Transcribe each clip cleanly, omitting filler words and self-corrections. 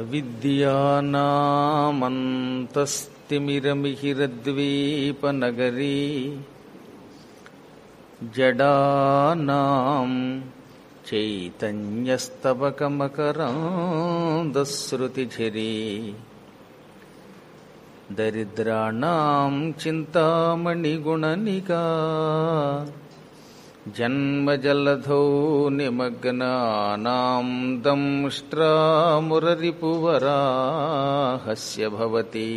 అవిద్యానామంతస్తిమిరమిహిరద్వీపనగరీ జడానాం చైతన్యస్తబకమకరాంధశ్రుతిఝరీ దరిద్రాణాం చింతామణిగుణనికా జన్మజలధౌ నిమగ్నానాం దంష్ట్రామురరిపువరాహస్య భవతి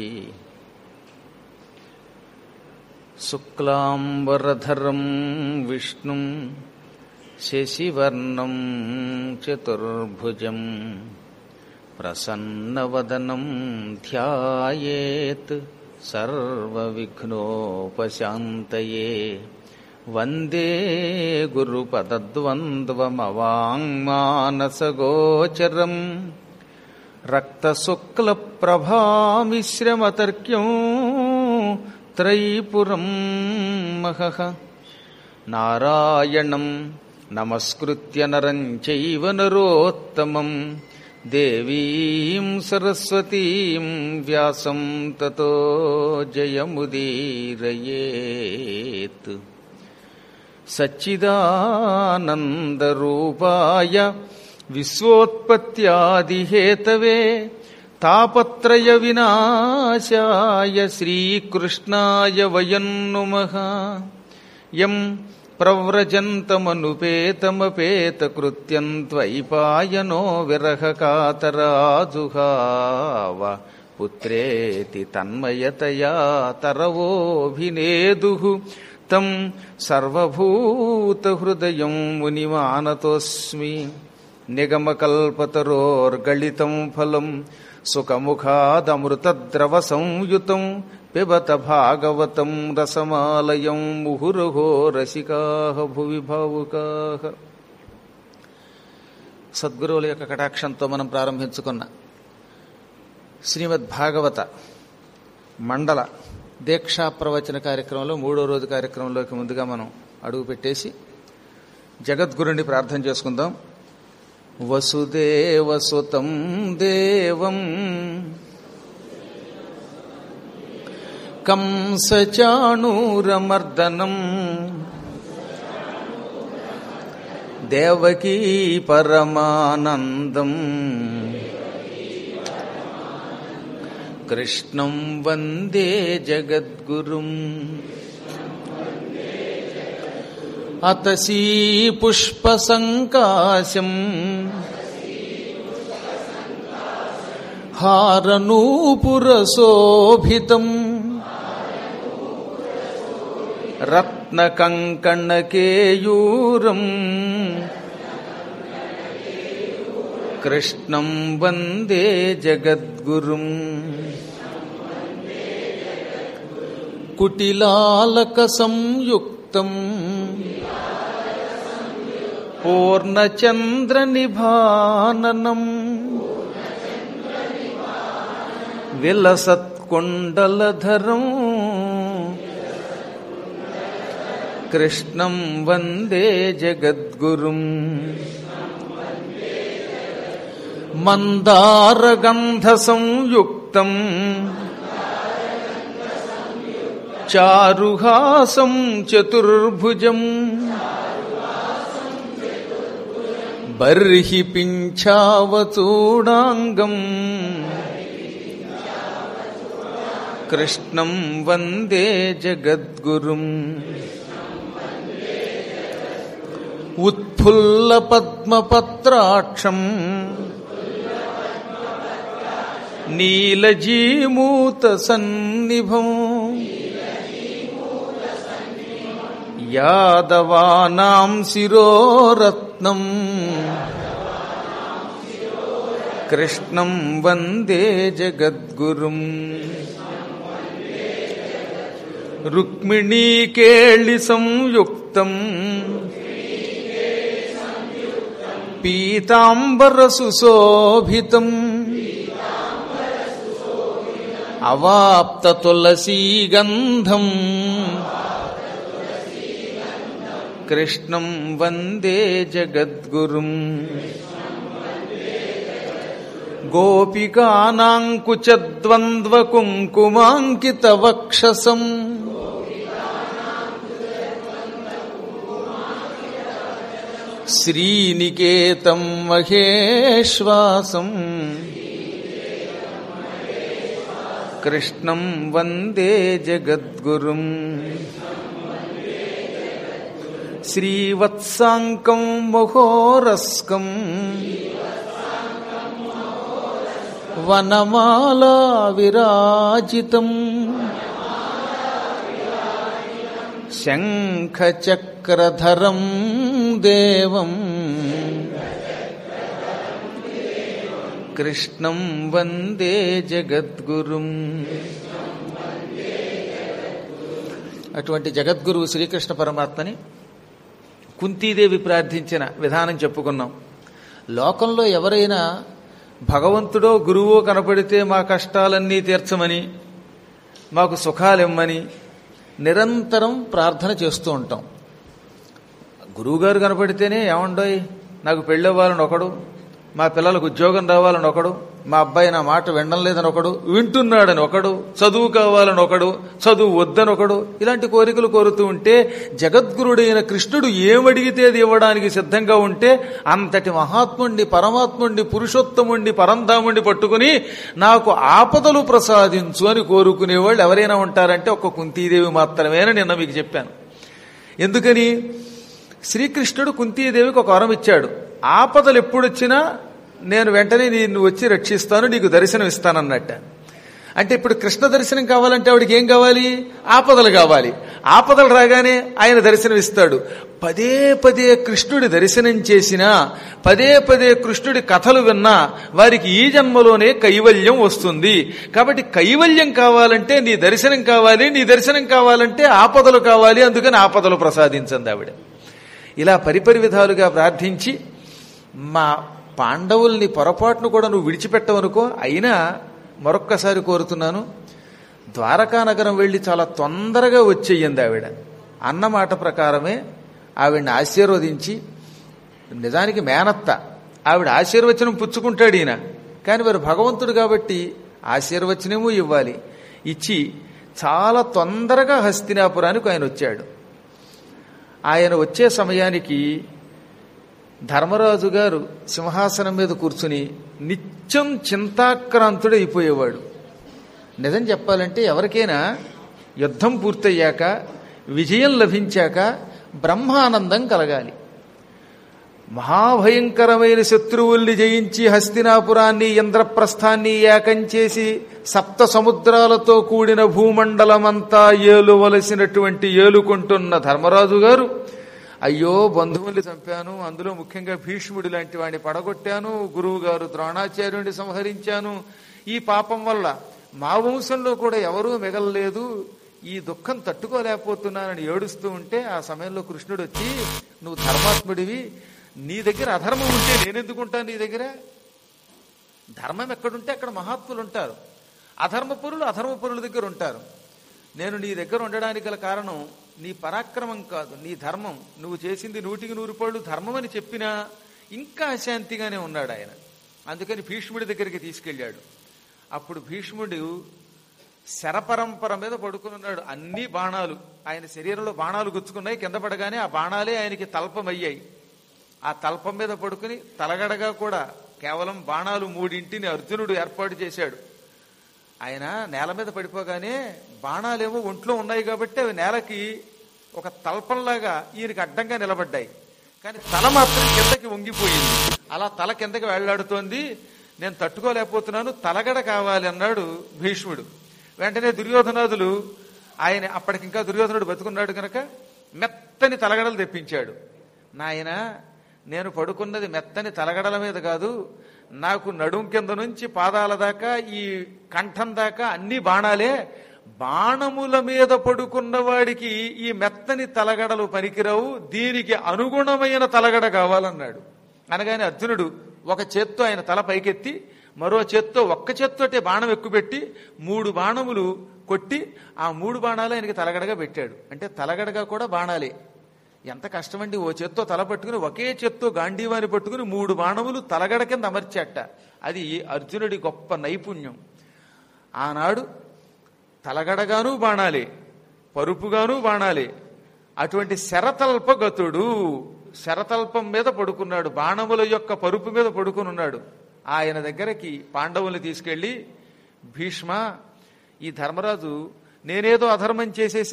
శుక్లాంబరధరం విష్ణుం శశివర్ణం చతుర్భుజం ప్రసన్నవదనం ధ్యాయేత్ సర్వవిఘ్నోపశాంతయే వందే గురుపదద్వంద్వమవాంగ్మానసగోచరం రక్తశుక్లప్రభామిశ్రమతర్క్యం త్రైపురం మహః నారాయణం నమస్కృత్య నరం చైవ నరోత్తమం దేవీం సరస్వతీం వ్యాసం తతో జయముదీరయేత్. సచ్చిదానందరూపాయ విశ్వోత్పత్యాదిహేతవే తాపత్రయ వినాశాయ శ్రీకృష్ణాయ వయం నుమః. యం ప్రవ్రజంతమనుపేతమపేతకృత్యం ద్వైపాయనో విరహకాతరాజుహావ పుత్రేతి తన్మయతయా తరవోభినేదుః తం సర్వభూతహృదయం మునిమానతోస్మి. నిగమకల్పతరోర్గళితం ఫలం సుఖముఖాదమృతద్రవ సంయుతం పిబత భాగవతం రసమాలయం ముహురహో రసికాః భువి భావుకాః. సద్గురువుల యొక్క కటాక్షంతో మనం ప్రారంభించుకున్న శ్రీమద్భాగవత మండల దీక్షా ప్రవచన కార్యక్రమంలో 3వ రోజు కార్యక్రమంలోకి ముందుగా మనం అడుగు పెట్టేసి జగద్గురుని ప్రార్థన చేసుకుందాం. వసుదేవసుతం దేవం కంసచాణూరమర్దనం దేవకీ పరమానందం కృష్ణం వందే జగద్గురుం. అతసీ పుష్పసంకాశం హారనూపురశోభితం రత్నకంకణకేయూరం కృష్ణం వందే జగద్గురుం. కుటిలాలక సంయుక్తం పూర్ణచంద్రనిభాననం విలసత్కుండలధరం కృష్ణం వందే జగద్గురుం. మందారగంధ సంయుక్తం చారుహాసం చతుర్భుజం బర్హి పింఛావచూడాంగం కృష్ణం వందే జగద్గురుం. ఉత్ఫుల్లపద్మపత్రాక్షం నీలజీమూతసన్నిభం యాదవానాం శిరోరత్నం కృష్ణం వందే జగద్గురుం. రుక్మిణీకేళి సంయుక్తం పీతాంబరసుశోభితం అవాప్త తులసీగంధం కృష్ణం వందే జగద్గురుం. గోపికానాంకుచద్వంద్వ కుంకుమాంకిత వక్షసం శ్రీనికేతం మహేశ్వాసం కృష్ణం వందే జగద్గురుం శ్రీవత్సాంకం మహోరస్కం వనమాలా విరాజితం శంఖచక్రధరం దేవం కృష్ణం వందే జగద్గురుం. అటువంటి జగద్గురువు శ్రీకృష్ణ పరమాత్మని కుంతీదేవి ప్రార్థించిన విధానం చెప్పుకున్నాం. లోకంలో ఎవరైనా భగవంతుడో గురువో కనపడితే మా కష్టాలన్నీ తీర్చమని, మాకు సుఖాలిమ్మని నిరంతరం ప్రార్థన చేస్తూ ఉంటాం. గురువుగారు కనపడితేనే ఏమండోయ్ నాకు పెళ్ళవ్వాలని ఒకడు, మా పిల్లలకు ఉద్యోగం రావాలని ఒకడు, మా అబ్బాయి నా మాట వినడం లేదని ఒకడు, వింటున్నాడని ఒకడు, చదువు కావాలని ఒకడు, చదువు వద్దని ఒకడు, ఇలాంటి కోరికలు కోరుతూ ఉంటే జగద్గురుడైన కృష్ణుడు ఏమడిగితే అది ఇవ్వడానికి సిద్ధంగా ఉంటే అంతటి మహాత్ముణ్ణి, పరమాత్ముణ్ణి, పురుషోత్తముణ్ణి, పరంధాముణ్ణి పట్టుకుని నాకు ఆపదలు ప్రసాదించు అని కోరుకునేవాళ్ళు ఎవరైనా ఉంటారంటే ఒక్క కుంతీదేవి మాత్రమేనని నిన్న మీకు చెప్పాను. ఎందుకని? శ్రీకృష్ణుడు కుంతీదేవికి ఒక వరం ఇచ్చాడు. ఆపదలు ఎప్పుడొచ్చినా నేను వెంటనే నిన్ను వచ్చి రక్షిస్తాను, నీకు దర్శనం ఇస్తానన్నట్ట. అంటే ఇప్పుడు కృష్ణ దర్శనం కావాలంటే ఆవిడికి ఏం కావాలి? ఆపదలు కావాలి. ఆపదలు రాగానే ఆయన దర్శనం ఇస్తాడు. పదే పదే కృష్ణుడి దర్శనం చేసినా, పదే పదే కృష్ణుడి కథలు విన్నా వారికి ఈ జన్మలోనే కైవల్యం వస్తుంది. కాబట్టి కైవల్యం కావాలంటే నీ దర్శనం కావాలి, నీ దర్శనం కావాలంటే ఆపదలు కావాలి, అందుకని ఆపదలు ప్రసాదించండి ఆవిడ. ఇలా పరిపరి విధాలుగా ప్రార్థించి మా పాండవుల్ని పొరపాటును కూడా నువ్వు విడిచిపెట్టవనుకో, అయినా మరొక్కసారి కోరుతున్నాను, ద్వారకా నగరం వెళ్ళి చాలా తొందరగా వచ్చేయండి ఆవిడ అన్నమాట ప్రకారమే ఆవిడ్ని ఆశీర్వదించి, నిజానికి మేనత్త ఆవిడ ఆశీర్వచనం పుచ్చుకుంటాడు ఈయన, కానీ మరి భగవంతుడు కాబట్టి ఆశీర్వచనము ఇవ్వాలి. ఇచ్చి చాలా తొందరగా హస్తినాపురానికి ఆయన వచ్చాడు. ఆయన వచ్చే సమయానికి ధర్మరాజు గారు సింహాసనం మీద కూర్చుని నిత్యం చింతాక్రాంతుడైపోయేవాడు. నిజం చెప్పాలంటే ఎవరికైనా యుద్ధం పూర్తయ్యాక, విజయం లభించాక బ్రహ్మానందం కలగాలి. మహాభయంకరమైన శత్రువుల్ని జయించి హస్తినాపురాన్ని, ఇంద్రప్రస్థాన్ని ఏకం చేసి సప్త సముద్రాలతో కూడిన భూమండలమంతా ఏలువలసినటువంటి ఏలుకుంటున్న ధర్మరాజు గారు, అయ్యో బంధువుల్ని చంపాను, అందులో ముఖ్యంగా భీష్ముడి లాంటి వాడిని పడగొట్టాను, గురువు గారు ద్రోణాచార్యుడిని సంహరించాను, ఈ పాపం వల్ల మా వంశంలో కూడా ఎవరూ మిగలలేదు, ఈ దుఃఖం తట్టుకోలేకపోతున్నానని ఏడుస్తూ ఉంటే ఆ సమయంలో కృష్ణుడు వచ్చి, నువ్వు ధర్మాత్ముడివి, నీ దగ్గర అధర్మం ఉంటే నేనెందుకుంటాను నీ దగ్గర? ధర్మం ఎక్కడుంటే అక్కడ మహాత్ములు ఉంటారు, అధర్మపురులు అధర్మపురుల దగ్గర ఉంటారు. నేను నీ దగ్గర ఉండడానికి గల కారణం నీ పరాక్రమం కాదు, నీ ధర్మం. నువ్వు చేసింది 100% ధర్మం అని చెప్పినా ఇంకా అశాంతిగానే ఉన్నాడు ఆయన. అందుకని భీష్ముడి దగ్గరికి తీసుకెళ్ళాడు. అప్పుడు భీష్ముడు శరపరంపర మీద పడుకున్నాడు. అన్ని బాణాలు ఆయన శరీరంలో బాణాలు గుచ్చుకున్నాయి. కింద పడగానే ఆ బాణాలే ఆయనకి తల్పమయ్యాయి. ఆ తల్పం మీద పడుకుని తలగడగా కూడా కేవలం బాణాలు 3 అర్జునుడు ఏర్పాటు చేశాడు. ఆయన నేల మీద పడిపోగానే బాణాలేమో ఒంట్లో ఉన్నాయి కాబట్టి అవి నేలకి ఒక తల్పంలాగా ఈయనకి అడ్డంగా నిలబడ్డాయి. కానీ తల మాత్రం కిందకి వంగిపోయింది. అలా తల కిందకి వెళ్లాడుతోంది. నేను తట్టుకోలేకపోతున్నాను, తలగడ కావాలి అన్నాడు భీష్ముడు. వెంటనే దుర్యోధనాదులు, ఆయన అప్పటికింకా దుర్యోధనుడు బతుకున్నాడు కనుక మెత్తని తలగడలు తెప్పించాడు. నాయన, నేను పడుకున్నది మెత్తని తలగడల మీద కాదు, నాకు నడుం కింద నుంచి పాదాల దాకా, ఈ కంఠం దాకా అన్ని బాణాలే. బాణముల మీద పడుకున్న వాడికి ఈ మెత్తని తలగడలు పనికిరావు, దీనికి అనుగుణమైన తలగడ కావాలన్నాడు. అనగానే అర్జునుడు ఒక చేత్తో ఆయన తల పైకెత్తి, మరో చేత్తో ఒక్క చేత్తోటే బాణం ఎక్కుపెట్టి 3 బాణములు కొట్టి ఆ 3 బాణాలు ఆయనకి తలగడగా పెట్టాడు. అంటే తలగడగా కూడా బాణాలే. ఎంత కష్టమండి, ఓ చేత్తో తల పట్టుకుని ఒకే చేత్తో గాంధీవాని పట్టుకుని 3 బాణములు తలగడ కింద అమర్చాట. అది అర్జునుడి గొప్ప నైపుణ్యం. ఆనాడు తలగడగాను బాణాలే, పరుపుగాను బాణాలే. అటువంటి శరతల్పగతుడు శరతల్పం మీద పడుకున్నాడు, బాణముల యొక్క పరుపు మీద పడుకుని ఉన్నాడు. ఆయన దగ్గరికి పాండవుల్ని తీసుకెళ్లి, భీష్మ, ఈ ధర్మరాజు నేనేదో అధర్మం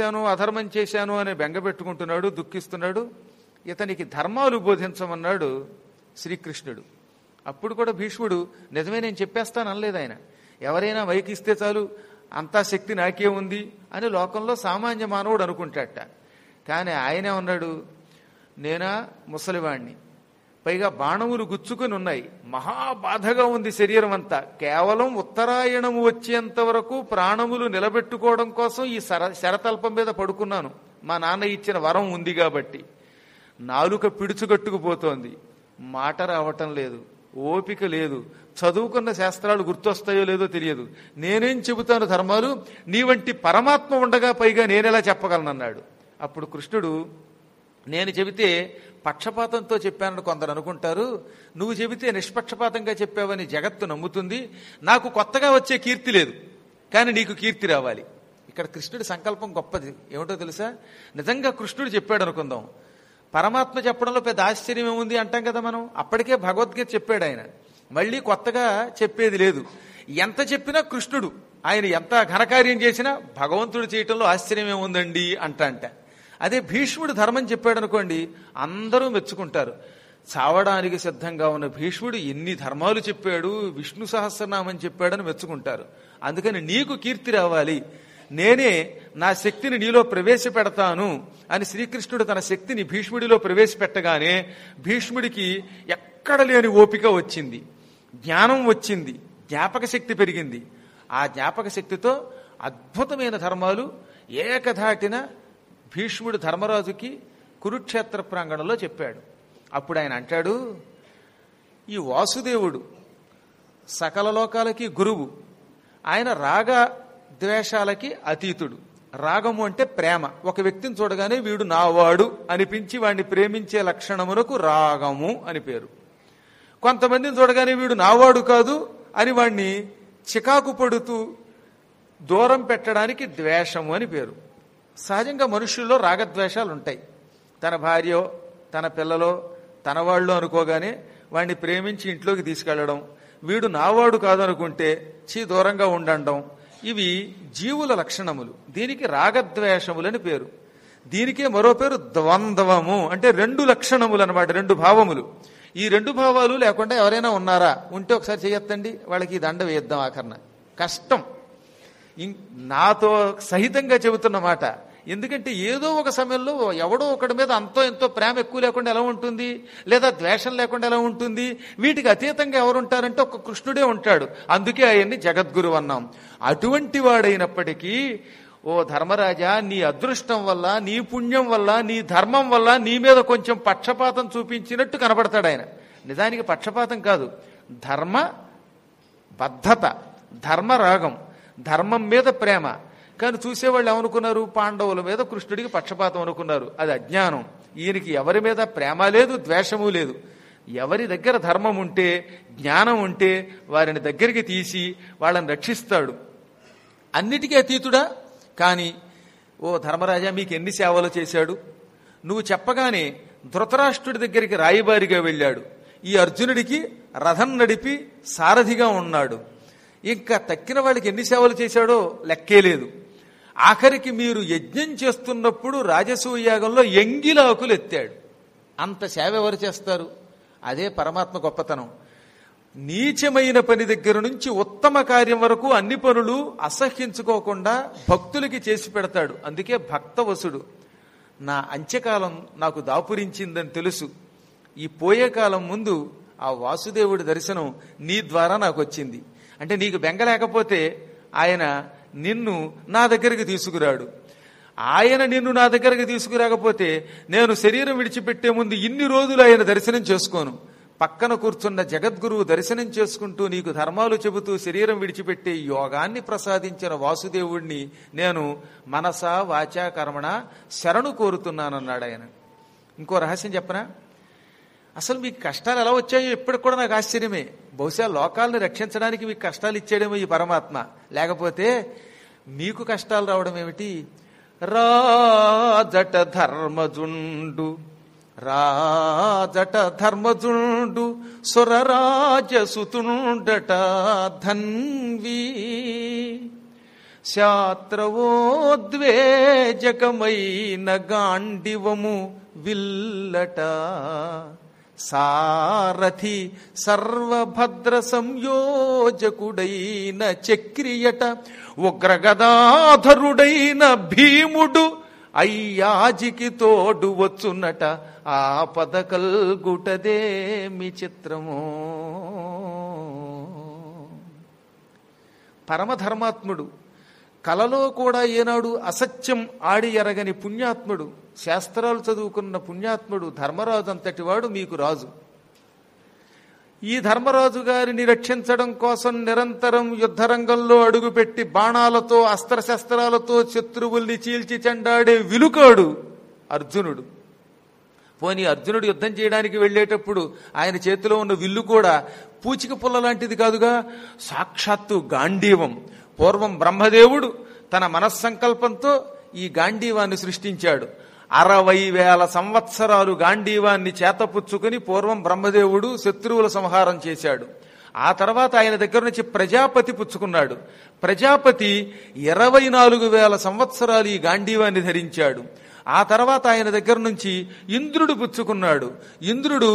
చేశాను అని బెంగ పెట్టుకుంటున్నాడు, దుఃఖిస్తున్నాడు. ఇతనికి ధర్మాలు బోధించమన్నాడు శ్రీకృష్ణుడు. అప్పుడు కూడా భీష్ముడు నిజమే, నేను చెప్పేస్తాను అనలేదు ఆయన. ఎవరైనా వైకిస్తే చాలు అంతా శక్తి నాకే ఉంది అని లోకంలో సామాన్య మానవుడు అనుకుంటాట. కానీ ఆయనే ఉన్నాడు, నేనా ముసలివాణ్ణి, పైగా బాణములు గుచ్చుకుని ఉన్నాయి, మహాబాధగా ఉంది శరీరం అంతా. కేవలం ఉత్తరాయణము వచ్చేంత వరకు ప్రాణములు నిలబెట్టుకోవడం కోసం ఈ శరతల్పం మీద పడుకున్నాను. మా నాన్న ఇచ్చిన వరం ఉంది కాబట్టి. నాలుక పిడుచుగట్టుకుపోతోంది, మాట రావటం లేదు, ఓపిక లేదు, చదువుకున్న శాస్త్రాలు గుర్తొస్తాయో లేదో తెలియదు. నేనేం చెబుతాను ధర్మాలు, నీ వంటి పరమాత్మ ఉండగా పైగా నేనెలా చెప్పగలనన్నాడు. అప్పుడు కృష్ణుడు, నేను చెబితే పక్షపాతంతో చెప్పానని కొందరు అనుకుంటారు, నువ్వు చెబితే నిష్పక్షపాతంగా చెప్పావని జగత్తు నమ్ముతుంది. నాకు కొత్తగా వచ్చే కీర్తి లేదు, కానీ నీకు కీర్తి రావాలి. ఇక్కడ కృష్ణుడి సంకల్పం గొప్పది. ఏమిటో తెలుసా, నిజంగా కృష్ణుడు చెప్పాడు అనుకుందాం, పరమాత్మ చెప్పడంలో పెద్ద ఆశ్చర్యం ఏముంది అంటాం కదా మనం. అప్పటికే భగవద్గీత చెప్పాడు ఆయన, మళ్ళీ కొత్తగా చెప్పేది లేదు. ఎంత చెప్పినా కృష్ణుడు, ఆయన ఎంత ఘనకార్యం చేసినా భగవంతుడు చేయటంలో ఆశ్చర్యం ఏముందండి అంట. అదే భీష్ముడు ధర్మం చెప్పాడు అనుకోండి, అందరూ మెచ్చుకుంటారు. చావడానికి సిద్ధంగా ఉన్న భీష్ముడు ఎన్ని ధర్మాలు చెప్పాడు, విష్ణు సహస్రనామం చెప్పాడని మెచ్చుకుంటారు. అందుకని నీకు కీర్తి రావాలి, నేనే నా శక్తిని నీలో ప్రవేశపెడతాను అని శ్రీకృష్ణుడు తన శక్తిని భీష్ముడిలో ప్రవేశపెట్టగానే భీష్ముడికి ఎక్కడ లేని ఓపిక వచ్చింది, జ్ఞానం వచ్చింది, జ్ఞాపక శక్తి పెరిగింది. ఆ జ్ఞాపక శక్తితో అద్భుతమైన ధర్మాలు ఏకధాటిన భీష్ముడు ధర్మరాజుకి కురుక్షేత్ర ప్రాంగణంలో చెప్పాడు. అప్పుడు ఆయన అంటాడు, ఈ వాసుదేవుడు సకల లోకాలకి గురువు, ఆయన రాగ ద్వేషాలకి అతీతుడు. రాగము అంటే ప్రేమ. ఒక వ్యక్తిని చూడగానే వీడు నావాడు అనిపించి వాడిని ప్రేమించే లక్షణమునకు రాగము అని పేరు. కొంతమందిని చూడగానే వీడు నావాడు కాదు అని వాడిని చికాకు పడుతూ దూరం పెట్టడానికి ద్వేషము అని పేరు. సహజంగా మనుషుల్లో రాగద్వేషాలు ఉంటాయి. తన భార్యో తన పిల్లలో తన వాళ్ళు అనుకోగానే వాడిని ప్రేమించి ఇంట్లోకి తీసుకెళ్లడం, వీడు నావాడు కాదనుకుంటే దూరంగా ఉండడం, ఇవి జీవుల లక్షణములు. దీనికి రాగద్వేషములని పేరు. దీనికే మరో పేరు ద్వంద్వము, అంటే 2 లక్షణములు అనమాట, 2 భావములు. ఈ 2 భావాలు లేకుండా ఎవరైనా ఉన్నారా? ఉంటే ఒకసారి చేయొద్దండి, వాళ్ళకి ఈ దండ వేద్దాం. ఆఖరణ కష్టం. నాతో సహితంగా చెబుతున్న మాట. ఎందుకంటే ఏదో ఒక సమయంలో ఎవడో ఒకటి మీద అంతో ఎంతో ప్రేమ ఎక్కువ లేకుండా ఎలా ఉంటుంది, లేదా ద్వేషం లేకుండా ఎలా ఉంటుంది? వీటికి అతీతంగా ఎవరుంటారంటే ఒక కృష్ణుడే ఉంటాడు. అందుకే ఆయన్ని జగద్గురు అన్నాం. అటువంటి వాడైనప్పటికీ ఓ ధర్మరాజా, నీ అదృష్టం వల్ల, నీ పుణ్యం వల్ల, నీ ధర్మం వల్ల నీ మీద కొంచెం పక్షపాతం చూపించినట్టు కనబడతాడు ఆయన. నిజానికి పక్షపాతం కాదు, ధర్మ బద్ధత, ధర్మరాగం, ధర్మం మీద ప్రేమ. కానీ చూసేవాళ్ళు ఏమనుకున్నారు, పాండవుల మీద కృష్ణుడికి పక్షపాతం అనుకున్నారు. అది అజ్ఞానం. ఈయనకి ఎవరి మీద ప్రేమ లేదు, ద్వేషము లేదు. ఎవరి దగ్గర ధర్మం ఉంటే, జ్ఞానం ఉంటే వారిని దగ్గరికి తీసి వాళ్ళని రక్షిస్తాడు. అన్నిటికీ అతీతుడా. కానీ ఓ ధర్మరాజా, మీకు ఎన్ని సేవలు చేశాడు? నువ్వు చెప్పగానే ధృతరాష్ట్రుడి దగ్గరికి రాయబారిగా వెళ్ళాడు. ఈ అర్జునుడికి రథం నడిపి సారథిగా ఉన్నాడు. ఇంకా తక్కిన వాళ్ళకి ఎన్ని సేవలు చేశాడో లెక్కే లేదు. ఆఖరికి మీరు యజ్ఞం చేస్తున్నప్పుడు రాజసూయాగంలో ఎంగిలాకులు ఎత్తాడు. అంత సేవ ఎవరు చేస్తారు? అదే పరమాత్మ గొప్పతనం. నీచమైన పని దగ్గర నుంచి ఉత్తమ కార్యం వరకు అన్ని పనులు అసహ్యించుకోకుండా భక్తులకి చేసి పెడతాడు. అందుకే భక్తవసుడు. నా అంత్యకాలం నాకు దాపురించిందని తెలుసు. ఈ పోయే కాలం ముందు ఆ వాసుదేవుడి దర్శనం నీ ద్వారా నాకు వచ్చింది. అంటే నీకు బెంగ లేకపోతే ఆయన నిన్ను నా దగ్గరికి తీసుకురాడు. ఆయన నిన్ను నా దగ్గరికి తీసుకురాకపోతే నేను శరీరం విడిచిపెట్టే ముందు ఇన్ని రోజులు ఆయన దర్శనం చేసుకోను. పక్కన కూర్చున్న జగద్గురువు దర్శనం చేసుకుంటూ నీకు ధర్మాలు చెబుతూ శరీరం విడిచిపెట్టే యోగాన్ని ప్రసాదించిన వాసుదేవుణ్ణి నేను మనసా వాచా కర్మణ శరణు కోరుతున్నానన్నాడు ఆయన. ఇంకో రహస్యం చెప్పనా? అసలు మీకు కష్టాలు ఎలా వచ్చాయో ఇప్పటికి కూడా నాకు ఆశ్చర్యమే. బహుశా లోకాలను రక్షించడానికి మీకు కష్టాలు ఇచ్చేయడమో ఈ పరమాత్మ. లేకపోతే మీకు కష్టాలు రావడం ఏమిటి? రాజట ధర్మజుండు సురరాజసుతుండట ధన్వీ శాత్రవోద్వేజకమైన గాండివము విల్లట సారథి సర్వభద్ర సంయోజకుడైన చక్రియట ఉగ్రగదాధరుడైన భీముడు అయ్యాజికి తోడు వచ్చున్నట ఆపద కల్గుటదేమి చిత్రమో. పరమధర్మాత్ముడు, కలలో కూడా ఏనాడు అసత్యం ఆడి ఎరగని పుణ్యాత్ముడు, శాస్త్రాలు చదువుకున్న పుణ్యాత్ముడు ధర్మరాజు అంతటి వాడు మీకు రాజు. ఈ ధర్మరాజు గారిని రక్షించడం కోసం నిరంతరం యుద్ధరంగంలో అడుగుపెట్టి బాణాలతో అస్త్రశస్త్రాలతో శత్రువుల్ని చీల్చి చెండాడే విలుకాడు అర్జునుడు. పోనీ అర్జునుడు యుద్ధం చేయడానికి వెళ్లేటప్పుడు ఆయన చేతిలో ఉన్న విల్లు కూడా పూచిక పుల్ల లాంటిది కాదుగా, సాక్షాత్తు గాంధీవం. పూర్వం బ్రహ్మదేవుడు తన మనస్సంకల్పంతో ఈ గాంధీవాన్ని సృష్టించాడు. 60,000 సంవత్సరాలు గాంధీవాన్ని చేతపుచ్చుకుని పూర్వం బ్రహ్మదేవుడు శత్రువుల సంహారం చేశాడు. ఆ తర్వాత ఆయన దగ్గర నుంచి ప్రజాపతి పుచ్చుకున్నాడు. ప్రజాపతి 24,000 సంవత్సరాలు ఈ గాంధీవాన్ని ధరించాడు. ఆ తర్వాత ఆయన దగ్గర నుంచి ఇంద్రుడు పుచ్చుకున్నాడు. ఇంద్రుడు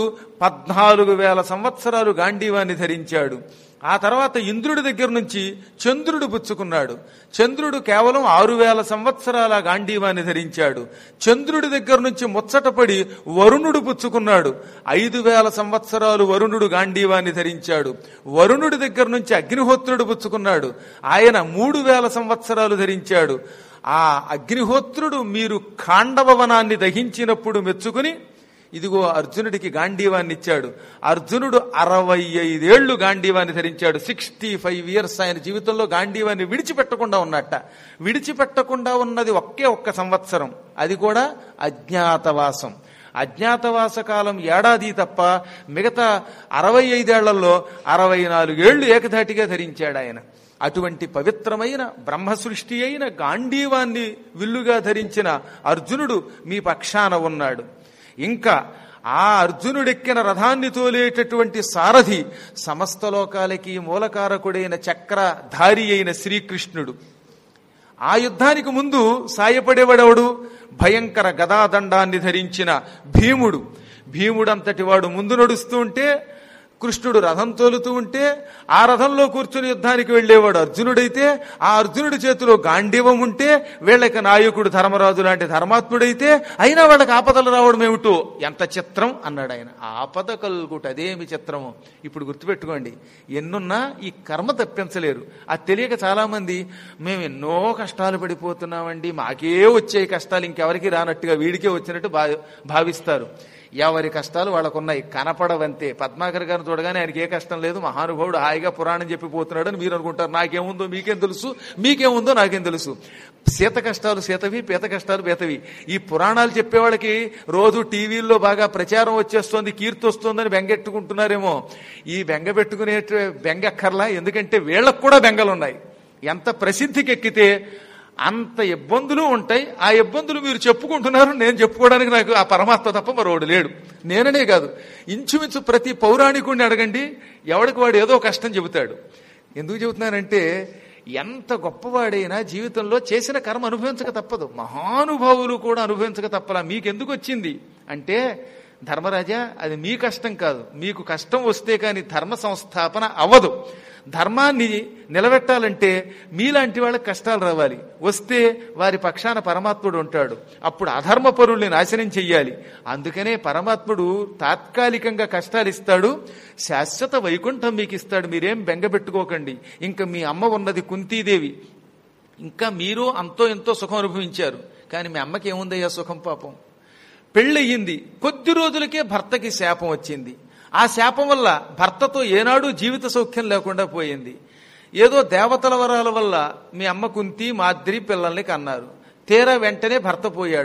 14,000 సంవత్సరాలు గాంధీవాన్ని ధరించాడు. ఆ తర్వాత ఇంద్రుడి దగ్గర నుంచి చంద్రుడు పుచ్చుకున్నాడు. చంద్రుడు కేవలం 6,000 సంవత్సరాల గాంధీవాన్ని ధరించాడు. చంద్రుడి దగ్గర నుంచి ముచ్చటపడి వరుణుడు పుచ్చుకున్నాడు. 5,000 సంవత్సరాలు వరుణుడు గాంధీవాన్ని ధరించాడు. వరుణుడి దగ్గర నుంచి అగ్నిహోత్రుడు పుచ్చుకున్నాడు. ఆయన 3,000 సంవత్సరాలు ధరించాడు. ఆ అగ్నిహోత్రుడు మీరు ఖాండవవనాన్ని దహించినప్పుడు మెచ్చుకుని ఇదిగో అర్జునుడికి గాంధీవాన్ని ఇచ్చాడు. అర్జునుడు 65 ఏళ్లు గాంధీవాన్ని ధరించాడు. 65 ఇయర్స్ ఆయన జీవితంలో గాంధీవాన్ని విడిచిపెట్టకుండా ఉన్నట్ట. విడిచిపెట్టకుండా ఉన్నది ఒక్క సంవత్సరం, అది కూడా అజ్ఞాతవాసం. అజ్ఞాతవాస కాలం ఏడాది తప్ప మిగతా 65 ఏళ్లలో 64 ఏళ్లు ఏకధాటిగా ధరించాడు ఆయన. అటువంటి పవిత్రమైన బ్రహ్మ సృష్టి అయిన గాంధీవాన్ని విల్లుగా ధరించిన అర్జునుడు మీ పక్షాన ఉన్నాడు. ఇంకా ఆ అర్జునుడెక్కిన రథాన్ని తోలేటటువంటి సారథి సమస్త లోకాలకి మూలకారకుడైన చక్రధారి అయిన శ్రీకృష్ణుడు. ఆ యుద్ధానికి ముందు సాయపడేవాడెవడు? భయంకర గదాదండాన్ని ధరించిన భీముడు. భీముడంతటి వాడు ముందు నడుస్తూ ఉంటే కృష్ణుడు రథం తోలుతూ ఉంటే ఆ రథంలో కూర్చుని యుద్ధానికి వెళ్లేవాడు అర్జునుడైతే, ఆ అర్జునుడి చేతిలో గాంధీవం ఉంటే వీళ్ళకి నాయకుడు ధర్మరాజు లాంటి ధర్మాత్ముడైతే అయినా వాళ్ళకి ఆపదలు రావడం ఏమిటో ఎంత చిత్రం అన్నాడు ఆయన. ఆపద కలుగుట అదేమి చిత్రము. ఇప్పుడు గుర్తుపెట్టుకోండి, ఎన్నున్నా ఈ కర్మ తప్పించలేరు. అది తెలియక చాలా మంది మేము ఎన్నో కష్టాలు పడిపోతున్నామండి, మాకే వచ్చే కష్టాలు ఇంకెవరికి రానట్టుగా వీడికే వచ్చినట్టు భావిస్తారు. ఎవరి కష్టాలు వాళ్ళకున్నాయి, కనపడవంతే. పద్మాకర్ గారిని చూడగానే ఆయనకి ఏ కష్టం లేదు, మహానుభావుడు హాయిగా పురాణం చెప్పిపోతున్నాడు అని మీరు అనుకుంటారు. నాకేముందో మీకేం తెలుసు, మీకేముందో నాకేం తెలుసు. సీత కష్టాలు సీతవి, పీత కష్టాలు పీతవి. ఈ పురాణాలు చెప్పేవాళ్ళకి రోజు టీవీల్లో బాగా ప్రచారం వచ్చేస్తోంది, కీర్తి వస్తోందని బెంగెట్టుకుంటున్నారేమో. ఈ బెంగ పెట్టుకునే బెంగక్కర్లా, ఎందుకంటే వీళ్ళకు కూడా బెంగలున్నాయి. ఎంత ప్రసిద్ధికి ఎక్కితే అంత ఇబ్బందులు ఉంటాయి. ఆ ఇబ్బందులు మీరు చెప్పుకుంటున్నారు, నేను చెప్పుకోవడానికి నాకు ఆ పరమాత్మ తప్ప మరోడు లేడు. నేననే కాదు, ఇంచుమించు ప్రతి పౌరాణికుడిని అడగండి, ఎవడికి వాడు ఏదో కష్టం చెబుతాడు. ఎందుకు చెబుతున్నానంటే ఎంత గొప్పవాడైనా జీవితంలో చేసిన కర్మ అనుభవించక తప్పదు. మహానుభావులు కూడా అనుభవించక తప్పలా. మీకెందుకు వచ్చింది అంటే, ధర్మరాజా అది మీ కష్టం కాదు, మీకు కష్టం వస్తే కానీ ధర్మ సంస్థాపన అవ్వదు. ధర్మాన్ని నిలబెట్టాలంటే మీలాంటి వాళ్ళకి కష్టాలు రావాలి. వస్తే వారి పక్షాన పరమాత్ముడు ఉంటాడు. అప్పుడు అధర్మ పరుల్ని నాశనం చెయ్యాలి. అందుకనే పరమాత్ముడు తాత్కాలికంగా కష్టాలు ఇస్తాడు, శాశ్వత వైకుంఠం మీకు ఇస్తాడు. మీరేం బెంగపెట్టుకోకండి. ఇంకా మీ అమ్మ ఉన్నది కుంతీదేవి, ఇంకా మీరు అంతో ఎంతో సుఖం అనుభవించారు. కానీ మీ అమ్మకి ఏముందయ్యా సుఖం? పాపం పెళ్ళయ్యింది, కొద్ది రోజులకే భర్తకి శాపం వచ్చింది. ఆ శాపం వల్ల భర్తతో ఏనాడు జీవిత సౌఖ్యం లేకుండా పోయింది. ఏదో దేవతల వరాల వల్ల మీ అమ్మ కుంతి మాద్రి పిల్లల్ని కన్నారు. తీరా వెంటనే భర్త పోయాడు.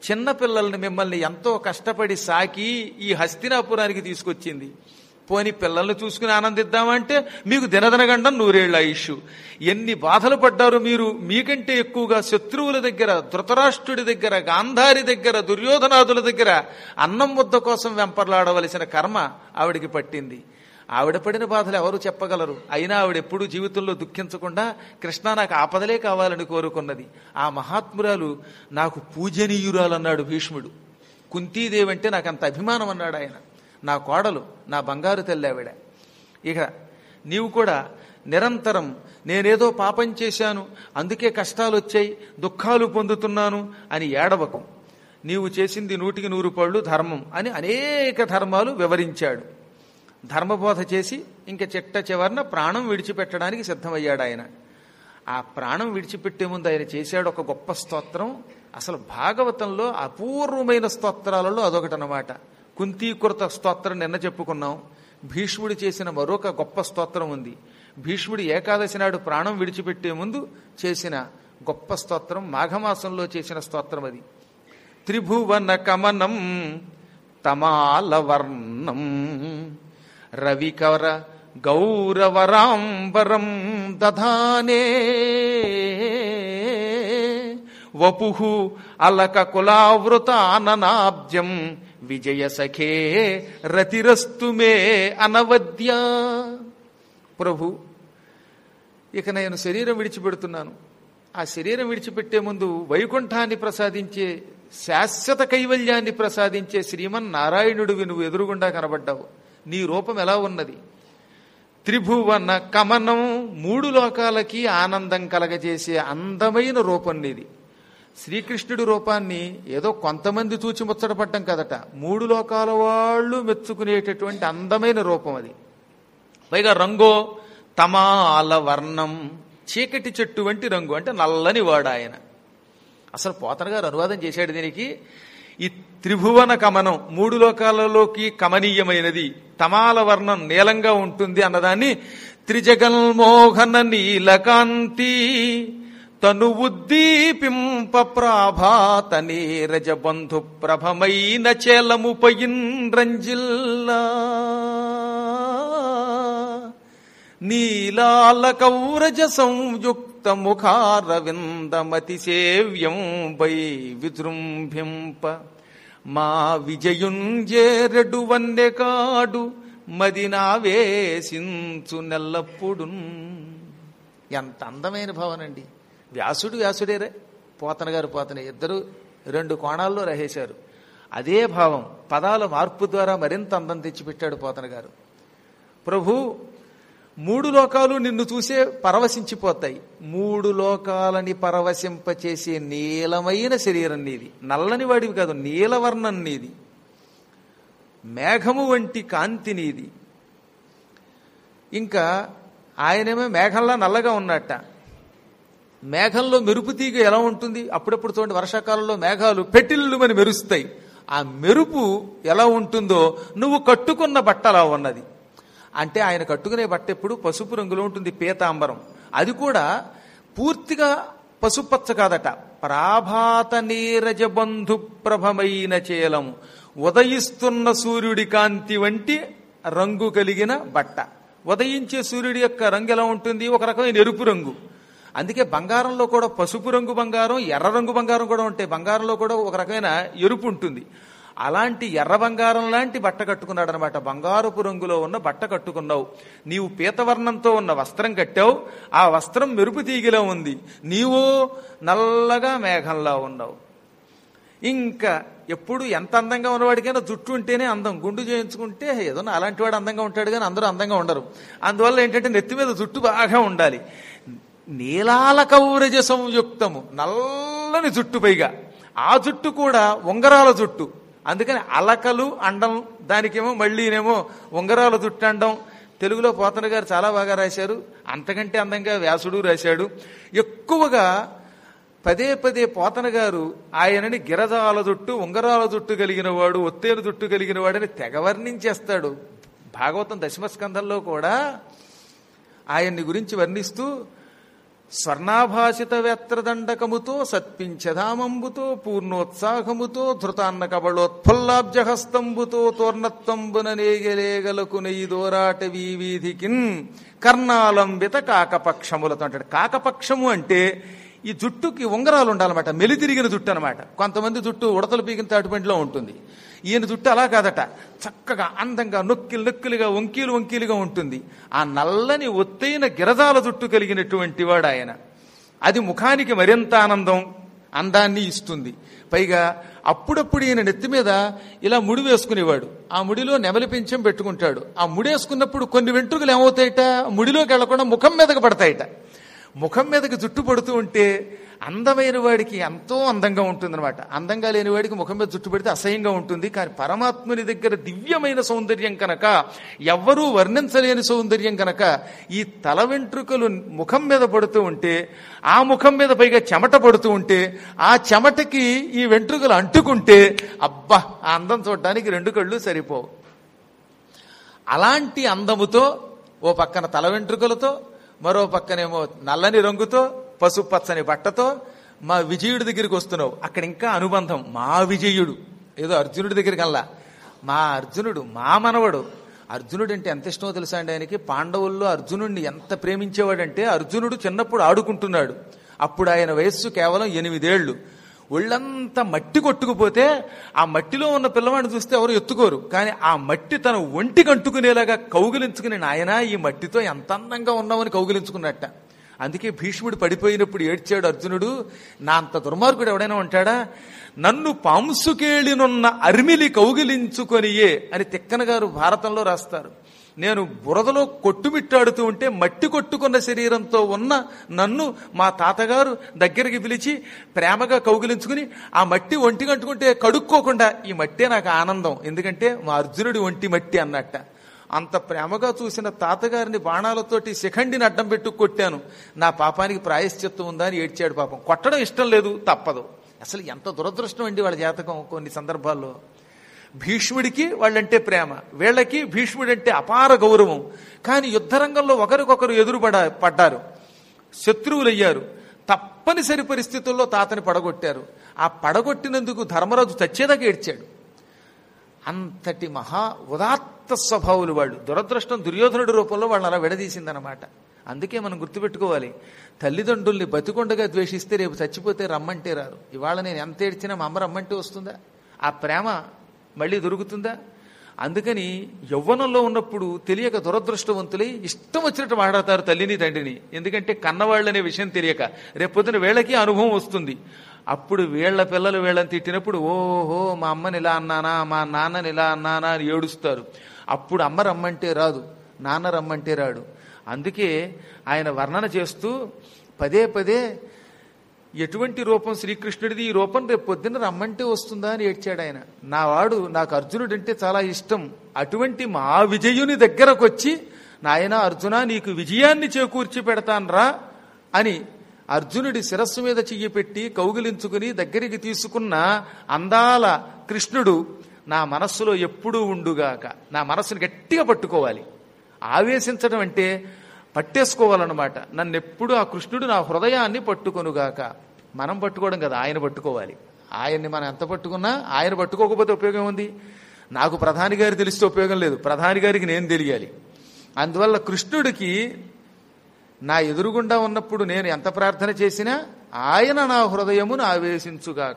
చిన్నపిల్లల్ని మిమ్మల్ని ఎంతో కష్టపడి సాకి ఈ హస్తినాపురానికి తీసుకొచ్చింది. పోని పిల్లల్ని చూసుకుని ఆనందిద్దామంటే మీకు దినదినగండం 100 ఏళ్ల ఆయుష్. ఎన్ని బాధలు పడ్డారు మీరు. మీకంటే ఎక్కువగా శత్రువుల దగ్గర, ధృతరాష్ట్రుడి దగ్గర, గాంధారి దగ్గర, దుర్యోధనాదుల దగ్గర అన్నం ముద్ద కోసం వెంపర్లాడవలసిన కర్మ ఆవిడికి పట్టింది. ఆవిడ పడిన బాధలు ఎవరు చెప్పగలరు? అయినా ఆవిడెప్పుడూ జీవితంలో దుఃఖించకుండా కృష్ణ నాకు ఆపదలే కావాలని కోరుకున్నది. ఆ మహాత్మురాలు నాకు పూజనీయురాలన్నాడు భీష్ముడు. కుంతీదేవి అంటే నాకు అంత అభిమానం అన్నాడు ఆయన. నా కోడలు, నా బంగారు తల్లి ఆవిడ. ఇక నీవు కూడా నిరంతరం నేనేదో పాపం చేశాను, అందుకే కష్టాలు వచ్చాయి, దుఃఖాలు పొందుతున్నాను అని ఏడవకు. నీవు చేసింది 100కి 100 పళ్ళు ధర్మం అని అనేక ధర్మాలు వివరించాడు. ధర్మబోధ చేసి ఇంక చిట్ట చివరన ప్రాణం విడిచిపెట్టడానికి సిద్ధమయ్యాడు ఆయన. ఆ ప్రాణం విడిచిపెట్టే ముందు ఆయన చేశాడు ఒక గొప్ప స్తోత్రం. అసలు భాగవతంలో అపూర్వమైన స్తోత్రాలలో అదొకటనమాట. కుంతీకృత స్తోత్రం నిన్న చెప్పుకున్నాం. భీష్ముడు చేసిన మరొక గొప్ప స్తోత్రం ఉంది. భీష్ముడు ఏకాదశి నాడు ప్రాణం విడిచిపెట్టే ముందు చేసిన గొప్ప స్తోత్రం, మాఘమాసంలో చేసిన స్తోత్రం అది. త్రిభువన కమనం తమాలవర్ణం రవికర గౌరవరాంబరం దధానే వపుః అలక కులావృతాననాబ్జం విజయ సఖే రతిరస్తు మే అనవద్య. ప్రభు, ఇక నేను శరీరం విడిచిపెడుతున్నాను. ఆ శరీరం విడిచిపెట్టే ముందు వైకుంఠాన్ని ప్రసాదించే, శాశ్వత కైవల్యాన్ని ప్రసాదించే శ్రీమన్నారాయణుడివి నువ్వు ఎదురుగుండా కనబడ్డావు. నీ రూపం ఎలా ఉన్నది? త్రిభువన కమనం, 3 లోకాలకి ఆనందం కలగజేసే అందమైన రూపం నీది. శ్రీకృష్ణుడి రూపాన్ని ఏదో కొంతమంది చూచి ముచ్చటపడ్డం కదట, 3 లోకాల వాళ్ళు మెచ్చుకునేటటువంటి అందమైన రూపం అది. పైగా రంగో తమాల వర్ణం, చీకటి చెట్టు వంటి రంగు, అంటే నల్లని వాడు ఆయన. అసలు పోతన గారు అనువాదం చేశాడు దీనికి. ఈ త్రిభువన కమనం 3 లోకాలలోకి కమనీయమైనది, తమాల వర్ణం నీలంగా ఉంటుంది అన్నదాన్ని త్రిజగన్మోహన నీలకాంతి తను ఉద్దీపింప ప్రాభాత నీరజ బంధు ప్రభమైన చేలముపయిన్ రంజిల్లా నీలాల కౌరజ సంయుక్త ముఖారవిందమతి సేవ్యం వై విజృంభింప మా విజయుంజేరడు వన్నెకాడు మదినావేశించు నెల్లప్పుడు. ఎంత అందమైన భావనండి. వ్యాసుడేరే, పోతన గారు పోతనే, ఇద్దరు 2 కోణాల్లో రహేశారు. అదే భావం పదాల మార్పు ద్వారా మరింత అందం తెచ్చిపెట్టాడు పోతన గారు. ప్రభు, 3 లోకాలు నిన్ను చూసే పరవశించిపోతాయి. 3 లోకాలని పరవశింపచేసే నీలమైన శరీరం నీది. నల్లని వాడివి కాదు, నీలవర్ణం నీది. మేఘము వంటి కాంతి నీది. ఇంకా ఆయనేమో మేఘంలా నల్లగా ఉన్నట్ట. మేఘంలో మెరుపు తీగ ఎలా ఉంటుంది? అప్పుడప్పుడు చూడండి, వర్షాకాలంలో మేఘాలు పెటిల్లుమని మెరుస్తాయి. ఆ మెరుపు ఎలా ఉంటుందో నువ్వు కట్టుకున్న బట్ట అలా ఉన్నది. అంటే ఆయన కట్టుకునే బట్ట ఎప్పుడు పసుపు రంగులో ఉంటుంది, పీతాంబరం. అది కూడా పూర్తిగా పసుపచ్చ కాదట, ప్రాభాత నీరజ బంధు ప్రభమైన చేలము, ఉదయిస్తున్న సూర్యుడి కాంతి వంటి రంగు కలిగిన బట్ట. ఉదయించే సూర్యుడి యొక్క రంగు ఎలా ఉంటుంది? ఒక రకమైన ఎరుపు రంగు. అందుకే బంగారంలో కూడా పసుపు రంగు బంగారం, ఎర్ర రంగు బంగారం కూడా ఉంటాయి. బంగారంలో కూడా ఒక రకమైన ఎరుపు ఉంటుంది. అలాంటి ఎర్ర బంగారం లాంటి బట్ట కట్టుకున్నాడు అనమాట. బంగారపు రంగులో ఉన్న బట్ట కట్టుకున్నావు. నీవు పీతవర్ణంతో ఉన్న వస్త్రం కట్టావు. ఆ వస్త్రం మెరుపు తీగిలా ఉంది. నీవు నల్లగా మేఘంలా ఉన్నావు. ఇంకా ఎప్పుడు ఎంత అందంగా ఉన్నవాడికైనా జుట్టు ఉంటేనే అందం. గుండు చేయించుకుంటే ఏదో అలాంటి వాడు అందంగా ఉంటాడు, కానీ అందరూ అందంగా ఉండరు. అందువల్ల ఏంటంటే నెత్తి మీద జుట్టు బాగా ఉండాలి. నీలాల కౌరజ సంయుక్తము, నల్లని జుట్టు, పైగా ఆ జుట్టు కూడా ఉంగరాల జుట్టు. అందుకని అలకలు అండం, దానికేమో మళ్ళీనేమో ఉంగరాల జుట్టు అండం. తెలుగులో పోతన గారు చాలా బాగా రాశారు. అంతకంటే అందంగా వ్యాసుడు రాశాడు. ఎక్కువగా పదే పదే పోతన గారు ఆయనని గిరజాల జుట్టు, ఉంగరాల జుట్టు కలిగిన వాడు, ఒత్తేను జుట్టు కలిగిన వాడని తెగ వర్ణించేస్తాడు. భాగవతం 10వ స్కంధంలో కూడా ఆయన్ని గురించి వర్ణిస్తూ స్వర్ణాభాసిత వేత్రదండకముతో సత్పించధామంబుతో పూర్ణోత్సాహముతో ధృతాన్న కబళోత్ఫుల్లాబ్జహస్తంబుతో తోర్ణత్వంబున నేగలేగలకు నెయ్యిదోరాట వీధికిన్ కర్ణాలంబిత కాకపక్షములతో అంటాడు. కాకపక్షము అంటే ఈ జుట్టుకి ఉంగరాలు ఉండాలన్నమాట, మెలితిరిగిన జుట్టు అనమాట. కొంతమంది జుట్టు ఉడతలు పీకిన తాటిపంటిలో ఉంటుంది. ఈయన జుట్టు అలా కాదట, చక్కగా అందంగా నొక్కిలుగా వంకీలుగా ఉంటుంది. ఆ నల్లని ఒత్తైన గిరజాల జుట్టు కలిగినటువంటి వాడు ఆయన. అది ముఖానికి మరింత అందాన్ని ఇస్తుంది. పైగా అప్పుడప్పుడు ఈయన నెత్తి మీద ఇలా ముడి వేసుకునేవాడు. ఆ ముడిలో నెమలి పింఛం పెట్టుకుంటాడు. ఆ ముడి వేసుకున్నప్పుడు కొన్ని వెంట్రుకలు ఏమవుతాయిట, ముడిలోకి వెళ్లకుండా ముఖం మీదకి పడతాయిట. ముఖం మీదకి జుట్టు పడుతూ ఉంటే అందమైన వాడికి ఎంతో అందంగా ఉంటుందన్నమాట. అందంగా లేని వాడికి ముఖం మీద జుట్టు పెడితే అసహ్యంగా ఉంటుంది. కానీ పరమాత్ముని దగ్గర దివ్యమైన సౌందర్యం కనుక, ఎవ్వరూ వర్ణించలేని సౌందర్యం కనుక ఈ తల వెంట్రుకలు ముఖం మీద పడుతూ ఉంటే, ఆ ముఖం మీద పైగా చెమట పడుతూ ఉంటే, ఆ చెమటకి ఈ వెంట్రుకలు అంటుకుంటే అబ్బా, ఆ అందం చూడడానికి రెండు కళ్ళు సరిపోవు. అలాంటి అందముతో ఓ పక్కన తల వెంట్రుకలతో, మరో పక్కనేమో నల్లని రంగుతో, పసుపు పచ్చని బట్టతో మా విజయుడి దగ్గరికి వస్తున్నావు. అక్కడ ఇంకా అనుబంధం. మా విజయుడు ఏదో అర్జునుడి దగ్గరికి అల్లా, మా అర్జునుడు మా మనవడు. అర్జునుడు అంటే ఎంత ఇష్టమో తెలుసా అండి ఆయనకి. పాండవుల్లో అర్జునుడిని ఎంత ప్రేమించేవాడంటే, అర్జునుడు చిన్నప్పుడు ఆడుకుంటున్నాడు. అప్పుడు ఆయన వయస్సు కేవలం 8 ఏళ్లు. ఒళ్ళంతా మట్టి కొట్టుకుపోతే ఆ మట్టిలో ఉన్న పిల్లవాడిని చూస్తే ఎవరు ఎత్తుకోరు. కానీ ఆ మట్టి తన ఒంటికి అంటుకునేలాగా కౌగిలించుకుని, నాయనా ఈ మట్టితో ఎంత అందంగా ఉన్నామని కౌగిలించుకున్నట్ట. అందుకే భీష్ముడు పడిపోయినప్పుడు ఏడ్చాడు అర్జునుడు. నా అంత దుర్మార్గుడు ఎవడైనా ఉంటాడా, నన్ను పాంసుకేళినున్న అర్మిలి కౌగిలించుకొనియే అని తిక్కన గారు భారతంలో రాస్తారు. నేను బురదలో కొట్టుమిట్టాడుతూ ఉంటే మట్టి కొట్టుకున్న శరీరంతో ఉన్న నన్ను మా తాతగారు దగ్గరికి పిలిచి ప్రేమగా కౌగిలించుకుని ఆ మట్టి ఒంటికి అంటుకుంటే కడుక్కోకుండా, ఈ మట్టే నాకు ఆనందం, ఎందుకంటే మా అర్జునుడి ఒంటి మట్టి అన్నట్ట. అంత ప్రేమగా చూసిన తాతగారిని బాణాలతోటి శిఖండిని అడ్డం పెట్టు కొట్టాను, నా పాపానికి ప్రాయశ్చిత్తం ఉందా అని ఏడ్చాడు. పాపం కొట్టడం ఇష్టం లేదు, తప్పదు. అసలు ఎంత దురదృష్టం అండి వాళ్ళ జాతకం. కొన్ని సందర్భాల్లో భీష్ముడికి వాళ్ళంటే ప్రేమ, వీళ్ళకి భీష్ముడంటే అపార గౌరవం. కానీ యుద్ధరంగంలో ఒకరికొకరు పడ్డారు, శత్రువులయ్యారు. తప్పనిసరి పరిస్థితుల్లో తాతని పడగొట్టారు. ఆ పడగొట్టినందుకు ధర్మరాజు చచ్చేదాకా ఏడ్చాడు. అంతటి మహా ఉదాత్త స్వభావులు వాళ్ళు. దురదృష్టం దుర్యోధనుడి రూపంలో వాళ్ళని అలా విడదీసిందనమాట. అందుకే మనం గుర్తుపెట్టుకోవాలి, తల్లిదండ్రుల్ని బతికొండగా ద్వేషిస్తే రేపు చచ్చిపోతే రమ్మంటే రారు. ఇవాళ నేను ఎంత ఏడ్చినా మా అమ్మ రమ్మంటే వస్తుందా? ఆ ప్రేమ మళ్ళీ దొరుకుతుందా? అందుకని యవ్వనంలో ఉన్నప్పుడు తెలియక దురదృష్టవంతులై ఇష్టం వచ్చినట్టు మాట్లాడతారు తల్లిని తండ్రిని. ఎందుకంటే కన్నవాళ్ళనే విషయం తెలియక. రేపొద్దున వీళ్ళకి అనుభవం వస్తుంది. అప్పుడు వీళ్ల పిల్లలు వీళ్ళని తిట్టినప్పుడు ఓహో మా అమ్మని ఇలా అన్నానా, మా నాన్నని ఇలా అన్నానా అని ఏడుస్తారు. అప్పుడు అమ్మ రమ్మంటే రాదు, నాన్న రమ్మంటే రాడు. అందుకే ఆయన వర్ణన చేస్తూ పదే పదే ఎటువంటి రూపం శ్రీకృష్ణుడిది, ఈ రూపం రేపు పొద్దున్న రమ్మంటే వస్తుందా అని ఏడ్చాడు ఆయన. నా వాడు, నాకు అర్జునుడు అంటే చాలా ఇష్టం. అటువంటి మా విజయుని దగ్గరకు వచ్చి, నాయనా అర్జున నీకు విజయాన్ని చేకూర్చి పెడతాన్రా అని అర్జునుడి శిరస్సు మీద చెయ్యి పెట్టి కౌగిలించుకుని దగ్గరికి తీసుకున్న అందాల కృష్ణుడు నా మనస్సులో ఎప్పుడూ ఉండుగాక. నా మనస్సును గట్టిగా పట్టుకోవాలి. ఆవేశించడం అంటే పట్టేసుకోవాలన్నమాట. నన్నెప్పుడు ఆ కృష్ణుడు నా హృదయాన్ని పట్టుకొనుగాక. మనం పట్టుకోవడం కదా, ఆయన పట్టుకోవాలి. ఆయన్ని మనం ఎంత పట్టుకున్నా, ఆయన పట్టుకోకపోతే ఉపయోగం ఉంది. నాకు ప్రధాని గారు తెలిస్తే ఉపయోగం లేదు, ప్రధాని గారికి నేను తెలియాలి. అందువల్ల కృష్ణుడికి నా ఎదురుగుండా ఉన్నప్పుడు నేను ఎంత ప్రార్థన చేసినా ఆయన నా హృదయమును ఆవేశించుగాక.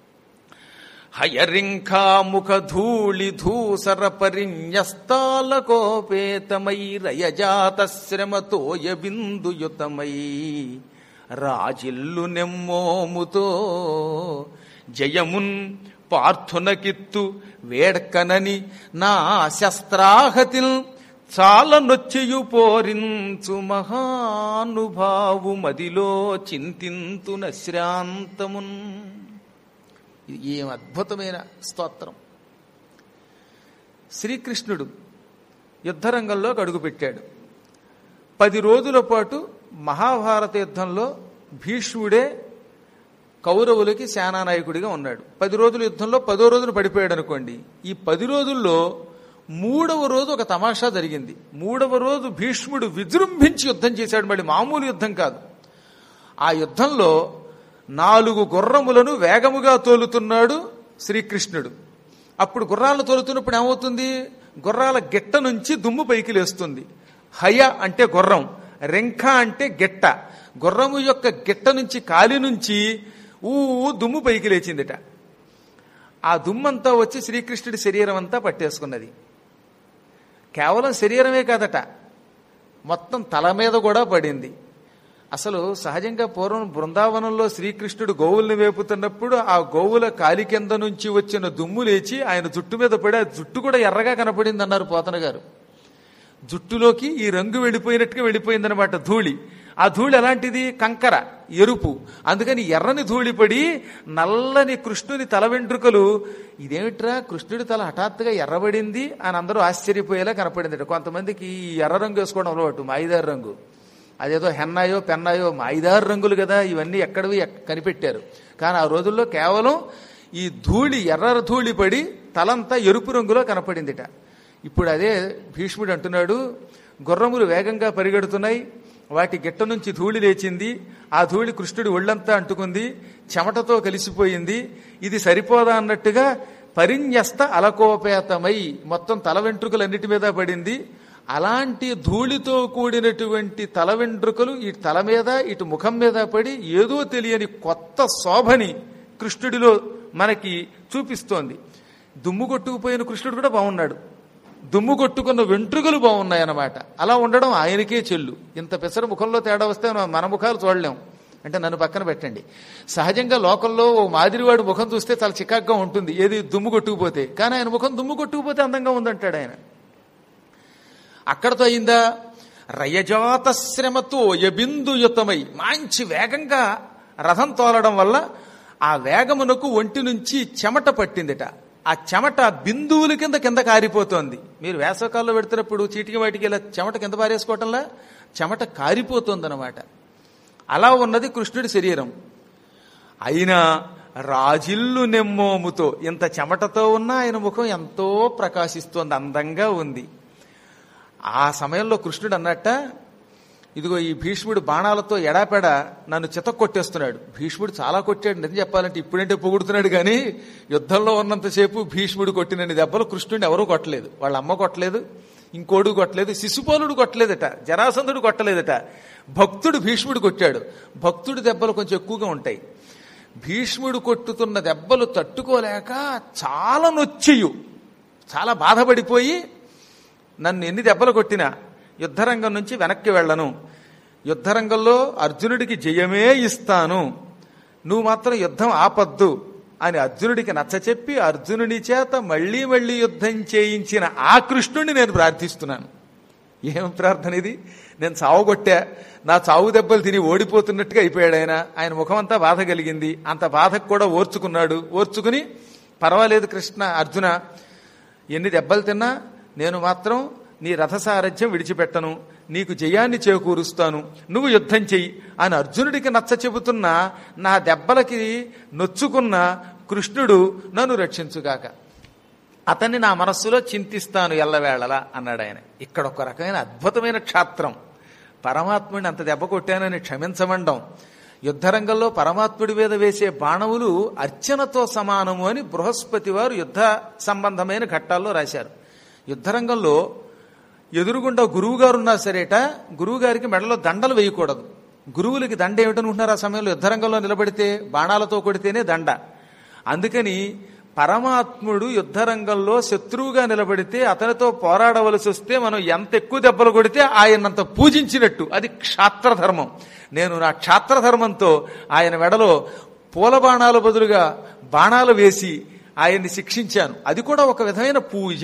హయరింఖాముఖ ధూళి ధూసర పరిన్యస్తాలకోపేతమై రయజాత శ్రమతోయ బిందుయుతమై రాజిల్లు నెమ్మోముతో జయమున్ పార్థునకిత్తు వేడ్కనని నా శస్త్రాహతిల్ చాలా నొచ్చియు పోరించు మహానుభావు మదిలో చింతింతు నశ్రాంతమున్. ఏం అద్భుతమైన స్తోత్రం. శ్రీకృష్ణుడు యుద్ధరంగంలోకి అడుగుపెట్టాడు. 10 రోజుల పాటు మహాభారత యుద్ధంలో భీష్ముడే కౌరవులకి సేనానాయకుడిగా ఉన్నాడు. 10 రోజుల యుద్ధంలో 10వ రోజున పడిపోయాడు అనుకోండి. ఈ 10 రోజుల్లో 3వ రోజు ఒక తమాషా జరిగింది. 3వ రోజు భీష్ముడు విజృంభించి యుద్ధం చేశాడు. మళ్ళీ మామూలు యుద్ధం కాదు. ఆ యుద్ధంలో 4 గుర్రములను వేగముగా తోలుతున్నాడు శ్రీకృష్ణుడు. అప్పుడు గుర్రాలను తోలుతున్నప్పుడు ఏమవుతుంది? గుర్రాల గిట్ట నుంచి దుమ్ము పైకి లేస్తుంది. హయ అంటే గుర్రం, రెంఖ అంటే గిట్ట. గుర్రము యొక్క గిట్ట నుంచి కాలి నుంచి దుమ్ము పైకి లేచిందిట. ఆ దుమ్మంతా వచ్చి శ్రీకృష్ణుడి శరీరం అంతా పట్టేసుకున్నది. కేవలం శరీరమే కాదట, మొత్తం తల మీద కూడా పడింది. అసలు సహజంగా పూర్వం బృందావనంలో శ్రీకృష్ణుడు గోవుల్ని వేపుతున్నప్పుడు ఆ గోవుల కాలి కింద నుంచి వచ్చిన దుమ్ము లేచి ఆయన జుట్టు మీద పడి ఆ జుట్టు కూడా ఎర్రగా కనపడింది అన్నారు పోతన గారు. జుట్టులోకి ఈ రంగు వెళ్ళిపోయినట్టుగా వెళ్ళిపోయిందనమాట ధూళి. ఆ ధూళి ఎలాంటిది? కంకర, ఎరుపు. అందుకని ఎర్రని ధూళి పడి నల్లని కృష్ణుని తల వెంట్రుకలు, ఇదేమిట్రా కృష్ణుడి తల హఠాత్తుగా ఎర్రబడింది అని అందరూ ఆశ్చర్యపోయేలా కనపడింది. కొంతమందికి ఈ ఎర్ర రంగు వేసుకోవడం అలవాటు, మాయిదారు రంగు. అదేదో హెన్నాయో పెన్నాయో మాయిదారు రంగులు కదా, ఇవన్నీ ఎక్కడవి కనిపెట్టారు. కానీ ఆ రోజుల్లో కేవలం ఈ ధూళి, ఎర్ర ధూళి పడి తలంతా ఎరుపు రంగులో కనపడిందిట. ఇప్పుడు అదే భీష్ముడు అంటున్నాడు, గుర్రములు వేగంగా పరిగెడుతున్నాయి, వాటి గిట్ట నుంచి ధూళి లేచింది. ఆ ధూళి కృష్ణుడి ఒళ్ళంతా అంటుకుంది, చెమటతో కలిసిపోయింది. ఇది సరిపోదా అన్నట్టుగా పరిన్యస్త అలకోపేతమై మొత్తం తల వెంట్రుకలన్నిటి మీద పడింది. అలాంటి ధూళితో కూడినటువంటి తల వెంట్రుకలు ఈ తల మీద ఇటు ముఖం మీద పడి ఏదో తెలియని కొత్త శోభని కృష్ణుడిలో మనకి చూపిస్తోంది. దుమ్ము కొట్టుకుపోయిన కృష్ణుడు కూడా బాగున్నాడు, దుమ్ము కొట్టుకున్న వెంట్రుకలు బాగున్నాయన్నమాట. అలా ఉండడం ఆయనకే చెల్లు. ఇంత పెసర ముఖంలో తేడా వస్తే మన ముఖాలు చూడలేం. అంటే నన్ను పక్కన పెట్టండి. సహజంగా లోకంలో ఓ మాదిరివాడు ముఖం చూస్తే చాలా చికాగ్గా ఉంటుంది, ఏది దుమ్ము కొట్టుకుపోతే. కానీ ఆయన ముఖం దుమ్ము కొట్టుకుపోతే అందంగా ఉందంటాడు ఆయన. అక్కడతో అయిందా? రయజాత శ్రమతో యబిందుయుతమై మంచి వేగంగా రథం తోలడం వల్ల ఆ వేగమునకు ఒంటి నుంచి చెమట పట్టిందిట. ఆ చెమట బిందువుల కింద కారిపోతోంది. మీరు వేసవకాలంలో పెడుతున్నప్పుడు చీటికి వాటికి ఇలా చెమట కింద పారేసుకోవటంలా చెమట కారిపోతుందన్నమాట. అలా ఉన్నది కృష్ణుడి శరీరం. అయినా రాజిల్లు నెమ్మోముతో, ఇంత చెమటతో ఉన్న ఆయన ముఖం ఎంతో ప్రకాశిస్తోంది, అందంగా ఉంది. ఆ సమయంలో కృష్ణుడు అన్నట్ట, ఇదిగో ఈ భీష్ముడు బాణాలతో ఎడాపెడ నన్ను చితక్కొట్టేస్తున్నాడు. భీష్ముడు చాలా కొట్టాడు, నిజం చెప్పాలంటే. ఇప్పుడంటే పొగుడుతున్నాడు, కానీ యుద్ధంలో ఉన్నంతసేపు భీష్ముడు కొట్టినన్ని దెబ్బలు కృష్ణుడిని ఎవరూ కొట్టలేదు. వాళ్ళ అమ్మ కొట్టలేదు, ఇంకోడు కొట్టలేదు, శిశుపాలుడు కొట్టలేదట, జరాసంధుడు కొట్టలేదట. భక్తుడు భీష్ముడు కొట్టాడు. భక్తుడి దెబ్బలు కొంచెం ఎక్కువగా ఉంటాయి. భీష్ముడు కొట్టుతున్న దెబ్బలు తట్టుకోలేక చాలా నొచ్చియు, చాలా బాధపడిపోయి, నన్ను ఎన్ని దెబ్బలు కొట్టినా యుద్ధరంగం నుంచి వెనక్కి వెళ్ళను, యుద్ధరంగంలో అర్జునుడికి జయమే ఇస్తాను, నువ్వు మాత్రం యుద్ధం ఆపద్దు అని అర్జునుడికి నచ్చచెప్పి అర్జునుడి చేత మళ్లీ మళ్లీ యుద్ధం చేయించిన ఆ కృష్ణుడిని నేను ప్రార్థిస్తున్నాను. ఏం ప్రార్థన ఇది? నేను చావుగొట్టా, నా చావు దెబ్బలు తిని ఓడిపోతున్నట్టుగా అయిపోయాడు ఆయన. ఆయన ముఖం అంతా బాధ కలిగింది. అంత బాధకు కూడా ఓర్చుకున్నాడు. ఓర్చుకుని, పర్వాలేదు కృష్ణ, అర్జున, ఎన్ని దెబ్బలు తిన్నా నేను మాత్రం నీ రథసారథ్యం విడిచిపెట్టను, నీకు జయాన్ని చేకూరుస్తాను, నువ్వు యుద్ధం చెయ్యి అని అర్జునుడికి నచ్చ చెబుతున్నా నా దెబ్బలకి నొచ్చుకున్న కృష్ణుడు నన్ను రక్షించుగాక, అతన్ని నా మనస్సులో చింతిస్తాను ఎల్లవేళలా అన్నాడు ఆయన. ఇక్కడ ఒక రకమైన అద్భుతమైన క్షాత్రం. పరమాత్ముడిని అంత దెబ్బ కొట్టానని క్షమించమండం. యుద్ధరంగంలో పరమాత్ముడి మీద వేసే బాణములు అర్చనతో సమానము అని బృహస్పతి వారు యుద్ధ సంబంధమైన ఘట్టాల్లో రాశారు. యుద్ధరంగంలో ఎదురుగుండా గురువు గారు ఉన్నా సరేట, గురువు గారికి మెడలో దండలు వేయకూడదు. గురువులకి దండ ఏమిటనుకుంటున్నారు? ఆ సమయంలో యుద్ధరంగంలో నిలబడితే బాణాలతో కొడితేనే దండ. అందుకని పరమాత్ముడు యుద్ధరంగంలో శత్రువుగా నిలబడితే, అతనితో పోరాడవలసి వస్తే మనం ఎంత ఎక్కువ దెబ్బలు కొడితే ఆయనంత పూజించినట్టు. అది క్షాత్రధర్మం. నేను నా క్షాత్రధర్మంతో ఆయన మెడలో పూల బాణాల బదులుగా బాణాలు వేసి ఆయన్ని శిక్షించాను. అది కూడా ఒక విధమైన పూజ.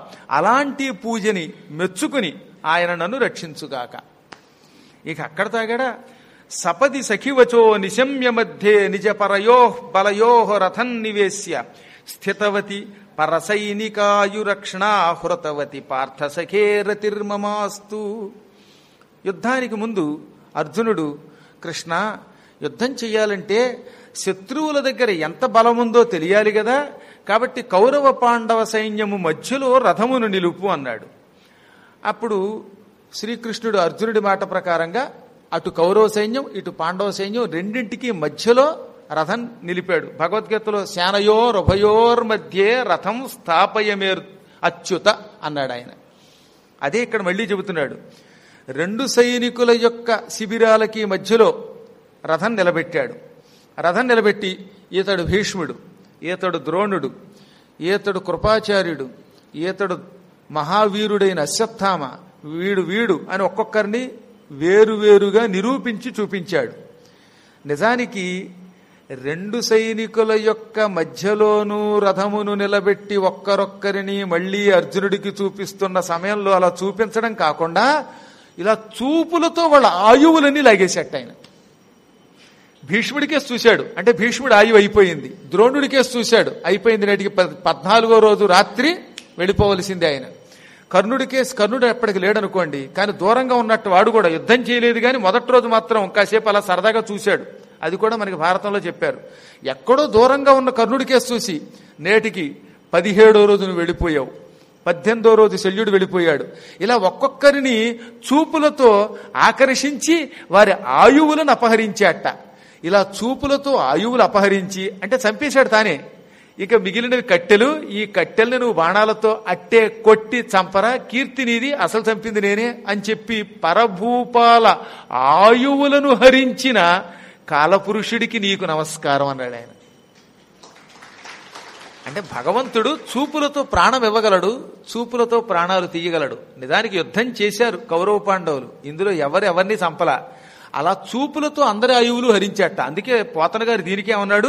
అలాంటి పూజని మెచ్చుకుని ఆయన నన్ను రక్షించుగాక. ఇక అక్కడ తాగాడా, సపది సఖివచో నిశమ్య మధ్యే నిజ పరయో బలయో రథం నివేశ్య స్థితవతి పరసైనికాయురక్షణా హృతవతి పార్థ సఖేరతిర్మమాస్తు. యుద్ధానికి ముందు అర్జునుడు, కృష్ణ, యుద్ధం చెయ్యాలంటే శత్రువుల దగ్గర ఎంత బలముందో తెలియాలి కదా, కాబట్టి కౌరవ పాండవ సైన్యము మధ్యలో రథమును నిలుపు అన్నాడు. అప్పుడు శ్రీకృష్ణుడు అర్జునుడి మాట ప్రకారంగా అటు కౌరవ సైన్యం ఇటు పాండవ సైన్యం రెండింటికి మధ్యలో రథం నిలిపాడు. భగవద్గీతలో సేనయోరుభయోర్ మధ్యే రథం స్థాపయమేర్ అచ్యుత అన్నాడు ఆయన. అదే ఇక్కడ మళ్ళీ చెబుతున్నాడు. రెండు సైనికుల యొక్క శిబిరాలకి మధ్యలో రథం నిలబెట్టాడు. రథం నిలబెట్టి ఈతడు భీష్ముడు, ఈతడు ద్రోణుడు, ఈతడు కృపాచార్యుడు, ఈతడు మహావీరుడైన అశ్వత్థామ, వీడు అని ఒక్కొక్కరిని వేరువేరుగా నిరూపించి చూపించాడు. నిజానికి రెండు సైనికుల యొక్క మధ్యలోనూ రథమును నిలబెట్టి ఒక్కరొక్కరిని మళ్లీ అర్జునుడికి చూపిస్తున్న సమయంలో అలా చూపించడం కాకుండా ఇలా చూపులతో వాళ్ళ ఆయువులన్నీ లాగేసేట ఆయన. భీష్ముడికేసి చూశాడు అంటే భీష్ముడి ఆయువు అయిపోయింది. ద్రోణుడికేసి చూశాడు, అయిపోయింది, నేటికి 14వ రోజు రాత్రి వెళ్ళిపోవలసిందే ఆయన. కర్ణుడు ఎప్పటికి లేడనుకోండి, కానీ దూరంగా ఉన్నట్టు వాడు కూడా యుద్ధం చేయలేదు, కానీ మొదటి రోజు మాత్రం కాసేపు అలా సరదాగా చూశాడు. అది కూడా మనకి భారతంలో చెప్పారు. ఎక్కడో దూరంగా ఉన్న కర్ణుడికేసి చూసి నేటికి 17వ రోజు నువ్వు వెళ్ళిపోయావు, 18వ రోజు శల్యుడు వెళ్ళిపోయాడు. ఇలా ఒక్కొక్కరిని చూపులతో ఆకర్షించి వారి ఆయువులను అపహరించాట. ఇలా చూపులతో ఆయువులు అపహరించి అంటే చంపేశాడు తానే. ఇక మిగిలినవి కట్టెలు, ఈ కట్టెల్ని నువ్వు బాణాలతో అట్టే కొట్టి చంపరా, కీర్తి నీది, అసలు చంపింది నేనే అని చెప్పి పరభూపాల ఆయువులను హరించిన కాలపురుషుడికి నీకు నమస్కారం అన్నాడు ఆయన. అంటే భగవంతుడు చూపులతో ప్రాణం ఇవ్వగలడు, చూపులతో ప్రాణాలు తీయగలడు. నిజానికి యుద్ధం చేశారు కౌరవ పాండవులు, ఇందులో ఎవరిని చంపలా. అలా చూపులతో అందరి ఆయువులు హరించాట. అందుకే పోతన గారు దీనికి ఏమన్నాడు,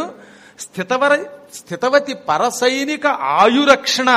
స్థితవతి పరసైనిక ఆయురక్షణ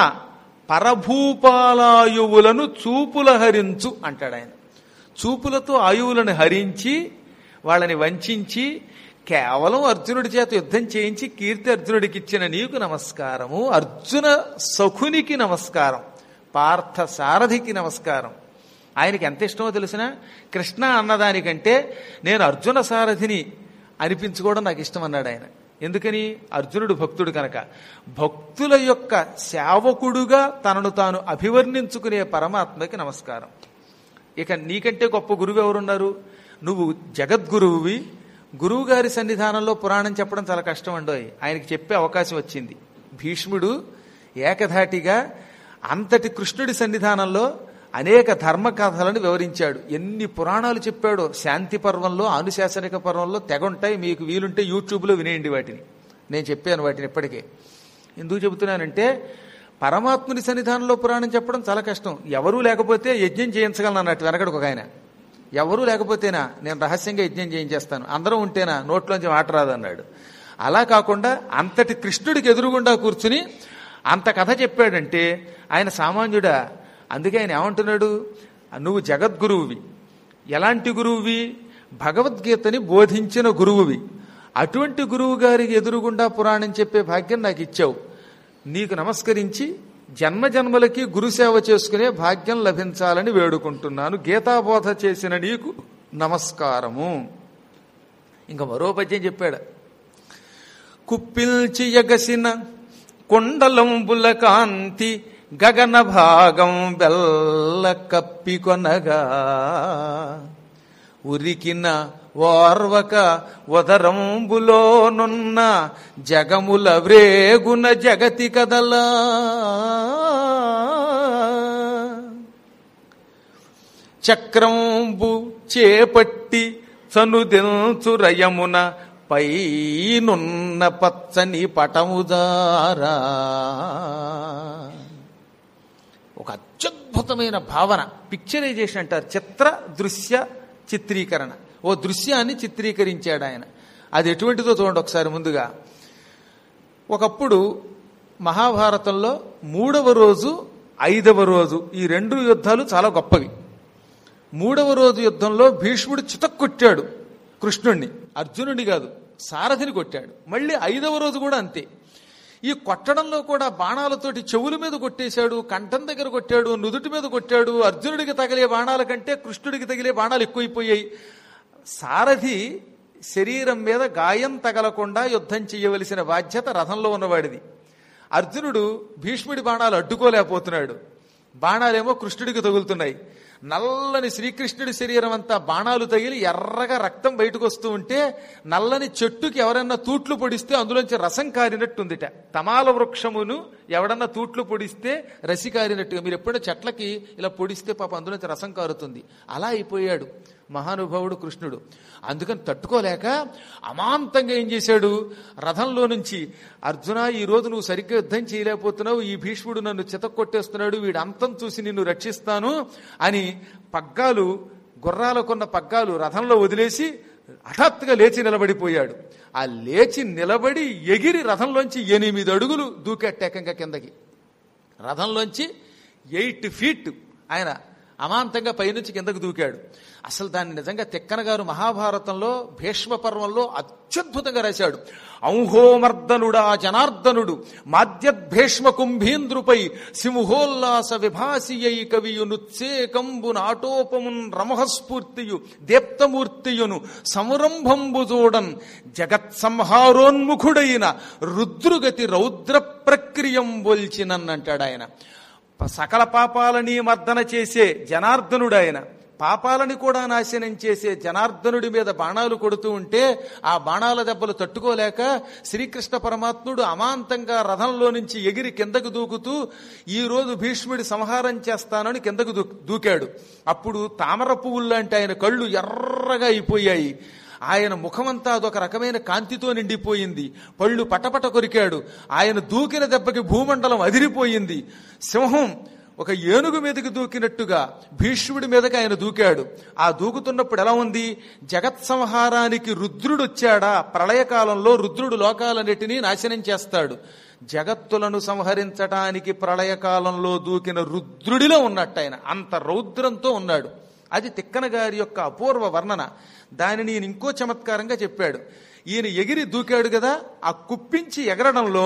పరభూపాలాయువులను చూపుల హరించు అంటాడు ఆయన. చూపులతో ఆయువులను హరించి వాళ్ళని వంచి కేవలం అర్జునుడి చేత యుద్ధం చేయించి కీర్తి అర్జునుడికి ఇచ్చిన నీకు నమస్కారము, అర్జున సఖునికి నమస్కారం, పార్థ సారథికి నమస్కారం. ఆయనకి ఎంత ఇష్టమో తెలిసిన, కృష్ణ అన్నదానికంటే నేను అర్జున సారథిని అనిపించుకోవడం నాకు ఇష్టం అన్నాడు ఆయన. ఎందుకని? అర్జునుడు భక్తుడు కనుక. భక్తుల యొక్క సేవకుడుగా తనను తాను అభివర్ణించుకునే పరమాత్మకి నమస్కారం. ఇక నీకంటే గొప్ప గురువు ఎవరున్నారు? నువ్వు జగద్గురువువి. గురువు గారి సన్నిధానంలో పురాణం చెప్పడం చాలా కష్టం అండోయ్. ఆయనకి చెప్పే అవకాశం వచ్చింది. భీష్ముడు ఏకధాటిగా అంతటి కృష్ణుడి సన్నిధానంలో అనేక ధర్మ కథలను వివరించాడు. ఎన్ని పురాణాలు చెప్పాడో. శాంతి పర్వంలో, అనుశాసనిక పర్వంలో తెగుంటాయి, మీకు వీలుంటే యూట్యూబ్లో వినేయండి వాటిని. నేను చెప్పాను వాటిని ఇప్పటికే. ఎందుకు చెబుతున్నానంటే పరమాత్ముని సన్నిధానంలో పురాణం చెప్పడం చాలా కష్టం. ఎవరూ లేకపోతే యజ్ఞం చేయించగలను అన్నట్టు వెనకడికి ఒక ఆయన. ఎవరూ లేకపోతేనా నేను రహస్యంగా యజ్ఞం చేయించేస్తాను, అందరం ఉంటేనా నోట్లోంచి మాట రాదు అన్నాడు. అలా కాకుండా అంతటి కృష్ణుడికి ఎదురుగుండా కూర్చుని అంత కథ చెప్పాడంటే ఆయన సామాన్యుడా? అందుకే ఆయన ఏమంటున్నాడు, నువ్వు జగద్గురువువి. ఎలాంటి గురువువి? భగవద్గీతని బోధించిన గురువువి. అటువంటి గురువు గారికి ఎదురుగుండా పురాణం చెప్పే భాగ్యం నాకు ఇచ్చావు. నీకు నమస్కరించి జన్మజన్మలకి గురుసేవ చేసుకునే భాగ్యం లభించాలని వేడుకుంటున్నాను. గీతాబోధ చేసిన నీకు నమస్కారము. ఇంకా మరో పద్యం చెప్పాడు. కుప్పిల్చి ఎగసిన కొండలంబుల కాంతి గగన భాగం బెల్ల కప్పికొనగా ఉరికిన ఓర్వక ఉదరంబులోనున్న జగముల వ్రేగున జగతి కదలా చక్రంబు చేపట్టి చనుదెంచురయమున పైనున్న పచ్చని పటముదారా. ఒక అత్యద్భుతమైన భావన, పిక్చరైజేషన్ అంటారు, చిత్ర దృశ్య చిత్రీకరణ. ఓ దృశ్యాన్ని చిత్రీకరించాడు ఆయన. అది ఎటువంటిదో చూడండి ఒకసారి. ముందుగా ఒకప్పుడు మహాభారతంలో 3వ రోజు 5వ రోజు ఈ 2 యుద్ధాలు చాలా గొప్పవి. 3వ రోజు యుద్ధంలో భీష్ముడు చితక్కొట్టాడు కృష్ణుణ్ణి, అర్జునుడిని కాదు సారథిని కొట్టాడు. మళ్ళీ 5వ రోజు కూడా అంతే. ఈ కొట్టడంలో కూడా బాణాలతోటి చెవుల మీద కొట్టేశాడు, కంఠం దగ్గర కొట్టాడు, నుదుటి మీద కొట్టాడు. అర్జునుడికి తగిలే బాణాల కంటే కృష్ణుడికి తగిలే బాణాలు ఎక్కువైపోయాయి. సారథి శరీరం మీద గాయం తగలకుండా యుద్ధం చేయవలసిన బాధ్యత రథంలో ఉన్నవాడిది. అర్జునుడు భీష్ముడి బాణాలు అడ్డుకోలేకపోతున్నాడు, బాణాలేమో కృష్ణుడికి తగులుతున్నాయి. నల్లని శ్రీకృష్ణుడి శరీరం అంతా బాణాలు తగిలి ఎర్రగా రక్తం బయటకు వస్తూ ఉంటే నల్లని చెట్టుకి ఎవరన్నా తూట్లు పొడిస్తే అందులోంచి రసం కారినట్టుందిట. తమాల వృక్షమును ఎవడన్నా తూట్లు పొడిస్తే రసి కారినట్టుగా. మీరు ఎప్పుడైనా చెట్లకి ఇలా పొడిస్తే పాప అందులోంచి రసం కారుతుంది. అలా అయిపోయాడు మహానుభావుడు కృష్ణుడు. అందుకని తట్టుకోలేక అమాంతంగా ఏం చేశాడు, రథంలో నుంచి అర్జున, ఈ రోజు నువ్వు సరిగ్గా యుద్ధం చేయలేకపోతున్నావు, ఈ భీష్ముడు నన్ను చితక్కొట్టేస్తున్నాడు, వీడు అంతం చూసి నిన్ను రక్షిస్తాను అని పగ్గాలు, గుర్రాలకున్న పగ్గాలు రథంలో వదిలేసి హఠాత్తుగా లేచి నిలబడిపోయాడు. ఆ లేచి నిలబడి ఎగిరి రథంలోంచి 8 అడుగులు దూకెట్టేకంగా కిందకి. రథంలోంచి 8 ఫీట్ ఆయన అమాంతంగా పైనుంచి కిందకు దూకాడు. అసలు దాన్ని నిజంగా తిక్కన గారు మహాభారతంలో భీష్మ పర్వంలో అత్యద్భుతంగా రాశాడు. ఔహోమర్దనుడా జనార్దనుడు మాద్యద్భీష్మ కుంభీంద్రుపై సింహోల్లాస విభాసియై కవియునుత్సేకంబు నాటోపమున్ రమహస్ఫూర్తియు దీప్తమూర్తియును సంరంభంబు చూడన్ జగత్ సంహారోన్ముఖుడైన రుద్రుగతి రౌద్ర ప్రక్రియం బొల్చినన్నంటాడు ఆయన. సకల పాపాలని మర్దన చేసే జనార్దనుడు ఆయన. పాపాలని కూడా నాశనం చేసే జనార్దనుడి మీద బాణాలు కొడుతూ ఉంటే ఆ బాణాల దెబ్బలు తట్టుకోలేక శ్రీకృష్ణ పరమాత్ముడు అమాంతంగా రథంలో నుంచి ఎగిరి కిందకు దూకుతూ ఈ రోజు భీష్ముడి సంహారం చేస్తానని కిందకు దూకాడు. అప్పుడు తామర పువ్వుల్లాంటి ఆయన కళ్ళు ఎర్రగా అయిపోయాయి. ఆయన ముఖమంతా అదొక రకమైన కాంతితో నిండిపోయింది. పళ్ళు పటపట కొరికాడు. ఆయన దూకిన దెబ్బకి భూమండలం అదిరిపోయింది. సింహం ఒక ఏనుగు మీదకి దూకినట్టుగా భీష్ముడి మీదకి ఆయన దూకాడు. ఆ దూకుతున్నప్పుడు ఎలా ఉంది, జగత్ సంహారానికి రుద్రుడు వచ్చాడా? ప్రళయకాలంలో రుద్రుడు లోకాలన్నిటినీ నాశనం చేస్తాడు. జగత్తులను సంహరించటానికి ప్రళయకాలంలో దూకిన రుద్రుడిలో ఉన్నట్టు ఆయన. అంత రౌద్రంతో ఉన్నాడు. అది తిక్కన గారి యొక్క అపూర్వ వర్ణన. దానిని ఈయన ఇంకో చమత్కారంగా చెప్పాడు. ఈయన ఎగిరి దూకాడు కదా, ఆ కుప్పించి ఎగరడంలో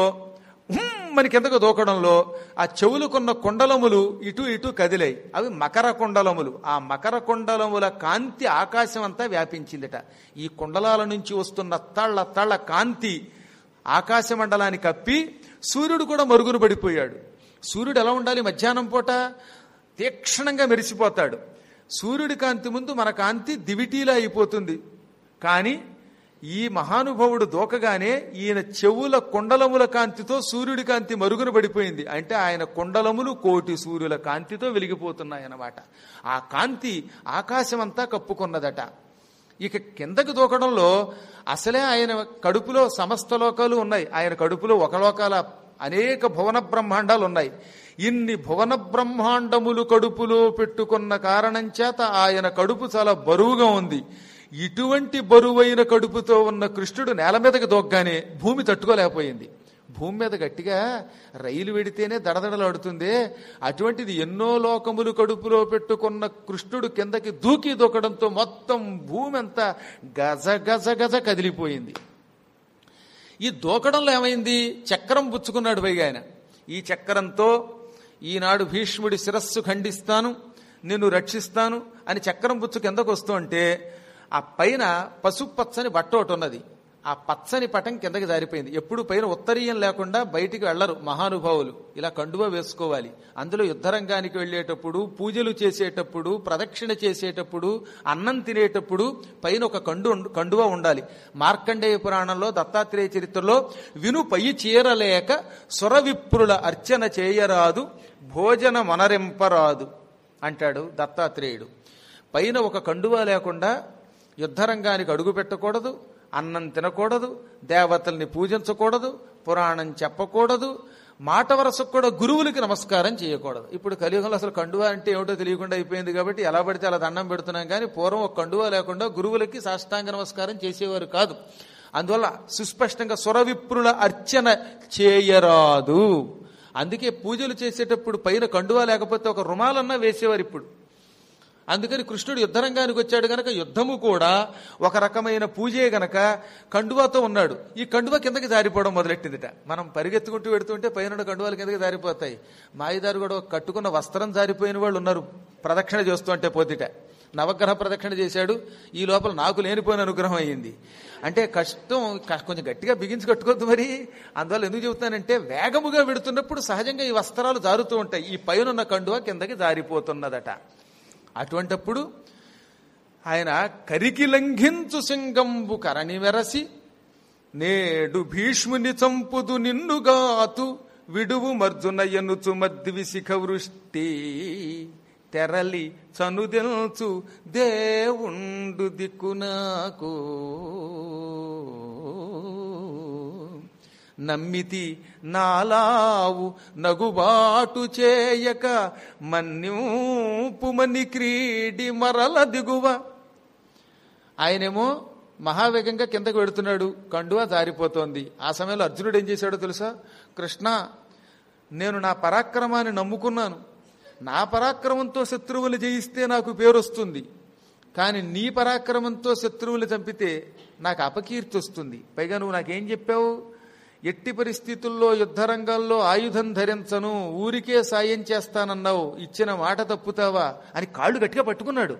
మన కిందకు దూకడంలో ఆ చెవులకున్న కుండలములు ఇటు ఇటు కదిలాయి. అవి మకర కుండలములు. ఆ మకర కుండలముల కాంతి ఆకాశం అంతా వ్యాపించిందట. ఈ కుండలాల నుంచి వస్తున్న తళ్ళ తళ్ళ కాంతి ఆకాశ మండలాన్ని కప్పి సూర్యుడు కూడా మరుగున పడిపోయాడు. సూర్యుడు ఎలా ఉండాలి, మధ్యాహ్నం పూట తీక్షణంగా మెరిసిపోతాడు. సూర్యుడి కాంతి ముందు మన కాంతి దివిటీలా అయిపోతుంది. కానీ ఈ మహానుభావుడు దూకగానే ఈయన చెవుల కుండలముల కాంతితో సూర్యుడి కాంతి మరుగున పడిపోయింది. అంటే ఆయన కుండలములు 1,000,000 సూర్యుల కాంతితో వెలిగిపోతున్నాయన్నమాట. ఆ కాంతి ఆకాశమంతా కప్పుకున్నదట. ఇక కిందకు దూకడంలో అసలే ఆయన కడుపులో సమస్త లోకాలు ఉన్నాయి. ఆయన కడుపులో ఒక లోకాల అనేక భువన బ్రహ్మాండాలు ఉన్నాయి. ఇన్ని భువన బ్రహ్మాండములు కడుపులో పెట్టుకున్న కారణం చేత ఆయన కడుపు చాలా బరువుగా ఉంది. ఇటువంటి బరువైన కడుపుతో ఉన్న కృష్ణుడు నేల మీదకి దొగ్గానే భూమి తట్టుకోలేకపోయింది. భూమి మీద గట్టిగా రైలు వెడితేనే దడదడలాడుతుంది. అటువంటిది ఎన్నో లోకములు కడుపులో పెట్టుకున్న కృష్ణుడు కిందకి దూకి దూకడంతో మొత్తం భూమి అంతా గజ గజ గజ కదిలిపోయింది. ఈ దూకడంలో ఏమైంది, చక్రం పుచ్చుకున్నాడు పైగా ఆయన. ఈ చక్రంతో ఈనాడు భీష్ముడి శిరస్సు ఖండిస్తాను, నిన్ను రక్షిస్తాను అని చక్రం పుచ్చు కిందకు వస్తూ ఉంటే ఆ పైన పసుపు పచ్చని బట్ట ఒకటి ఉన్నది. ఆ పచ్చని పటం కిందకి జారిపోయింది. ఎప్పుడు పైన ఉత్తరీయం లేకుండా బయటికి వెళ్లరు మహానుభావులు. ఇలా కండువా వేసుకోవాలి. అందులో యుద్ధరంగానికి వెళ్లేటప్పుడు, పూజలు చేసేటప్పుడు, ప్రదక్షిణ చేసేటప్పుడు, అన్నం తినేటప్పుడు పైన ఒక కండువా ఉండాలి. మార్కండేయ పురాణంలో దత్తాత్రేయ చరిత్రలో విను పై చీరలేక సురవిప్రుల అర్చన చేయరాదు, భోజన మనరింపరాదు అంటాడు దత్తాత్రేయుడు. పైన ఒక కండువా లేకుండా యుద్ధరంగానికి అడుగు పెట్టకూడదు, అన్నం తినకూడదు, దేవతల్ని పూజించకూడదు, పురాణం చెప్పకూడదు, మాట వరసకు కూడా గురువులకి నమస్కారం చేయకూడదు. ఇప్పుడు కలియుగంలో అసలు కండువా అంటే ఏమిటో తెలియకుండా అయిపోయింది కాబట్టి ఎలా పడితే అలా దండం పెడుతున్నాం. కానీ పూర్వం ఒక కండువా లేకుండా గురువులకి సాష్టాంగ నమస్కారం చేసేవారు కాదు. అందువల్ల సుస్పష్టంగా సురవిప్రుల అర్చన చేయరాదు. అందుకే పూజలు చేసేటప్పుడు పైన కండువా లేకపోతే ఒక రుమాలన్నా వేసేవారు ఇప్పుడు. అందుకని కృష్ణుడు యుద్ధరంగానికి వచ్చాడు గనక యుద్ధము కూడా ఒక రకమైన పూజే గనక కండువాతో ఉన్నాడు. ఈ కండువా కిందకి జారిపోవడం మొదలెట్టిందిట. మనం పరిగెత్తుకుంటూ పెడుతుంటే పైన కండువాల కిందకి జారిపోతాయి. మాయిదారు కూడా కట్టుకున్న వస్త్రం జారిపోయిన వాళ్ళు ఉన్నారు. ప్రదక్షిణ చేస్తూ అంటే పోతిట నవగ్రహ ప్రదక్షిణ చేశాడు. ఈ లోపల నాకు లేనిపోయిన అనుగ్రహం అయ్యింది. అంటే కష్టం, కొంచెం గట్టిగా బిగించి కట్టుకోవద్దు మరి. అందువల్ల ఎందుకు చెబుతానంటే వేగముగా వెడుతున్నప్పుడు సహజంగా ఈ వస్త్రాలు జారుతూ ఉంటాయి. ఈ పైన కండువా కిందకి జారిపోతున్నదట. అటువంటప్పుడు ఆయన కరికి లంఘించు సింగంబు కరణి వెరసి నేడు భీష్ముని చంపుదు నిన్నుగాతు విడువు మర్జున ఎనుచు మద్ది శిఖ వృష్టి తెరలి చనుదెల్చు దేవుండు దిక్కునాకు నమ్మితి నాలావు నగుబాటు చేయక మన్యూపుమని క్రీడి మరల దిగువ. ఆయనేమో మహావేగంగా కిందకు వెడుతున్నాడు, కండువా జారిపోతోంది. ఆ సమయంలో అర్జునుడు ఏం చేశాడో తెలుసా? కృష్ణ, నేను నా పరాక్రమాన్ని నమ్ముకున్నాను. నా పరాక్రమంతో శత్రువులు జయిస్తే నాకు పేరు వస్తుంది, కానీ నీ పరాక్రమంతో శత్రువులు చంపితే నాకు అపకీర్తి వస్తుంది. పైగా నువ్వు నాకేం చెప్పావు? ఎట్టి పరిస్థితుల్లో యుద్ధరంగంలో ఆయుధం ధరించను, ఊరికే సాయం చేస్తానన్నావు, ఇచ్చిన మాట తప్పుతావా అని కాళ్ళు గట్టిగా పట్టుకున్నాడు.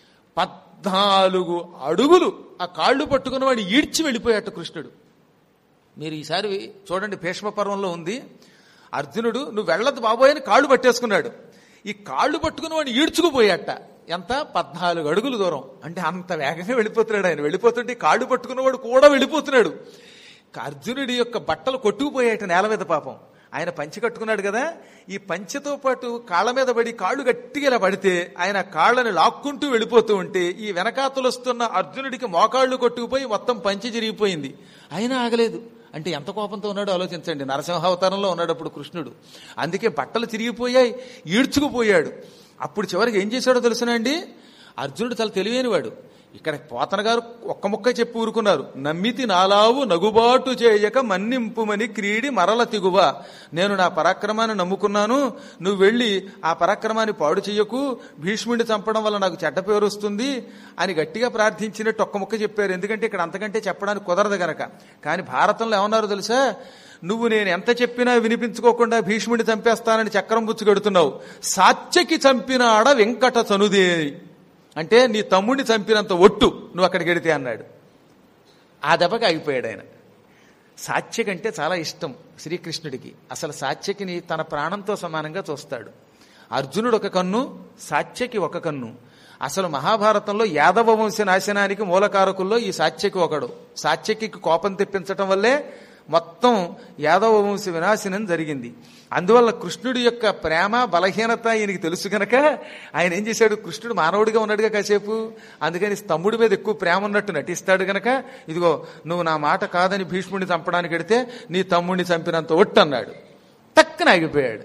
14 అడుగులు ఆ కాళ్ళు పట్టుకున్న వాడు ఈడ్చి వెళ్ళిపోయాట కృష్ణుడు. మీరు ఈసారి చూడండి, భీష్మ పర్వంలో ఉంది. అర్జునుడు నువ్వు వెళ్ళదు బాబోయ్ అని కాళ్ళు పట్టేసుకున్నాడు. ఈ కాళ్ళు పట్టుకున్న వాడిని ఈడ్చుకుపోయాట. ఎంత? 14 అడుగులు దూరం. అంటే అంత వేగంగా వెళ్ళిపోతున్నాడు ఆయన. వెళ్ళిపోతుంటే కాళ్ళు పట్టుకున్నవాడు కూడా వెళ్ళిపోతున్నాడు. అర్జునుడి యొక్క బట్టలు కొట్టుకుపోయాట నేల మీద. పాపం ఆయన పంచె కట్టుకున్నాడు కదా, ఈ పంచెతో పాటు కాళ్ళ మీద పడి కాళ్ళు గట్టిగా ఇలా పడితే ఆయన కాళ్ళని లాక్కుంటూ వెళ్ళిపోతూ ఉంటే ఈ వెనకాతలు వస్తున్న అర్జునుడికి మోకాళ్ళు కొట్టుకుపోయి మొత్తం పంచె చిరిగిపోయింది. అయినా ఆగలేదు. అంటే ఎంత కోపంతో ఉన్నాడో ఆలోచించండి. నరసింహావతారంలో ఉన్నాడు అప్పుడు కృష్ణుడు. అందుకే బట్టలు చిరిగిపోయాయి, ఈడ్చుకుపోయాడు. అప్పుడు చివరికి ఏం చేశాడో తెలుసునండి, అర్జునుడు చాలా తెలివైనవాడు. ఇక్కడ పోతన గారు ఒక్క ముక్క చెప్పి ఊరుకున్నారు. నమ్మితి నాలావు నగుబాటు చేయక మన్నింపుమని క్రీడి మరల తిగువ. నేను నా పరాక్రమాన్ని నమ్ముకున్నాను, నువ్వు వెళ్ళి ఆ పరాక్రమాన్ని పాడు చెయ్యకు, భీష్ముడిని చంపడం వల్ల నాకు చెడ్డ పేరు వస్తుంది అని గట్టిగా ప్రార్థించినట్టు ఒక్క ముక్క చెప్పారు. ఎందుకంటే ఇక్కడ అంతకంటే చెప్పడానికి కుదరదు గనక. కానీ భారతంలో ఏమన్నారో తెలుసా? నువ్వు నేను ఎంత చెప్పినా వినిపించుకోకుండా భీష్ముడిని చంపేస్తానని చక్రం పుచ్చుకెడుతున్నావు. సాత్యకి చంపినాడ వెంకట చనుదే, అంటే నీ తమ్ముడిని చంపినంత ఒట్టు నువ్వు అక్కడికి వెడితే అన్నాడు. ఆ దెబ్బకి ఆగిపోయాడు ఆయన. సాత్యకంటే చాలా ఇష్టం శ్రీకృష్ణుడికి. అసలు సాత్యకిని తన ప్రాణంతో సమానంగా చూస్తాడు. అర్జునుడు ఒక కన్ను, సాత్యకి ఒక కన్ను. అసలు మహాభారతంలో యాదవ వంశ నాశనానికి మూలకారకుల్లో ఈ సాత్యకి ఒకడు. సాత్యకి కోపం తెప్పించటం వల్లే మొత్తం యాదవ వంశ వినాశనం జరిగింది. అందువల్ల కృష్ణుడి యొక్క ప్రేమ బలహీనత ఈయనకి తెలుసు గనక ఆయన ఏం చేశాడు, కృష్ణుడు మానవుడిగా ఉన్నాడుగా కాసేపు, అందుకని తమ్ముడి మీద ఎక్కువ ప్రేమ ఉన్నట్టు నటిస్తాడు గనక, ఇదిగో నువ్వు నా మాట కాదని భీష్ముడిని చంపడానికి వెడితే నీ తమ్ముడిని చంపినంత ఒట్టు అన్నాడు. టక్కున ఆగిపోయాడు.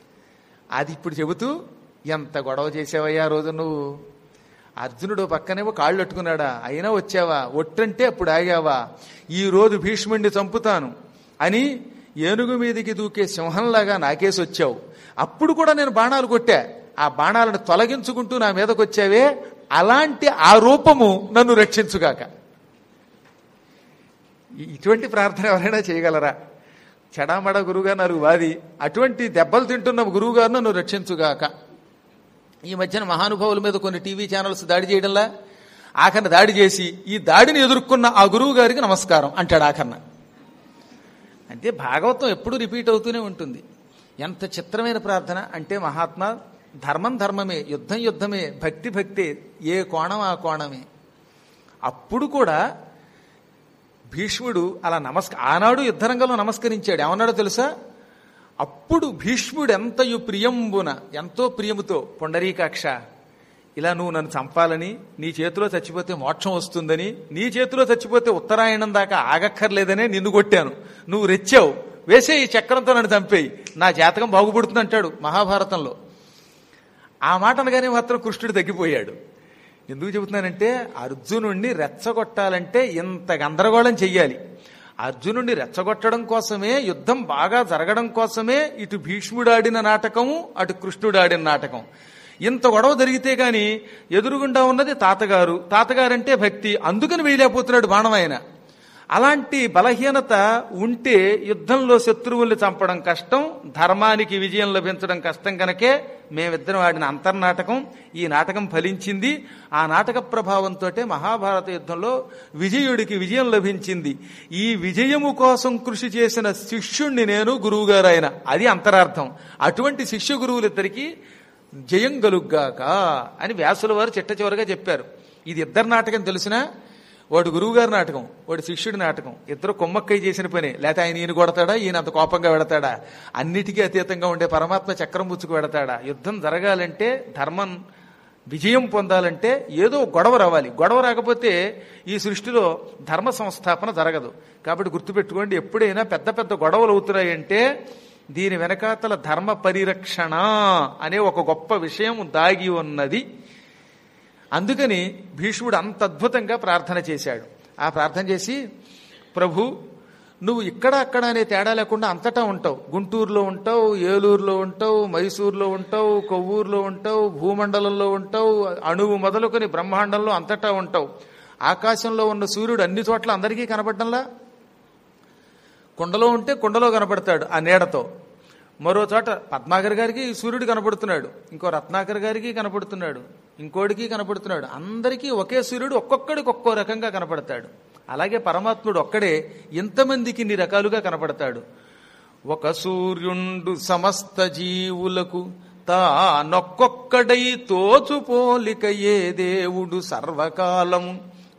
అది ఇప్పుడు చెబుతూ, ఎంత గొడవ చేసావయ్యా రోజు నువ్వు. అర్జునుడు పక్కనేమో కాళ్ళు అట్టుకున్నాడా, అయినా వచ్చావా, ఒట్టంటే అప్పుడు ఆగావా. ఈ రోజు భీష్ముడిని చంపుతాను అని ఏనుగు మీదికి దూకే సింహంలాగా నాకేసి వచ్చావు. అప్పుడు కూడా నేను బాణాలు కొట్టా, ఆ బాణాలను తొలగించుకుంటూ నా మీదకి వచ్చావే, అలాంటి ఆ రూపము నన్ను రక్షించుగాక. ఇటువంటి ప్రార్థన ఎవరైనా చేయగలరా? చెడామడ గురువుగారు నాకు వాది, అటువంటి దెబ్బలు తింటున్న గురువుగారు నన్ను రక్షించుగాక. ఈ మధ్యన మహానుభావుల మీద కొన్ని టీవీ ఛానల్స్ దాడి చేయడంలా, ఆఖరణ దాడి చేసి ఈ దాడిని ఎదుర్కొన్న ఆ గురువు గారికి నమస్కారం అంటాడు ఆఖరణ. అంటే భాగవతం ఎప్పుడూ రిపీట్ అవుతూనే ఉంటుంది. ఎంత చిత్రమైన ప్రార్థన అంటే, మహాత్మా ధర్మం ధర్మమే, యుద్ధం యుద్ధమే, భక్తి భక్తే, ఏ కోణం ఆ కోణమే. అప్పుడు కూడా భీష్ముడు అలా ఆనాడు యుద్ధరంగంలో నమస్కరించాడు. ఏమన్నాడో తెలుసా? అప్పుడు భీష్ముడు ఎంతయు ప్రియంబున, ఎంతో ప్రియముతో, పొండరీకాక్ష, ఇలా నువ్వు నన్ను చంపాలని, నీ చేతిలో చచ్చిపోతే మోక్షం వస్తుందని, నీ చేతిలో చచ్చిపోతే ఉత్తరాయణం దాకా ఆగక్కర్లేదనే నిన్ను కొట్టాను. నువ్వు రెచ్చావు, వేసే ఈ చక్రంతో నన్ను చంపేయి, నా జాతకం బాగుపడుతుంది అంటాడు మహాభారతంలో. ఆ మాట అనగానే మాత్రం కృష్ణుడు తగ్గిపోయాడు. ఎందుకు చెబుతున్నానంటే, అర్జునుడిని రెచ్చగొట్టాలంటే ఇంత గందరగోళం చెయ్యాలి. అర్జునుడిని రెచ్చగొట్టడం కోసమే, యుద్ధం బాగా జరగడం కోసమే ఇటు భీష్ముడు ఆడిన నాటకము, అటు కృష్ణుడు ఆడిన నాటకం. ఇంత గొడవ జరిగితే గాని ఎదురుగుండా ఉన్నది తాతగారు, తాతగారంటే భక్తి, అందుకని వేయలేకపోతున్నాడు బాణం ఆయన. అలాంటి బలహీనత ఉంటే యుద్ధంలో శత్రువుల్ని చంపడం కష్టం, ధర్మానికి విజయం లభించడం కష్టం. కనుకే మేమిద్దరం ఆడిన అంతర్నాటకం, ఈ నాటకం ఫలించింది. ఆ నాటక ప్రభావంతో మహాభారత యుద్ధంలో విజయుడికి విజయం లభించింది. ఈ విజయము కోసం కృషి చేసిన శిష్యుణ్ణి నేను, గురువుగారు ఆయన, అది అంతరార్థం. అటువంటి శిష్య గురువులిద్దరికీ జయం గలుగ్గాక అని వ్యాసుల వారు చిట్ట చివరిగా చెప్పారు. ఇది ఇద్దరు నాటకం తెలిసినా, వాడు గురువుగారి నాటకం, వాడు శిష్యుడి నాటకం, ఇద్దరు కొమ్మక్కయ్య చేసిన పనే. లేకపోతే ఆయన ఈయన కొడతాడా, ఈయన అంత కోపంగా వెడతాడా, అన్నిటికీ అతీతంగా ఉండే పరమాత్మ చక్రం పుచ్చుకు వెడతాడా? యుద్ధం జరగాలంటే, ధర్మం విజయం పొందాలంటే ఏదో గొడవ రావాలి. గొడవ రాకపోతే ఈ సృష్టిలో ధర్మ సంస్థాపన జరగదు. కాబట్టి గుర్తుపెట్టుకోండి, ఎప్పుడైనా పెద్ద పెద్ద గొడవలు అవుతున్నాయంటే దీని వెనకాతల ధర్మ పరిరక్షణ అనే ఒక గొప్ప విషయం దాగి ఉన్నది. అందుకని భీష్ముడు అంత అద్భుతంగా ప్రార్థన చేశాడు. ఆ ప్రార్థన చేసి, ప్రభు నువ్వు ఇక్కడ అక్కడ అనే తేడా లేకుండా అంతటా ఉంటావు. గుంటూరులో ఉంటావు, ఏలూరులో ఉంటావు, మైసూరులో ఉంటావు, కొవ్వూరులో ఉంటావు, భూమండలంలో ఉంటావు, అణువు మొదలుకొని బ్రహ్మాండంలో అంతటా ఉంటావు. ఆకాశంలో ఉన్న సూర్యుడు అన్ని చోట్ల అందరికీ కనపడ్డంలా, కుండలో ఉంటే కుండలో కనపడతాడు ఆ నీడతో. మరో చోట పద్మాకర్ గారికి సూర్యుడు కనపడుతున్నాడు, ఇంకో రత్నాకర్ గారికి కనపడుతున్నాడు, ఇంకోటికి కనపడుతున్నాడు. అందరికీ ఒకే సూర్యుడు ఒక్కొక్కడికి ఒక్కో రకంగా కనపడతాడు. అలాగే పరమాత్ముడు ఒక్కడే ఇంతమందికి ఇన్ని రకాలుగా కనపడతాడు. ఒక సూర్యుండు సమస్త జీవులకు తానొక్కొక్కడై తోచుపోలిక ఏ దేవుడు సర్వకాలము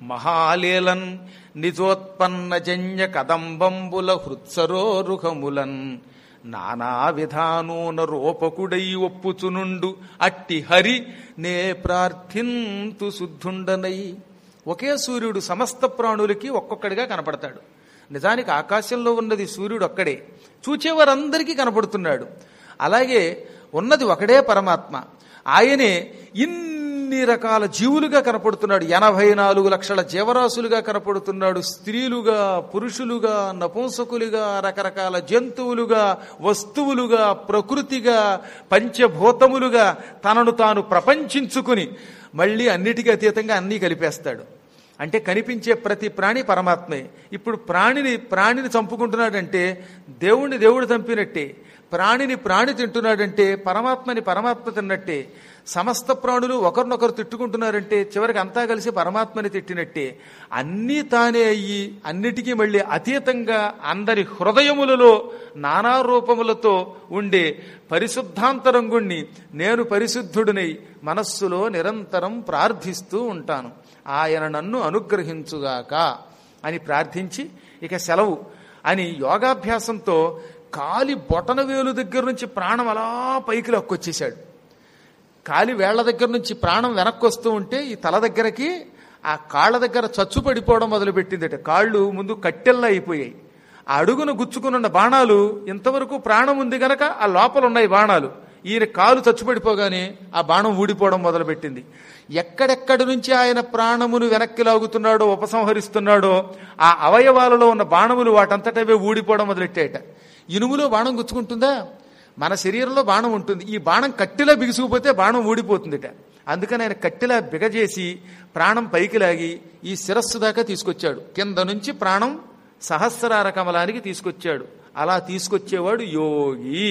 మహాలేలన్ నిజోత్పన్న జన్య కదంబంబుల హృత్సరోరుహములన్ నానా విధానోన రూపకుడై ఒప్పుచునుండు అట్టి హరి నే ప్రార్థింతు శుద్ధుండనై. ఒకే సూర్యుడు సమస్త ప్రాణులకి ఒక్కొక్కడిగా కనపడతాడు. నిజానికి ఆకాశంలో ఉన్నది సూర్యుడు ఒక్కడే, చూచేవారందరికీ కనపడుతున్నాడు. అలాగే ఉన్నది ఒకడే పరమాత్మ, ఆయనే ఇన్ని రకాల జీవులుగా కనపడుతున్నాడు. 84 లక్షల జీవరాశులుగా కనపడుతున్నాడు. స్త్రీలుగా, పురుషులుగా, నపుంసకులుగా, రకరకాల జంతువులుగా, వస్తువులుగా, ప్రకృతిగా, పంచభూతములుగా తనను తాను ప్రపంచించుకుని మళ్ళీ అన్నిటికీ అతీతంగా అన్నీ కలిపేస్తాడు. అంటే కనిపించే ప్రతి ప్రాణి పరమాత్మే. ఇప్పుడు ప్రాణిని చంపుకుంటున్నాడంటే దేవుణ్ణి దేవుడు చంపినట్టే, ప్రాణి తింటున్నాడంటే పరమాత్మని పరమాత్మ తిన్నట్టే. సమస్త ప్రాణులు ఒకరినొకరు తిట్టుకుంటున్నారంటే చివరికి అంతా కలిసి పరమాత్మని తిట్టినట్టే. అన్నీ తానే అయ్యి అన్నిటికీ మళ్ళీ అతీతంగా అందరి హృదయములలో నానా రూపములతో ఉండే పరిశుద్ధాంతరంగుణ్ణి నేను పరిశుద్ధుడినై మనస్సులో నిరంతరం ప్రార్థిస్తూ ఉంటాను, ఆయన నన్ను అనుగ్రహించుగాక అని ప్రార్థించి ఇక సెలవు అని యోగాభ్యాసంతో కాలి బొటన వేలు దగ్గర నుంచి ప్రాణం అలా పైకి లక్కొచ్చేశాడు. కాలి వేళ్ల దగ్గర నుంచి ప్రాణం వెనక్కి వస్తూ ఉంటే ఈ తల దగ్గరకి ఆ కాళ్ళ దగ్గర చచ్చు పడిపోవడం మొదలుపెట్టిందట. కాళ్ళు ముందు కట్టెల్లా అయిపోయాయి. ఆ అడుగును గుచ్చుకున్న బాణాలు ఇంతవరకు ప్రాణం ఉంది గనక ఆ లోపల ఉన్నాయి బాణాలు. ఈయన కాలు చచ్చుపడిపోగానే ఆ బాణం ఊడిపోవడం మొదలుపెట్టింది. ఎక్కడెక్కడి నుంచి ఆయన ప్రాణమును వెనక్కి లాగుతున్నాడో ఉపసంహరిస్తున్నాడో ఆ అవయవాలలో ఉన్న బాణములు వాటంతటవే ఊడిపోవడం మొదలెట్టాయట. ఇనుములో బాణం గుచ్చుకుంటుందా? మన శరీరంలో బాణం ఉంటుంది. ఈ బాణం కట్టిలా బిగుసుకుపోతే బాణం ఊడిపోతుందిట. అందుకని ఆయన కట్టిలా బిగజేసి ప్రాణం పైకి లాగి ఈ శిరస్సు దాకా తీసుకొచ్చాడు. కింద నుంచి ప్రాణం సహస్రార కమలానికి తీసుకొచ్చాడు. అలా తీసుకొచ్చేవాడు యోగి.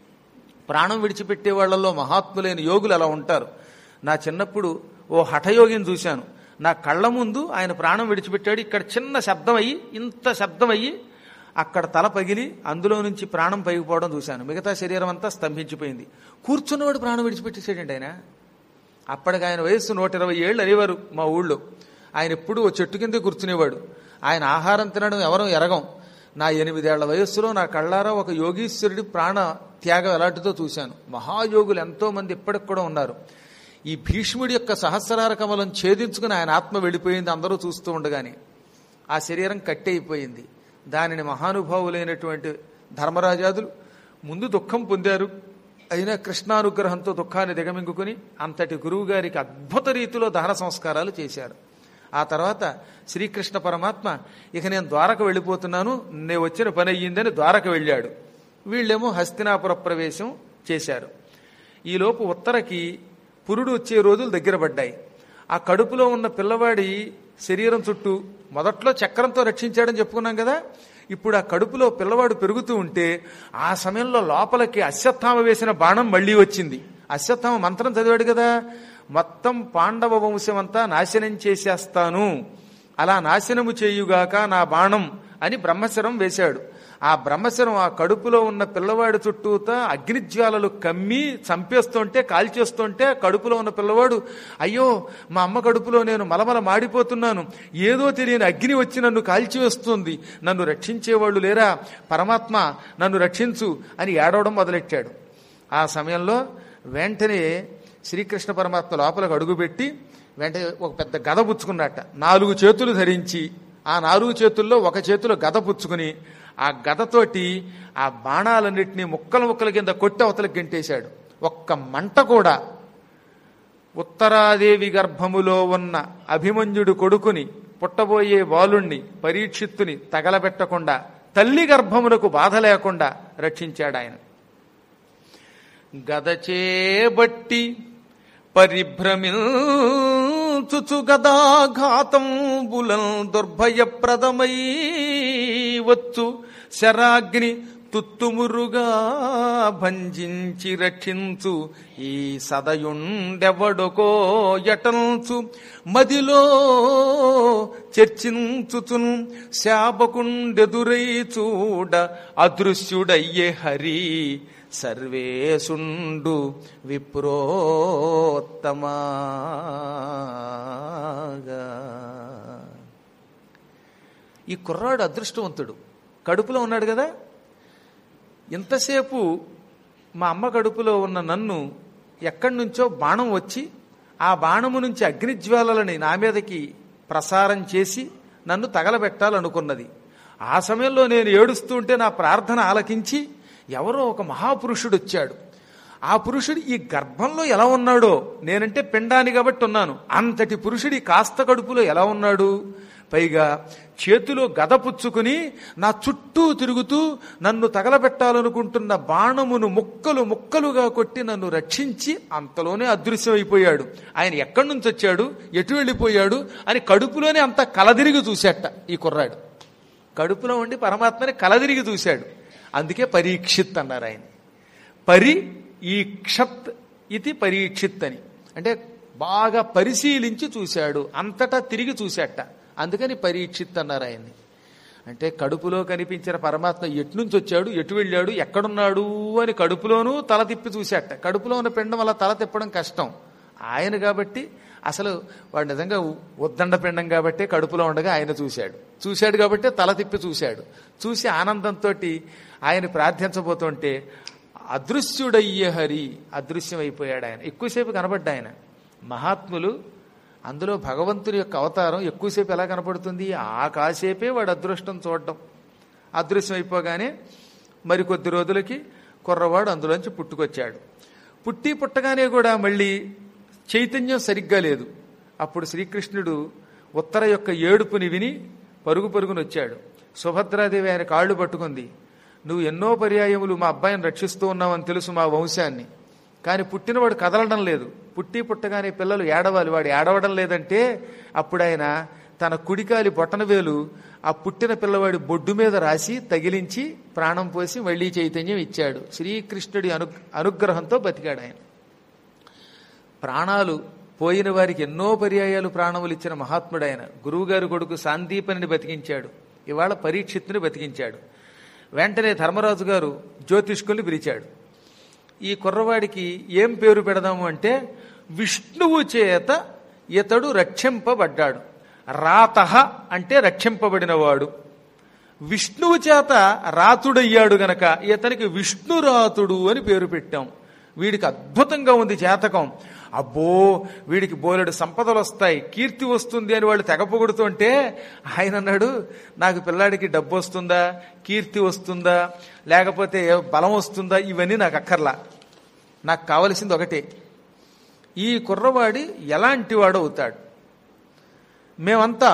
ప్రాణం విడిచిపెట్టే వాళ్లలో మహాత్ములైన యోగులు అలా ఉంటారు. నా చిన్నప్పుడు ఓ హఠయోగిని చూశాను. నా కళ్ళ ముందు ఆయన ప్రాణం విడిచిపెట్టాడు. ఇక్కడ చిన్న శబ్దం అయ్యి, ఇంత శబ్దం అయ్యి అక్కడ తల పగిలి అందులో నుంచి ప్రాణం పైకిపోవడం చూశాను. మిగతా శరీరం అంతా స్తంభించిపోయింది. కూర్చున్నవాడు ప్రాణం విడిచిపెట్టేసాడండి ఆయన. అప్పటికి ఆయన వయస్సు 120 ఏళ్ళు అనేవారు మా ఊళ్ళో. ఆయన ఎప్పుడూ ఓ చెట్టు కింద కూర్చునేవాడు. ఆయన ఆహారం తినడం ఎవరూ ఎరగం. నా 8 ఏళ్ల వయస్సులో నా కళ్ళారా ఒక యోగీశ్వరుడి ప్రాణ త్యాగం ఎలాంటిదో చూశాను. మహాయోగులు ఎంతో మంది ఇప్పటికి కూడా ఉన్నారు. ఈ భీష్ముడి యొక్క సహస్రార కమలం ఛేదించుకుని ఆయన ఆత్మ వెళ్ళిపోయింది అందరూ చూస్తూ ఉండగానే. ఆ శరీరం కట్టయిపోయింది. దానిని మహానుభావులైనటువంటి ధర్మరాజాదులు ముందు దుఃఖం పొందారు. అయినా కృష్ణానుగ్రహంతో దుఃఖాన్ని దిగమింగుకుని అంతటి గురువు గారికి అద్భుత రీతిలో దహన సంస్కారాలు చేశారు. ఆ తర్వాత శ్రీకృష్ణ పరమాత్మ ఇక నేను ద్వారక వెళ్ళిపోతున్నాను, నేను వచ్చిన పని అయ్యిందని ద్వారక వెళ్ళాడు. వీళ్ళేమో హస్తినాపుర ప్రవేశం చేశారు. ఈలోపు ఉత్తరకి పురుడు వచ్చే రోజులు దగ్గర పడ్డాయి. ఆ కడుపులో ఉన్న పిల్లవాడి శరీరం చుట్టూ మొదట్లో చక్రంతో రక్షించాడని చెప్పుకున్నాం కదా. ఇప్పుడు ఆ కడుపులో పిల్లవాడు పెరుగుతూ ఉంటే ఆ సమయంలో లోపలికి అశ్వత్థామ వేసిన బాణం మళ్లీ వచ్చింది. అశ్వత్థామ మంత్రం చదివాడు కదా, మొత్తం పాండవ వంశం అంతా నాశనం చేసేస్తాను, అలా నాశనము చేయుగాక నా బాణం అని బ్రహ్మశరం వేశాడు. ఆ బ్రహ్మశరం ఆ కడుపులో ఉన్న పిల్లవాడి చుట్టూతా అగ్నిజ్వాలలు కమ్మి చంపేస్తుంటే కాల్చేస్తుంటే కడుపులో ఉన్న పిల్లవాడు అయ్యో మా అమ్మ కడుపులో నేను మలమల మాడిపోతున్నాను, ఏదో తెలియని అగ్ని వచ్చి నన్ను కాల్చివేస్తుంది, నన్ను రక్షించేవాళ్ళు లేరా, పరమాత్మ నన్ను రక్షించు అని ఏడవడం మొదలెట్టాడు. ఆ సమయంలో వెంటనే శ్రీకృష్ణ పరమాత్మ లోపలికి అడుగుపెట్టి వెంటనే ఒక పెద్ద గద పుచ్చుకున్నట్ట, 4 చేతులు ధరించి ఆ 4 చేతుల్లో ఒక చేతిలో గద పుచ్చుకుని ఆ గదతోటి ఆ బాణాలన్నింటినీ ముక్కల కింద కొట్టి అవతలకి గెంటేశాడు. ఒక్క మంట కూడా ఉత్తరాదేవి గర్భములో ఉన్న అభిమన్యుడు కొడుకుని పుట్టబోయే బాలుణ్ణి పరీక్షిత్తుని తగలబెట్టకుండా తల్లి గర్భమునకు బాధ లేకుండా రక్షించాడు ఆయన. గదచేబట్టి పరిభ్రమించుచు గదాఘాతంబులం దుర్భయప్రదమై వచ్చు శరాగ్ని తుత్తుమురుగా భంజించి రక్షించు ఈ సదయుండెవడొకో యటంచు మదిలో చర్చించుచును శాపకుండెదురై చూడ అదృశ్యుడయ్యే హరి సర్వేశుండు విప్రోత్తమాగా. ఈ కుర్రాడు అదృష్టవంతుడు. కడుపులో ఉన్నాడు కదా, ఇంతసేపు మా అమ్మ కడుపులో ఉన్న నన్ను ఎక్కడి నుంచో బాణం వచ్చి ఆ బాణము నుంచి అగ్నిజ్వాలలని నా మీదకి ప్రసారం చేసి నన్ను తగలబెట్టాలనుకున్నది. ఆ సమయంలో నేను ఏడుస్తుంటే నా ప్రార్థన ఆలకించి ఎవరో ఒక మహాపురుషుడు వచ్చాడు. ఆ పురుషుడు ఈ గర్భంలో ఎలా ఉన్నాడో, నేనంటే పిండాని కాబట్టి ఉన్నాను, అంతటి పురుషుడి కాస్త కడుపులో ఎలా ఉన్నాడు, పైగా చేతిలో గద పుచ్చుకుని నా చుట్టూ తిరుగుతూ నన్ను తగలబెట్టాలనుకుంటున్న బాణమును ముక్కలుగా కొట్టి నన్ను రక్షించి అంతలోనే అదృశ్యమైపోయాడు. ఆయన ఎక్కడి నుంచి వచ్చాడు, ఎటు వెళ్ళిపోయాడు అని కడుపులోనే అంతా కలదిరిగి చూశాట ఈ కుర్రాడు. కడుపులో ఉండి పరమాత్మని కలదిరిగి చూశాడు. అందుకే పరీక్షిత్ అన్నారు ఆయన. ఈక్షత్ ఇది పరీక్షిత్ అని అంటే బాగా పరిశీలించి చూశాడు, అంతటా తిరిగి చూశాట, అందుకని పరీక్షిత్ అన్నారు ఆయన్ని. అంటే కడుపులో కనిపించిన పరమాత్మ ఎట్నుంచి వచ్చాడు, ఎటు వెళ్ళాడు, ఎక్కడున్నాడు అని కడుపులోనూ తల తిప్పి చూశాట. కడుపులో ఉన్న పిండం అలా తల తిప్పడం కష్టం. ఆయన కాబట్టి అసలు వాడు నిజంగా ఉద్దండ పిండం కాబట్టి కడుపులో ఉండగా ఆయన చూశాడు కాబట్టి తల తిప్పి చూసి ఆనందంతో ఆయన ప్రార్థించబోతుంటే అదృశ్యుడయ్యే హరి అదృశ్యమైపోయాడు. ఆయన ఎక్కువసేపు కనబడ్డా. ఆయన మహాత్ములు అందులో భగవంతుని యొక్క అవతారం ఎక్కువసేపు ఎలా కనపడుతుంది, ఆ కాసేపే వాడు అదృష్టం చూడడం. అదృశ్యం అయిపోగానే మరికొద్ది రోజులకి కుర్రవాడు అందులోంచి పుట్టుకొచ్చాడు. పుట్టగానే కూడా మళ్ళీ చైతన్యం సరిగ్గా లేదు. అప్పుడు శ్రీకృష్ణుడు ఉత్తర యొక్క ఏడుపుని విని పరుగున వచ్చాడు. సుభద్రాదేవి ఆయన కాళ్ళు పట్టుకుంది. నువ్వు ఎన్నో పర్యాయములు మా అబ్బాయిని రక్షిస్తూ ఉన్నావని తెలుసు, మా వంశాన్ని, కానీ పుట్టినవాడు కదలడం లేదు. పుట్టగానే పిల్లలు ఏడవాలి, వాడు ఏడవడం లేదంటే అప్పుడు ఆయన తన కుడికాలి బొటనవేలు ఆ పుట్టిన పిల్లవాడి బొడ్డు మీద రాసి తగిలించి ప్రాణం పోసి మళ్లీ చైతన్యం ఇచ్చాడు. శ్రీకృష్ణుడి అనుగ్రహంతో బతికాడు ఆయన. ప్రాణాలు పోయిన వారికి ఎన్నో పర్యాయాలు ప్రాణములు ఇచ్చిన మహాత్ముడు ఆయన. గురువుగారి కొడుకు సాందీపనిని బతికించాడు, ఇవాళ పరీక్షిత్తుని బతికించాడు. వెంటనే ధర్మరాజు గారు జ్యోతిష్కుల్ని పిలిచాడు. ఈ కుర్రవాడికి ఏం పేరు పెడదాము అంటే విష్ణువు చేత ఇతడు రక్షింపబడ్డాడు. రాతః అంటే రక్షింపబడినవాడు, విష్ణువు చేత రాతుడయ్యాడు గనక ఇతనికి విష్ణురాతుడు అని పేరు పెట్టాం. వీడికి అద్భుతంగా ఉంది జాతకం. అబ్బో వీడికి బోలెడు సంపదలు వస్తాయి, కీర్తి వస్తుంది అని వాళ్ళు తెగ పొగుడుతుంటే ఆయన అన్నాడు, నాకు పిల్లాడికి డబ్బు వస్తుందా, కీర్తి వస్తుందా, లేకపోతే బలం వస్తుందా, ఇవన్నీ నాకు అక్కర్లా. నాకు కావలసింది ఒకటే, ఈ కుర్రవాడి ఎలాంటి వాడు అవుతాడు. మేమంతా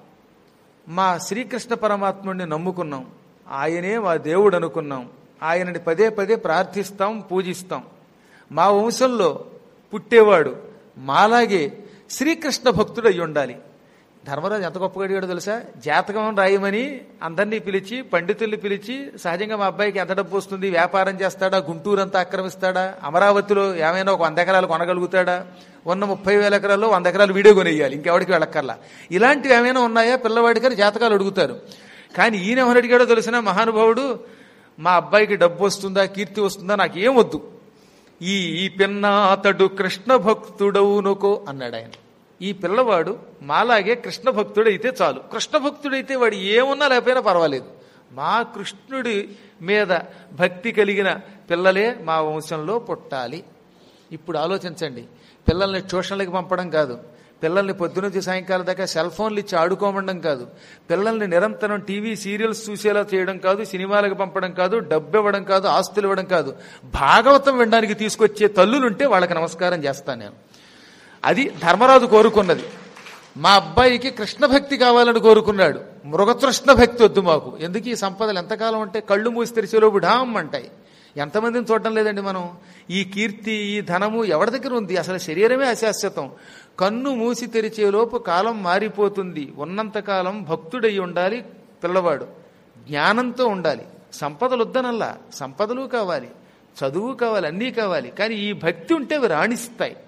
మా శ్రీకృష్ణ పరమాత్ముడిని నమ్ముకున్నాం, ఆయనే మా దేవుడు అనుకున్నాం, ఆయనని పదే ప్రార్థిస్తాం, పూజిస్తాం. మా వంశంలో పుట్టేవాడు మాలాగే శ్రీకృష్ణ భక్తుడు అయి ఉండాలి. ధర్మరాజు ఎంత గొప్పగా అడిగాడో తెలుసా, జాతకం రాయమని అందరినీ పిలిచి పండితుల్ని పిలిచి, సహజంగా మా అబ్బాయికి ఎంత డబ్బు వస్తుంది, వ్యాపారం చేస్తాడా, గుంటూరంతా ఆక్రమిస్తాడా, అమరావతిలో ఏమైనా ఒక 100 ఎకరాలు కొనగలుగుతాడా, ఉన్న 30,000 ఎకరాల్లో 100 ఎకరాలు వీడియో కొనేయాలి, ఇంకెవడికి వెళ్ళక్కర్లా, ఇలాంటివి ఏమైనా ఉన్నాయా పిల్లవాడికని జాతకాలు అడుగుతారు. కానీ ఈయన ఏమని అడిగాడో తెలిసిన మహానుభావుడు, మా అబ్బాయికి డబ్బు వస్తుందా, కీర్తి వస్తుందా, నాకేం వద్దు, ఈ పిన్నాతడు కృష్ణ భక్తుడవునుకో అన్నాడు ఆయన. ఈ పిల్లవాడు మాలాగే కృష్ణ భక్తుడైతే చాలు. కృష్ణ భక్తుడైతే వాడు ఏమున్నా లేకపోయినా పర్వాలేదు, మా కృష్ణుడి మీద భక్తి కలిగిన పిల్లలే మా వంశంలో పుట్టాలి. ఇప్పుడు ఆలోచించండి, పిల్లల్ని ట్యూషన్లకి పంపడం కాదు, పిల్లల్ని పొద్దునుంచి సాయంకాలం దాకా సెల్ ఫోన్లు ఇచ్చి ఆడుకోమండం కాదు, పిల్లల్ని నిరంతరం టీవీ సీరియల్స్ చూసేలా చేయడం కాదు, సినిమాలకు పంపడం కాదు, డబ్బు ఇవ్వడం కాదు, ఆస్తులు ఇవ్వడం కాదు, భాగవతం వినడానికి తీసుకొచ్చే తల్లులుంటే వాళ్ళకి నమస్కారం చేస్తాను నేను. అది ధర్మరాజు కోరుకున్నది. మా అబ్బాయికి కృష్ణ భక్తి కావాలని కోరుకున్నాడు. మృగతృష్ణ భక్తి వద్దు మాకు. ఎందుకు ఈ సంపదలు ఎంతకాలం అంటే కళ్ళు మూసి తెరిచేలోపు ఢామ్ అంటాయి. ఎంతమందిని చూడటం లేదండి మనం. ఈ కీర్తి, ఈ ధనము ఎవరి దగ్గర ఉంది? అసలు శరీరమే అశాశ్వతం. కన్ను మూసి తెరిచేలోపు కాలం మారిపోతుంది. ఉన్నంతకాలం భక్తుడై ఉండాలి పిల్లవాడు, జ్ఞానంతో ఉండాలి. సంపదలు వద్దనల్లా, సంపదలు కావాలి, చదువు కావాలి, అన్నీ కావాలి. కానీ ఈ భక్తి ఉంటే అవి రాణిస్తాయి.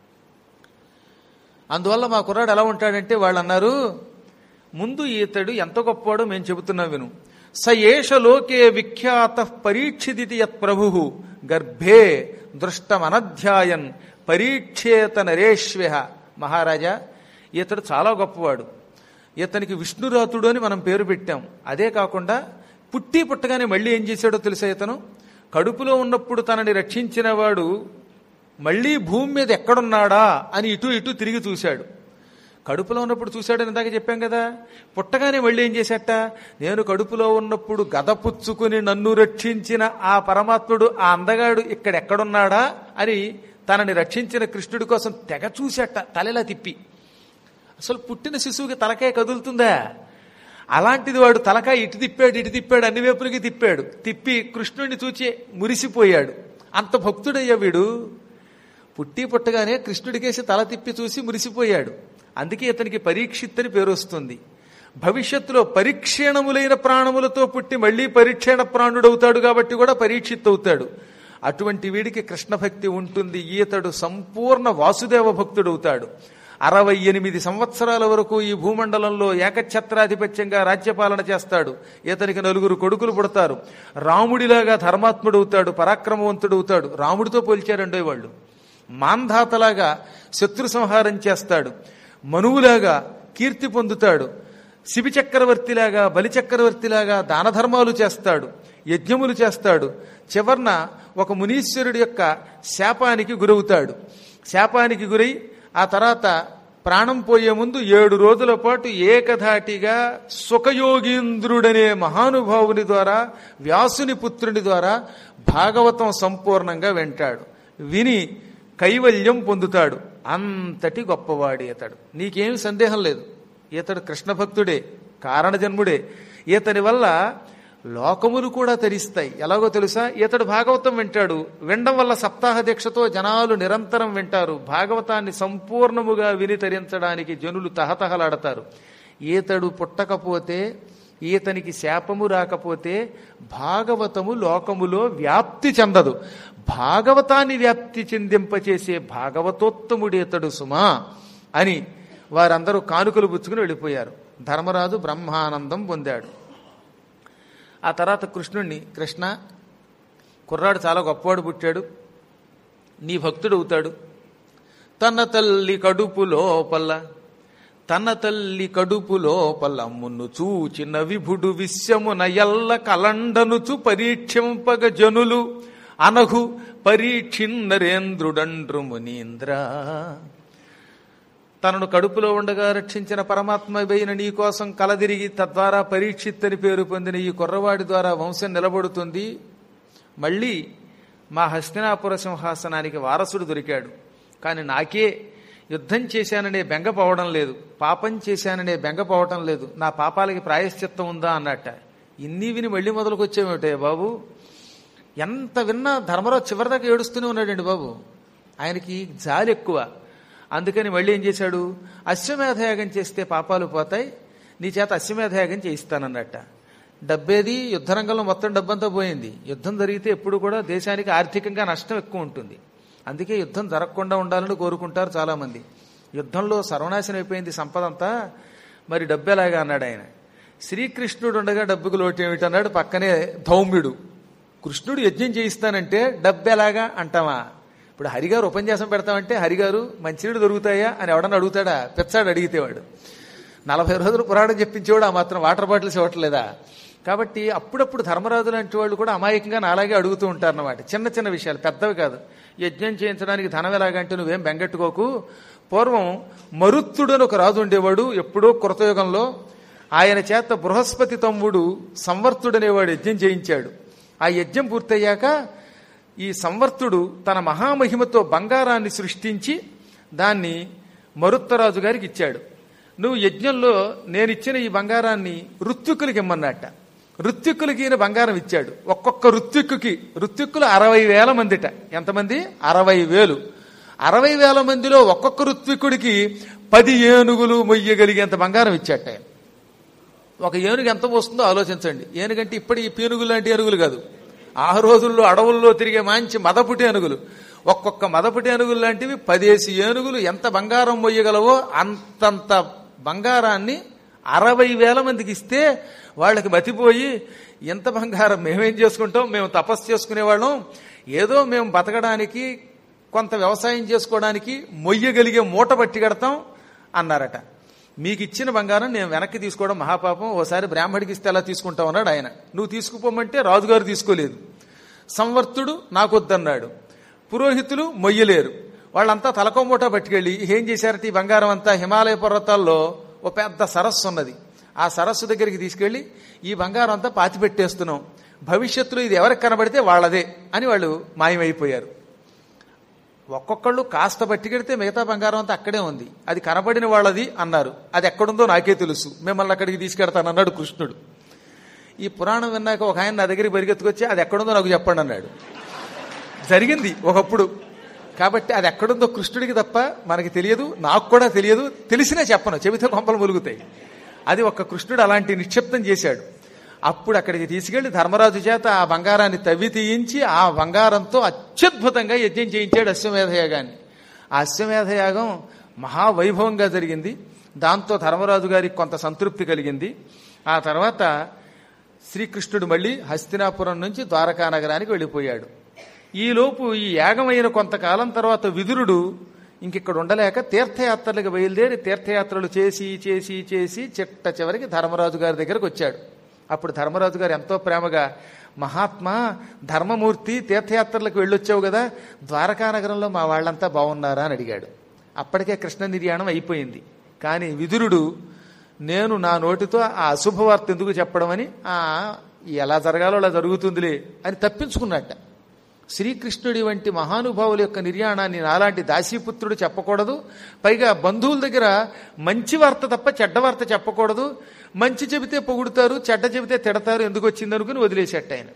అందువల్ల మా కుర్రాడు ఎలా ఉంటాడంటే వాళ్ళు అన్నారు, ముందు ఈతడు ఎంత గొప్పవాడో మేము చెబుతున్నాం విను. స ఏష లోకే విఖ్యాత పరీక్షిదితి యత్ ప్రభు గర్భే దృష్టమనధ్యాయన్ పరీక్షేత నరేష్వ్య. మహారాజా, ఈతడు చాలా గొప్పవాడు. ఇతనికి విష్ణురాతుడు అని మనం పేరు పెట్టాం. అదే కాకుండా పుట్టగానే మళ్ళీ ఏం చేశాడో తెలుసా? ఇతను కడుపులో ఉన్నప్పుడు తనని రక్షించిన వాడు మళ్లీ భూమి మీద ఎక్కడున్నాడా అని ఇటు ఇటు తిరిగి చూశాడు. కడుపులో ఉన్నప్పుడు చూశాడని ఇందాక చెప్పాం కదా. పుట్టగానే మళ్ళీ ఏం చేశాట? నేను కడుపులో ఉన్నప్పుడు గద పుచ్చుకుని నన్ను రక్షించిన ఆ పరమాత్ముడు, ఆ అందగాడు ఎక్కడున్నాడా అని తనని రక్షించిన కృష్ణుడి కోసం తెగ చూశాట, తలెలా తిప్పి. అసలు పుట్టిన శిశువుకి తలకాయ కదులుతుందా? అలాంటిది వాడు తలకాయ ఇటు తిప్పాడు, అన్ని వైపులకి తిప్పి కృష్ణుడిని చూచి మురిసిపోయాడు. అంత భక్తుడయ్యా వీడు. పుట్టగానే కృష్ణుడికేసి తల తిప్పి చూసి మురిసిపోయాడు. అందుకే ఇతనికి పరీక్షిత్ అని పేరు వస్తుంది. భవిష్యత్తులో పరీక్షణములైన ప్రాణములతో పుట్టి మళ్లీ పరీక్షణ ప్రాణుడవుతాడు కాబట్టి కూడా పరీక్షిత్ అవుతాడు. అటువంటి వీడికి కృష్ణ భక్తి ఉంటుంది. ఈతడు సంపూర్ణ వాసుదేవ భక్తుడవుతాడు. 68 సంవత్సరాల వరకు ఈ భూమండలంలో ఏకఛత్రాధిపత్యంగా రాజ్యపాలన చేస్తాడు. ఇతనికి 4 కొడుకులు పుడతారు. రాముడిలాగా ధర్మాత్ముడవుతాడు, పరాక్రమవంతుడవుతాడు. రాముడితో పోల్చారండో వాళ్ళు. మాంధాతలాగా శత్రు సంహారం చేస్తాడు. మనువులాగా కీర్తి పొందుతాడు. శిబి చక్రవర్తిలాగా, బలి చక్రవర్తిలాగా దాన ధర్మాలు చేస్తాడు, యజ్ఞములు చేస్తాడు. చివర్న ఒక మునీశ్వరుడి యొక్క శాపానికి గురవుతాడు. శాపానికి గురై ఆ తర్వాత ప్రాణం పోయే ముందు 7 రోజుల పాటు ఏకధాటిగా సుఖయోగీంద్రుడనే మహానుభావుని ద్వారా, వ్యాసుని పుత్రుని ద్వారా భాగవతం సంపూర్ణంగా వింటాడు. విని కైవల్యం పొందుతాడు. అంతటి గొప్పవాడి ఇతడు. నీకేమి సందేహం లేదు, ఇతడు కృష్ణ భక్తుడే, కారణజన్ముడే. ఇతని వల్ల లోకములు కూడా తరిస్తాయి. ఎలాగో తెలుసా? ఇతడు భాగవతం వింటాడు. వినడం వల్ల సప్తాహ దీక్షతో జనాలు నిరంతరం వింటారు. భాగవతాన్ని సంపూర్ణముగా విని తరించడానికి జనులు తహతహలాడతారు. ఈతడు పుట్టకపోతే, ఈతనికి శాపము రాకపోతే భాగవతము లోకములో వ్యాప్తి చెందదు. భాగవతాన్ని వ్యాప్తి చెందింపచేసే భాగవతోత్తముడేతడు సుమా అని వారందరూ కానుకలు పుచ్చుకుని వెళ్ళిపోయారు. ధర్మరాజు బ్రహ్మానందం పొందాడు. ఆ తర్వాత కృష్ణుణ్ణి, కృష్ణ, కుర్రాడు చాలా గొప్పవాడు పుట్టాడు, నీ భక్తుడు అవుతాడు. తన తల్లి కడుపు లోపల మున్ను చూచిన విభుడు విశ్యమున ఎల్ల కలండనుచు పరీక్షింపగ జనులు అనఘు పరీక్షిన్నరేంద్రుడండ్రు మునీంద్ర. తనను కడుపులో ఉండగా రక్షించిన పరమాత్మపైన నీ కోసం కలదిరిగి తద్వారా పరీక్షిత్ అని పేరు పొందిన ఈ కుర్రవాడి ద్వారా వంశం నిలబడుతుంది. మళ్ళీ మా హస్తినాపుర సింహాసనానికి వారసుడు దొరికాడు. కానీ నాకే యుద్ధం చేశాననే బెంగ పోవడం లేదు, పాపం చేశాననే బెంగ పోవటం లేదు. నా పాపాలకి ప్రాయశ్చిత్తం ఉందా అన్నట్ట. ఇన్ని విని మళ్ళీ మొదలుకొచ్చేమిటే బాబు. ఎంత విన్నా ధర్మరాజు చివరిదాకా ఏడుస్తూనే ఉన్నాడండి బాబు. ఆయనకి జాలి ఎక్కువ. అందుకని మళ్ళీ ఏం చేశాడు? అశ్వమేధయాగం చేస్తే పాపాలు పోతాయి, నీ చేత అశ్వమేధయాగం చేయిస్తానన్నట్ట. డబ్బేది? యుద్ధరంగంలో మొత్తం డబ్బంతా పోయింది. యుద్ధం జరిగితే ఎప్పుడు కూడా దేశానికి ఆర్థికంగా నష్టం ఎక్కువ ఉంటుంది. అందుకే యుద్ధం జరగకుండా ఉండాలని కోరుకుంటారు చాలామంది. యుద్ధంలో సర్వనాశనం అయిపోయింది సంపద అంతా, మరి డబ్బెలాగా అన్నాడు ఆయన. శ్రీకృష్ణుడు ఉండగా డబ్బుకు లోటు ఏమిటన్నాడు పక్కనే ధౌమ్యుడు. కృష్ణుడు యజ్ఞం చేయిస్తానంటే డబ్బు ఎలాగా అంటావా? ఇప్పుడు హరిగారు ఉపన్యాసం పెడతామంటే హరిగారు మంచినీళ్ళు దొరుకుతాయా అని ఎవడన్నా అడుగుతాడా? పెచ్చాడు అడిగితేవాడు. 40 రోజులు పురాణం చెప్పించేవాడు, ఆ మాత్రం వాటర్ బాటిల్స్ ఇవ్వట్లేదా? కాబట్టి అప్పుడప్పుడు ధర్మరాజు లాంటి వాళ్ళు కూడా అమాయకంగా నాలాగే అడుగుతూ ఉంటారన్నమాట. చిన్న చిన్న విషయాలు, పెద్దవి కాదు. యజ్ఞం చేయించడానికి ధనం ఎలాగంటే నువ్వేం బెంగెట్టుకోకు. పూర్వం మరుత్తుడని ఒక రాజు ఉండేవాడు, ఎప్పుడో కృతయుగంలో. ఆయన చేత బృహస్పతి తమ్ముడు సంవర్తుడనేవాడు యజ్ఞం చేయించాడు. ఆ యజ్ఞం పూర్తయ్యాక ఈ సంవర్తుడు తన మహామహిమతో బంగారాన్ని సృష్టించి దాన్ని మరుత్తరాజు గారికి ఇచ్చాడు. నువ్వు యజ్ఞంలో నేనిచ్చిన ఈ బంగారాన్ని ఋత్విక్కులకి ఇమ్మన్నట్ట. ఋత్విక్కులకి ఈయన బంగారం ఇచ్చాడు. ఒక్కొక్క ఋత్విక్కుకి, ఋత్విక్కులు 60,000 మందిట. ఎంతమంది? 60,000. 60,000 మందిలో ఒక్కొక్క ఋత్విక్కుడికి 10 ఏనుగులు మొయ్యగలిగేంత బంగారం ఇచ్చాట. ఒక ఏనుగు ఎంత వస్తుందో ఆలోచించండి. ఏనుగంటే ఇప్పటి ఈ పీనుగులు లాంటి ఏనుగులు కాదు, ఆ రోజుల్లో అడవుల్లో తిరిగే మంచి మదపుటి ఏనుగులు. ఒక్కొక్క మదపుటి ఏనుగులు లాంటివి 10 ఏనుగులు ఎంత బంగారం మొయ్యగలవో అంతంత బంగారాన్ని 60,000 మందికి ఇస్తే వాళ్ళకి మతిపోయి, ఎంత బంగారం మేమేం చేసుకుంటాం, మేము తపస్సు చేసుకునేవాళ్ళం, ఏదో మేము బతకడానికి కొంత వ్యవసాయం చేసుకోవడానికి మొయ్యగలిగే మూట పట్టి కడతాం అన్నారట. మీకు ఇచ్చిన బంగారం నేను వెనక్కి తీసుకోవడం మహాపాపం, ఓసారి బ్రాహ్మడికి ఇస్తే ఎలా తీసుకుంటావు అన్నాడు ఆయన. నువ్వు తీసుకుపోమంటే రాజుగారు తీసుకోలేదు. సంవర్తుడు నాకొద్దన్నాడు. పురోహితులు మొయ్యలేరు. వాళ్ళంతా తలకో మూట పట్టుకెళ్ళి ఏం చేశారట, ఈ బంగారం అంతా హిమాలయ పర్వతాల్లో ఓ పెద్ద సరస్సు ఉన్నది, ఆ సరస్సు దగ్గరికి తీసుకెళ్లి ఈ బంగారం అంతా పాతి పెట్టేస్తున్నాం, భవిష్యత్తులో ఇది ఎవరికి కనబడితే వాళ్ళదే అని వాళ్ళు మాయమైపోయారు. ఒక్కొక్కళ్ళు కాస్త పట్టుకెడితే మిగతా బంగారం అంతా అక్కడే ఉంది, అది కనబడిన వాళ్ళది అన్నారు. అది ఎక్కడుందో నాకే తెలుసు, మిమ్మల్ని అక్కడికి తీసుకెడతాను అన్నాడు కృష్ణుడు. ఈ పురాణం విన్నాక ఒక ఆయన నా దగ్గరికి పరిగెత్తుకొచ్చి అది ఎక్కడుందో నాకు చెప్పండి అన్నాడు. జరిగింది ఒకప్పుడు. కాబట్టి అది ఎక్కడుందో కృష్ణుడికి తప్ప మనకి తెలియదు, నాకు కూడా తెలియదు. తెలిసినా చెప్పను, చెబితే కొంపలు ములుగుతాయి. అది ఒక్క కృష్ణుడు అలాంటి నిక్షిప్తం చేశాడు. అప్పుడు అక్కడికి తీసుకెళ్లి ధర్మరాజు చేత ఆ బంగారాన్ని తవ్వి తీయించి ఆ బంగారంతో అత్యద్భుతంగా యజ్ఞం చేయించాడు అశ్వమేధయాగాన్ని. ఆ అశ్వమేధయాగం మహావైభవంగా జరిగింది. దాంతో ధర్మరాజు గారికి కొంత సంతృప్తి కలిగింది. ఆ తర్వాత శ్రీకృష్ణుడు మళ్ళీ హస్తినాపురం నుంచి ద్వారకా నగరానికి వెళ్ళిపోయాడు. ఈలోపు ఈ యాగమైన కొంతకాలం తర్వాత విదురుడు ఇంకిక్కడ ఉండలేక తీర్థయాత్రలకు బయలుదేరి తీర్థయాత్రలు చేసి చేసి చేసి చిట్ట చివరికి ధర్మరాజు గారి దగ్గరకు వచ్చాడు. అప్పుడు ధర్మరాజు గారు ఎంతో ప్రేమగా, మహాత్మా ధర్మమూర్తి తీర్థయాత్రలకు వెళ్ళొచ్చావు కదా, ద్వారకా నగరంలో మా వాళ్ళంతా బాగున్నారా అని అడిగాడు. అప్పటికే కృష్ణ నిర్యాణం అయిపోయింది. కానీ విదురుడు నేను నా నోటితో ఆ అశుభవార్త ఎందుకు చెప్పడం అని, ఎలా జరగాలో అలా జరుగుతుందిలే అని తప్పించుకున్నట్ట. శ్రీకృష్ణుడి వంటి మహానుభావుల యొక్క నిర్యాణాన్ని నాలాంటి దాసీపుత్రుడు చెప్పకూడదు. పైగా బంధువుల దగ్గర మంచి వార్త తప్ప చెడ్డ వార్త చెప్పకూడదు. మంచి చెబితే పొగుడుతారు, చెడ్డ చెబితే తిడతారు, ఎందుకు వచ్చింది అనుకుని వదిలేసేట ఆయన.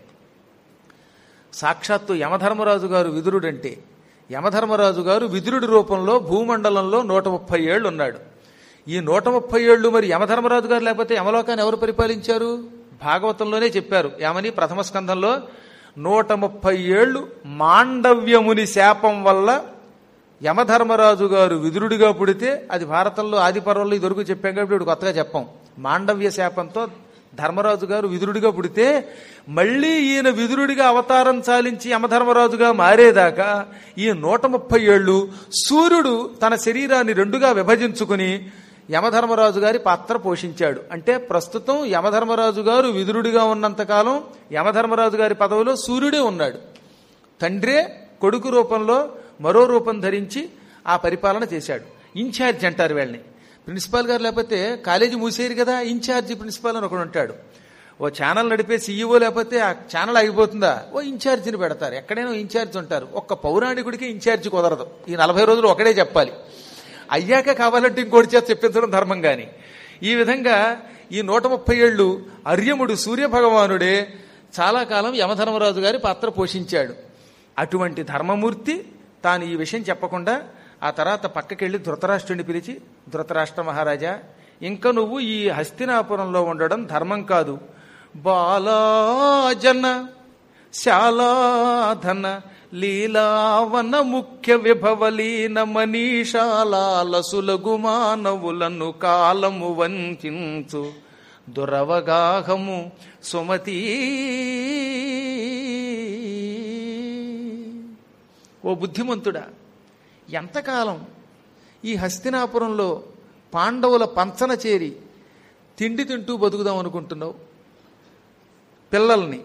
సాక్షాత్తు యమధర్మరాజు గారు విదురుడంటే. యమధర్మరాజు గారు విదురుడి రూపంలో భూమండలంలో 130 ఏళ్ళు ఉన్నాడు. ఈ 130 ఏళ్ళు మరి యమధర్మరాజు గారు లేకపోతే యమలోకాన్ని ఎవరు పరిపాలించారు? భాగవతంలోనే చెప్పారు. ఏమని? ప్రథమ స్కంధంలో 130 ఏళ్ళు మాండవ్యముని శాపం వల్ల యమధర్మరాజు గారు విదురుడిగా పుడితే, అది భారతంలో ఆది పర్వంలో ఇదివరకు చెప్పాం కాబట్టి ఇప్పుడు కొత్తగా చెప్పాం. మాండవ్య శాపంతో ధర్మరాజు గారు విదురుడిగా పుడితే మళ్లీ ఈయన విదురుడిగా అవతారం చాలించి యమధర్మరాజుగా మారేదాకా ఈ 130 ఏళ్ళు సూర్యుడు తన శరీరాన్ని 2గా విభజించుకుని యమధర్మరాజు గారి పాత్ర పోషించాడు. అంటే ప్రస్తుతం యమధర్మరాజు గారు విదురుడిగా ఉన్నంతకాలం యమధర్మరాజు గారి పదవిలో సూర్యుడే ఉన్నాడు. తండ్రే కొడుకు రూపంలో మరో రూపం ధరించి ఆ పరిపాలన చేశాడు. ఇన్ఛార్జ్ అంటారు వీళ్ళని. ప్రిన్సిపాల్ గారు లేకపోతే కాలేజీ మూసేయరు కదా, ఇన్ఛార్జి ప్రిన్సిపాల్ అని ఒకడు ఉంటాడు. ఓ ఛానల్ నడిపే సీఈఓ లేకపోతే ఆ ఛానల్ ఆగిపోతుందా, ఓ ఇన్ఛార్జిని పెడతారు. ఎక్కడైనా ఇన్ఛార్జ్ ఉంటారు. ఒక్క పౌరాణికుడికి ఇన్ఛార్జి కుదరదు. ఈ 40 రోజులు ఒకడే చెప్పాలి. అయ్యాక కావాలంటే ఇంకోటి చేత చెప్పించడం ధర్మం. గాని ఈ విధంగా ఈ 130 ఏళ్ళు అర్యముడు సూర్యభగవానుడే చాలా కాలం యమధర్మరాజు గారి పాత్ర పోషించాడు. అటువంటి ధర్మమూర్తి తాను ఈ విషయం చెప్పకుండా ఆ తర్వాత పక్కకెళ్లి ధృతరాష్ట్రుడిని పిలిచి, ధృతరాష్ట్ర మహారాజా, ఇంకా నువ్వు ఈ హస్తినాపురంలో ఉండడం ధర్మం కాదు. బాలాజన శాలాధన లీలావన ముఖ్య విభవలీన మనీషాలసులగు మానవులను కాలము వంచించు దురవగాహము సుమతి. ఓ బుద్ధిమంతుడా, ఎంతకాలం ఈ హస్తినాపురంలో పాండవుల పంచన చేరి తిండి తింటూ బతుకుదాం అనుకుంటున్నావు? పిల్లల్ని,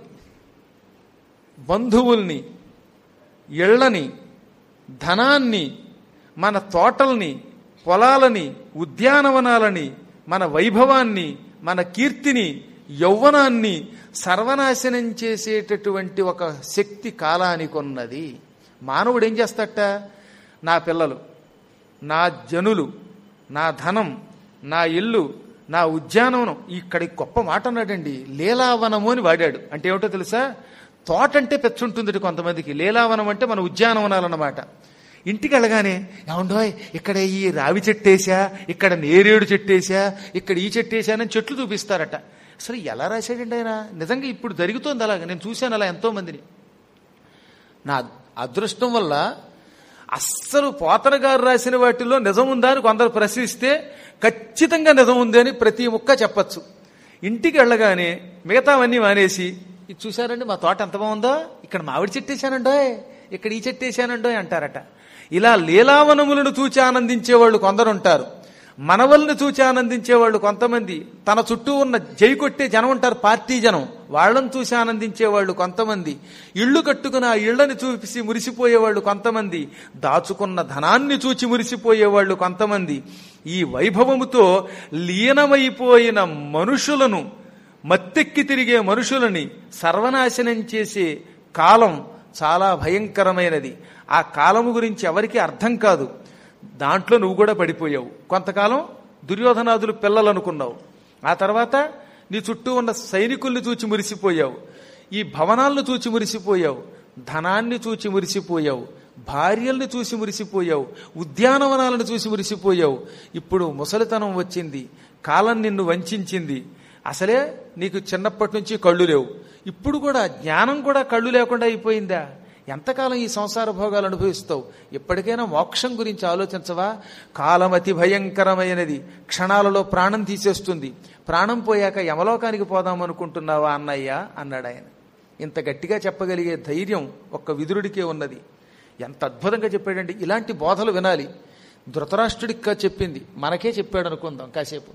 బంధువుల్ని, ఇళ్లని, ధనాన్ని, మన తోటల్ని, పొలాలని, ఉద్యానవనాలని, మన వైభవాన్ని, మన కీర్తిని, యౌవనాన్ని సర్వనాశనం చేసేటటువంటి ఒక శక్తి కాలానికున్నది. మానవుడు ఏం చేస్తాట? నా పిల్లలు, నా జనులు, నా ధనం, నా ఇల్లు, నా ఉద్యానవనం. ఇక్కడ గొప్ప మాట అన్నాడండి, లీలావనము అని వాడాడు. అంటే ఏమిటో తెలుసా? తోట అంటే పెచ్చుంటుంది కొంతమందికి, లీలావనం అంటే మన ఉద్యానవనాలన్నమాట. ఇంటికి వెళ్ళగానే ఏమండోయ్ ఇక్కడ ఈ రావి చెట్టేసా, ఇక్కడ నేరేడు చెట్టేసా, ఇక్కడ ఈ చెట్టేసానని చెట్లు చూపిస్తారట. అసలు ఎలా రాశాడండి ఆయన? నిజంగా ఇప్పుడు జరుగుతోంది అలాగా, నేను చూశాను అలా ఎంతో మందిని. నా అదృష్టం వల్ల అస్సలు పోతన గారు రాసిన వాటిల్లో నిజం ఉందా అని కొందరు ప్రశ్నిస్తే ఖచ్చితంగా నిజం ఉంది అని ప్రతి ముక్క చెప్పచ్చు. ఇంటికి వెళ్ళగానే మిగతావన్నీ మానేసి, ఇది చూశారండి మా తోట ఎంత బాగుందో, ఇక్కడ మామిడి చెట్టేశానండోయ్, ఇక్కడ ఈ చెట్టేశానండోయ్ అంటారట. ఇలా లీలావనములను చూచి ఆనందించేవాళ్ళు కొందరు ఉంటారు. మనవల్ని చూచి ఆనందించేవాళ్ళు కొంతమంది, తన చుట్టూ ఉన్న జై కొట్టే జనం ఉంటారు, పార్టీ జనం, వాళ్ళని చూసి ఆనందించేవాళ్ళు కొంతమంది, ఇళ్లు కట్టుకుని ఆ ఇళ్లని చూసి మురిసిపోయేవాళ్ళు కొంతమంది, దాచుకున్న ధనాన్ని చూచి మురిసిపోయేవాళ్ళు కొంతమంది. ఈ వైభవముతో లీనమైపోయిన మనుషులను, మత్తెక్కి తిరిగే మనుషులని సర్వనాశనం చేసే కాలం చాలా భయంకరమైనది. ఆ కాలము గురించి ఎవరికీ అర్థం కాదు. దాంట్లో నువ్వు కూడా పడిపోయావు. కొంతకాలం దుర్యోధనాదులు పిల్లలు అనుకున్నావు, ఆ తర్వాత నీ చుట్టూ ఉన్న సైనికుల్ని చూచి మురిసిపోయావు, ఈ భవనాలను చూచి మురిసిపోయావు, ధనాన్ని చూచి మురిసిపోయావు, భార్యల్ని చూసి మురిసిపోయావు, ఉద్యానవనాలను చూసి మురిసిపోయావు. ఇప్పుడు ముసలితనం వచ్చింది, కాలం నిన్ను వంచింది. అసలే నీకు చిన్నప్పటి నుంచి కళ్ళు లేవు, ఇప్పుడు కూడా జ్ఞానం కూడా కళ్ళు లేకుండా అయిపోయిందా? ఎంతకాలం ఈ సంసార భోగాలు అనుభవిస్తావు? ఎప్పటికైనా మోక్షం గురించి ఆలోచించవా? కాలం అతి భయంకరమైనది, క్షణాలలో ప్రాణం తీసేస్తుంది. ప్రాణం పోయాక యమలోకానికి పోదాం అనుకుంటున్నావా అన్నయ్య అన్నాడు ఆయన. ఇంత గట్టిగా చెప్పగలిగే ధైర్యం ఒక్క విదురుడికే ఉన్నది. ఎంత అద్భుతంగా చెప్పాడండి. ఇలాంటి బోధలు వినాలి. ధృతరాష్ట్రుడికి చెప్పింది మనకే చెప్పాడు అనుకుందాం కాసేపు.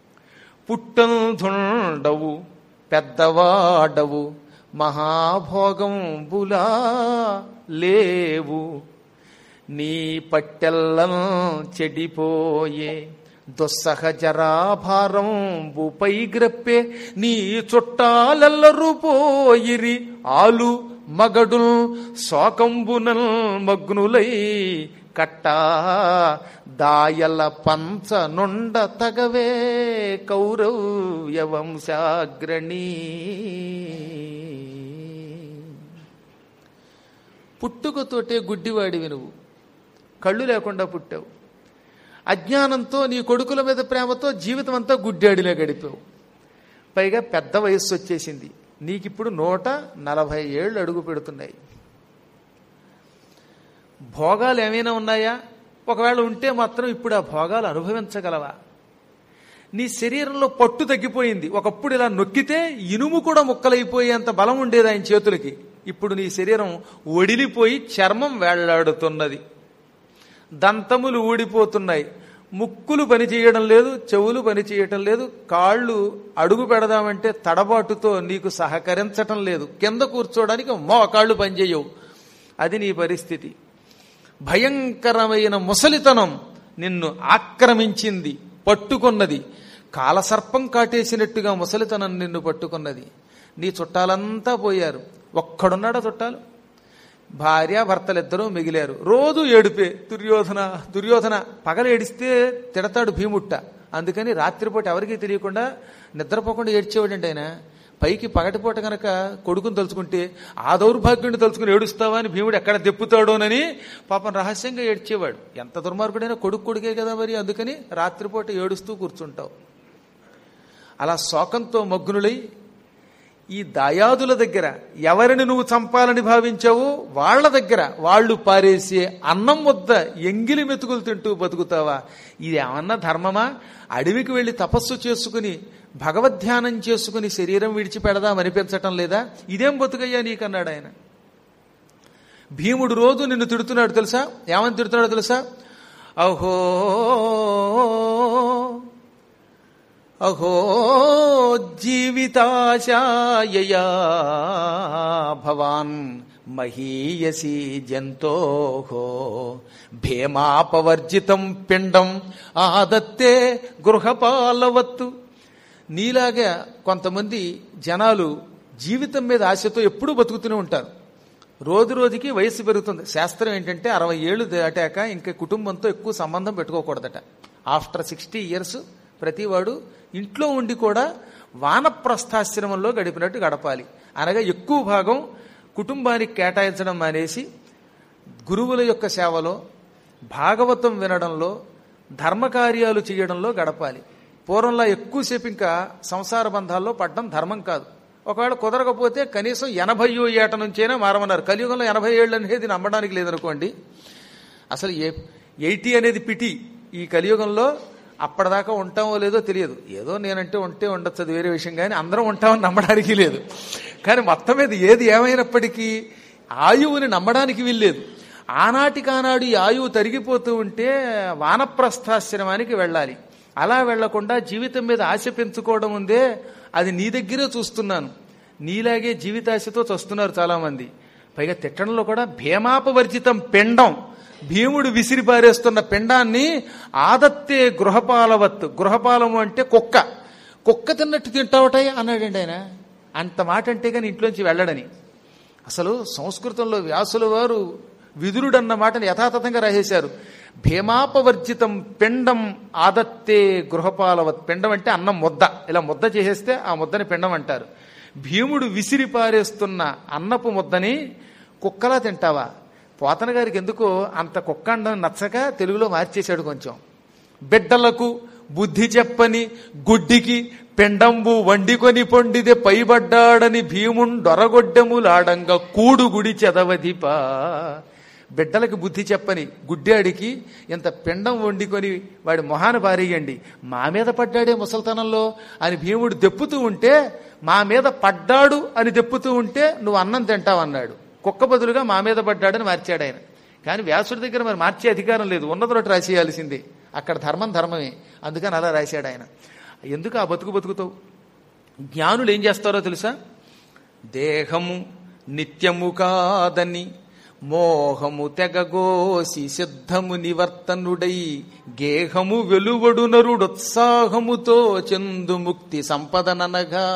పుట్టంధుండవు పెద్దవాడవు మహాభోగంబులా లేవు, నీ పట్టెల్లం చెడిపోయే దుస్సహజరాభారంబు పైగ్రప్పే, నీ చుట్టాలెల్లరూ పోయిరి ఆలు మగడుల్ శోకంబునల్ మగ్నులై కట్టా దాయల పంచ నుండ తగవే కౌరవ్య వంశాగ్రణీ. పుట్టుకతోటే గుడ్డివాడివి నువ్వు, కళ్ళు లేకుండా పుట్టావు. అజ్ఞానంతో నీ కొడుకుల మీద ప్రేమతో జీవితం అంతా గుడ్డాడిలా గడిపావు. పైగా పెద్ద వయస్సు వచ్చేసింది, నీకిప్పుడు 140 ఏళ్ళు అడుగు పెడుతున్నాయి. భోగాలు ఏమైనా ఉన్నాయా? ఒకవేళ ఉంటే మాత్రం ఇప్పుడు ఆ భోగాలు అనుభవించగలవా? నీ శరీరంలో పట్టు తగ్గిపోయింది. ఒకప్పుడు ఇలా నొక్కితే ఇనుము కూడా ముక్కలైపోయేంత బలం ఉండేది ఆయన చేతులకి. ఇప్పుడు నీ శరీరం ఒడిలిపోయి చర్మం వేళ్లాడుతున్నది, దంతములు ఊడిపోతున్నాయి, ముక్కులు పనిచేయడం లేదు, చెవులు పనిచేయటం లేదు, కాళ్ళు అడుగు పెడదామంటే తడబాటుతో నీకు సహకరించటం లేదు, కింద కూర్చోడానికి మోకాళ్ళు పనిచేయవు. అది నీ పరిస్థితి. భయంకరమైన ముసలితనం నిన్ను ఆక్రమించింది, పట్టుకున్నది. కాలసర్పం కాటేసినట్టుగా ముసలితనం నిన్ను పట్టుకున్నది. నీ చుట్టాలంతా పోయారు, ఒక్కడున్నాడా చుట్టాలు? భార్య భర్తలిద్దరూ మిగిలారు. రోజు ఏడుపే. దుర్యోధన పగలు ఏడిస్తే తిడతాడు భీముట్ట. అందుకని రాత్రిపూట ఎవరికీ తెలియకుండా నిద్రపోకుండా ఏడ్చేవాడండి ఆయన. పైకి పగటిపూట కనుక కొడుకుని తలుచుకుంటే ఆ దౌర్భాగ్యుడిని తలుచుకుని ఏడుస్తావా అని భీముడు ఎక్కడ దెప్పుతాడోనని పాపం రహస్యంగా ఏడ్చేవాడు. ఎంత దుర్మార్గుడైనా కొడుకే కదా మరి, అందుకని రాత్రిపూట ఏడుస్తూ కూర్చుంటావు. అలా శోకంతో మగ్నులై ఈ దాయాదుల దగ్గర ఎవరిని నువ్వు చంపాలని భావించావో వాళ్ల దగ్గర వాళ్ళు పారేసే అన్నం వద్ద ఎంగిలి మెతుకులు తింటూ బతుకుతావా? ఇది ఏమన్నా ధర్మమా? అడవికి వెళ్లి తపస్సు చేసుకుని భగవద్ధ్యానం చేసుకుని శరీరం విడిచిపెడదామనిపించటం లేదా? ఇదేం బతుకయ్యా నీకన్నాడు ఆయన. భీముడు రోజు నిన్ను తిడుతున్నాడు తెలుసా? ఏమని తిడుతున్నాడు తెలుసా? అహో అహో జీవితాశాయయా భవాన్ మహీయసి జంతోహో భీమాపవర్జితం పిండం ఆదత్తే గృహపాలవత్తు. నీలాగా కొంతమంది జనాలు జీవితం మీద ఆశతో ఎప్పుడూ బతుకుతూనే ఉంటారు. రోజు రోజుకి వయస్సు పెరుగుతుంది. శాస్త్రం ఏంటంటే 60 ఏళ్లు దాటాక ఇంకా కుటుంబంతో ఎక్కువ సంబంధం పెట్టుకోకూడదట. ఆఫ్టర్ 60 years ప్రతివాడు ఇంట్లో ఉండి కూడా వానప్రస్థాశ్రమంలో గడిపినట్టు గడపాలి. అనగా ఎక్కువ భాగం కుటుంబానికి కేటాయించడం మానేసి గురువుల యొక్క సేవలో, భాగవతం వినడంలో, ధర్మకార్యాలు చేయడంలో గడపాలి. పూర్వంలో ఎక్కువసేపు ఇంకా సంసార బంధాల్లో పడడం ధర్మం కాదు. ఒకవేళ కుదరకపోతే కనీసం 80వ ఏట నుంచైనా మారమన్నారు. కలియుగంలో 80 ఏళ్ళు అనేది నమ్మడానికి లేదనుకోండి. అసలు 80 అనేది పిటి. ఈ కలియుగంలో అప్పటిదాకా ఉంటామో లేదో తెలియదు. ఏదో నేనంటే ఉంటే ఉండొచ్చు, అది వేరే విషయం. కానీ అందరం ఉంటామని నమ్మడానికి లేదు. కానీ మొత్తం మీద ఏది ఏమైనప్పటికీ ఆయువుని నమ్మడానికి వీల్లేదు. ఆనాటికానాడు ఈ ఆయువు తరిగిపోతూ ఉంటే వానప్రస్థాశ్రమానికి వెళ్ళాలి. అలా వెళ్లకుండా జీవితం మీద ఆశ పెంచుకోవడం ఉందే, అది నీ దగ్గరే చూస్తున్నాను. నీలాగే జీవితాశతో చస్తున్నారు చాలా మంది. పైగా తిట్టడంలో కూడా భీమాపవర్జితం పిండం, భీముడు విసిరి పారేస్తున్న పిండాన్ని ఆదత్తే గృహపాలవత్తు. గృహపాలము అంటే కుక్క. కుక్క తిన్నట్టు తింటావటాయి అన్నాడండి ఆయన. అంత మాట అంటే కానీ ఇంట్లోంచి వెళ్ళడని. అసలు సంస్కృతంలో వ్యాసుల వారు విదురుడన్న మాటను యథాతథంగా రాసేశారు. భీమాపవర్జితం పిండం ఆదత్తే గృహపాలవత్. పిండం అంటే అన్నం ముద్ద. ఇలా ముద్ద చేసేస్తే ఆ ముద్దని పిండం అంటారు. భీముడు విసిరి పారేస్తున్న అన్నపు ముద్దని కుక్కలా తింటావా? పోతన గారికి ఎందుకో అంత కుక్క అండం నచ్చక తెలుగులో మార్చేశాడు కొంచెం. బిడ్డలకు బుద్ధి చెప్పని గుడ్డికి పిండంబు వండికొని పొండిదే పైబడ్డాడని భీముండొరగొడ్డెములాడంగా కూడుగుడి చెదవధిపా. బిడ్డలకి బుద్ధి చెప్పని గుడ్డాడికి ఇంత పిండం వండుకొని వాడి మొహాన పారేయండి. మా మీద పడ్డాడే ముసల్తనంలో అని భీముడు దెప్పుతూ ఉంటే, మా మీద పడ్డాడు అని దెప్పుతూ ఉంటే నువ్వు అన్నం తింటావన్నాడు. కుక్క బదులుగా మా మీద పడ్డాడని మార్చాడు ఆయన. కానీ వ్యాసుడి దగ్గర మరి మార్చే అధికారం లేదు. ఉన్నదొకటి రాసేయాల్సిందే. అక్కడ ధర్మం ధర్మమే. అందుకని అలా రాశాడు ఆయన. ఎందుకు ఆ బతుకుతావు? జ్ఞానులు ఏం చేస్తారో తెలుసా? దేహము నిత్యము కాదని మోహము తెగగోసి సిద్ధము నివర్తనుడై గేహము వెలువడు నరుడొత్సాహముతో చందు ముక్తి సంపదననగా.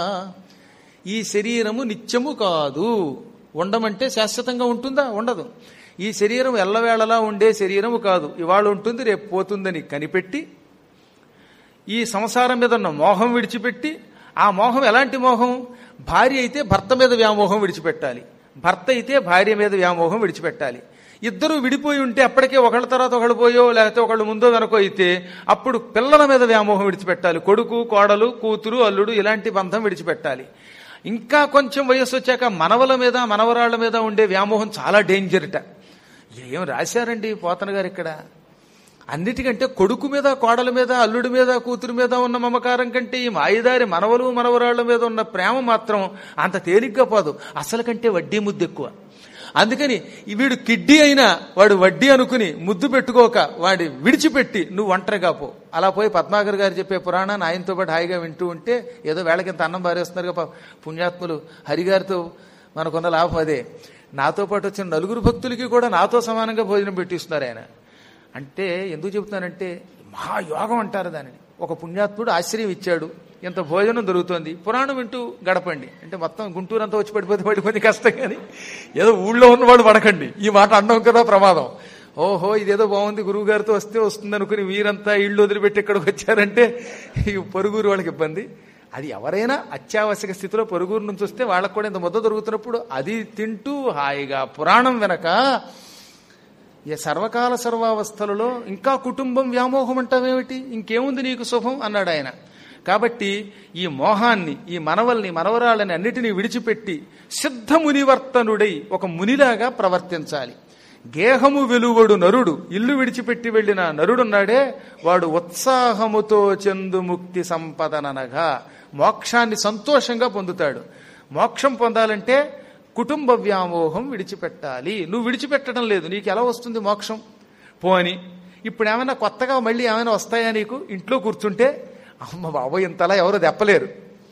ఈ శరీరము నిత్యము కాదు. ఉండమంటే శాశ్వతంగా ఉంటుందా? ఉండదు. ఈ శరీరం ఎల్లవేళలా ఉండే శరీరము కాదు. ఇవాళ ఉంటుంది, రేపు పోతుందని కనిపెట్టి ఈ సంసారం మీద ఉన్న మోహం విడిచిపెట్టి, ఆ మోహం ఎలాంటి మోహం? భార్య అయితే భర్త మీద వ్యామోహం విడిచిపెట్టాలి, భర్త అయితే భార్య మీద వ్యామోహం విడిచిపెట్టాలి. ఇద్దరు విడిపోయి ఉంటే అప్పటికే ఒకళ్ళ తర్వాత ఒకళ్ళు పోయో లేకపోతే ఒకళ్ళు ముందో వెనకో అయితే అప్పుడు పిల్లల మీద వ్యామోహం విడిచిపెట్టాలి. కొడుకు, కోడలు, కూతురు, అల్లుడు ఇలాంటి బంధం విడిచిపెట్టాలి. ఇంకా కొంచెం వయస్సు వచ్చాక మనవల మీద మనవరాళ్ల మీద ఉండే వ్యామోహం చాలా డేంజర్ట. ఏం రాశారండి పోతన గారు ఇక్కడ? అన్నిటికంటే కొడుకు మీద, కోడల మీద, అల్లుడి మీద, కూతురు మీద ఉన్న మమకారం కంటే ఈ మాయిదారి మనవలు మనవరాళ్ల మీద ఉన్న ప్రేమ మాత్రం అంత తేలిగ్గా పోదు. అసలు కంటే వడ్డీ ముద్దు ఎక్కువ. అందుకని వీడు కిడ్డీ అయినా వాడు వడ్డీ అనుకుని ముద్దు పెట్టుకోక వాడి విడిచిపెట్టి నువ్వు ఒంటరిగా పో. అలా పోయి పద్మాకర్ గారు చెప్పే పురాణాన్ని ఆయనతో పాటు హాయిగా వింటూ ఉంటే ఏదో వేళకింత అన్నం బారేస్తున్నారు. పుణ్యాత్ములు హరిగారితో మనకున్న లాభం అదే. నాతో పాటు వచ్చిన 9 భక్తులకి కూడా నాతో సమానంగా భోజనం పెట్టిస్తున్నారు ఆయన. అంటే ఎందుకు చెబుతున్నానంటే మహాయోగం అంటారు దానిని. ఒక పుణ్యాత్ముడు ఆశ్రయం ఇచ్చాడు, ఇంత భోజనం దొరుకుతోంది, పురాణం వింటూ గడపండి అంటే మొత్తం గుంటూరు అంతా వచ్చి పడిపోతే కష్టం. కానీ ఏదో ఊళ్ళో ఉన్నవాడు పడకండి, ఈ మాట అనడం కదా ప్రమాదం. ఓహో ఇదేదో బాగుంది, గురువు గారితో వస్తే వస్తుంది అనుకుని వీరంతా ఇళ్ళు వదిలిపెట్టి ఇక్కడికి వచ్చారంటే ఈ పొరుగురు వాళ్ళకి ఇబ్బంది. అది ఎవరైనా అత్యావశ్యక స్థితిలో పొరుగురు నుంచి వస్తే వాళ్ళకు కూడా ఇంత ముద్ద దొరుకుతున్నప్పుడు అది తింటూ హాయిగా పురాణం వెనక సర్వకాల సర్వావస్థలలో ఇంకా కుటుంబం వ్యామోహం అంటావేమిటి? ఇంకేముంది నీకు శుభం అన్నాడు ఆయన. కాబట్టి ఈ మోహాన్ని, ఈ మనవల్ని మనవరాళ్ళని అన్నిటినీ విడిచిపెట్టి సిద్ధ మునివర్తనుడై ఒక మునిలాగా ప్రవర్తించాలి. గేహము వెలువడు నరుడు, ఇల్లు విడిచిపెట్టి వెళ్లిన నరుడున్నాడే వాడు ఉత్సాహముతో చెందు ముక్తి సంపదననగా మోక్షాన్ని సంతోషంగా పొందుతాడు. మోక్షం పొందాలంటే కుటుంబ వ్యామోహం విడిచిపెట్టాలి. నువ్వు విడిచిపెట్టడం లేదు, నీకు ఎలా వస్తుంది మోక్షం? పోని ఇప్పుడు ఏమైనా కొత్తగా మళ్ళీ ఏమైనా వస్తాయా నీకు? ఇంట్లో కూర్చుంటే అమ్మ బాబోయ్ ఇంతలా ఎవరు దెప్పలేరు.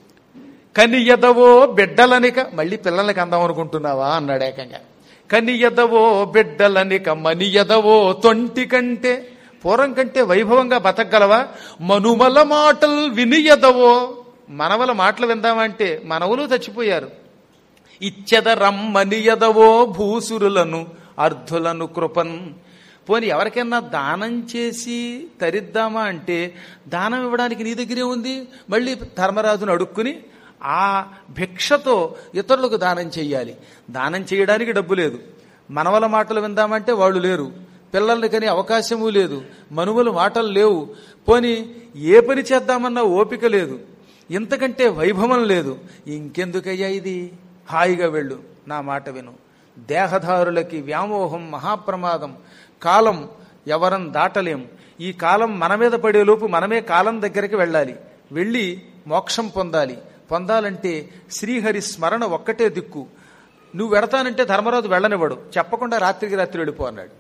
కనియదవో బిడ్డలనిక, మళ్ళీ పిల్లలకి అందాం అనుకుంటున్నావా అన్నాడు ఏకంగా. కనియదవో బిడ్డలనిక మనియదవో తొంటి కంటే, పూర్వం కంటే వైభవంగా బతకగలవా? మనుమల మాటలు వినియదవో, మనవల మాటలు విందామంటే మనవలు చచ్చిపోయారు. ఇచ్చెద రమ్మనియదవో భూసురులను అర్ధులను కృపన్, పోని ఎవరికైనా దానం చేసి తరిద్దామా అంటే దానం ఇవ్వడానికి నీ దగ్గరే ఉంది. మళ్ళీ ధర్మరాజును అడుక్కుని ఆ భిక్షతో ఇతరులకు దానం చెయ్యాలి. దానం చేయడానికి డబ్బు లేదు. మనవల మాటలు విందామంటే వాళ్ళు లేరు. పిల్లల్ని కని అవకాశము లేదు. మనుమలు మాటలు లేవు. పోని ఏ పని చేద్దామన్నా ఓపిక లేదు. ఇంతకంటే వైభవం లేదు. ఇంకెందుకయ్యా ఇది? హాయిగా వెళ్ళు, నా మాట విను. దేహధారులకి వ్యామోహం మహాప్రమాదం. కాలం ఎవరం దాటలేం. ఈ కాలం మన మీద పడేలోపు మనమే కాలం దగ్గరికి వెళ్ళాలి. వెళ్ళి మోక్షం పొందాలి. పొందాలంటే శ్రీహరి స్మరణ ఒక్కటే దిక్కు. నువ్వు వెడతానంటే ధర్మరాజు వెళ్ళనివ్వడు. చెప్పకుండా రాత్రికి రాత్రి వెళ్ళిపో అన్నాడు.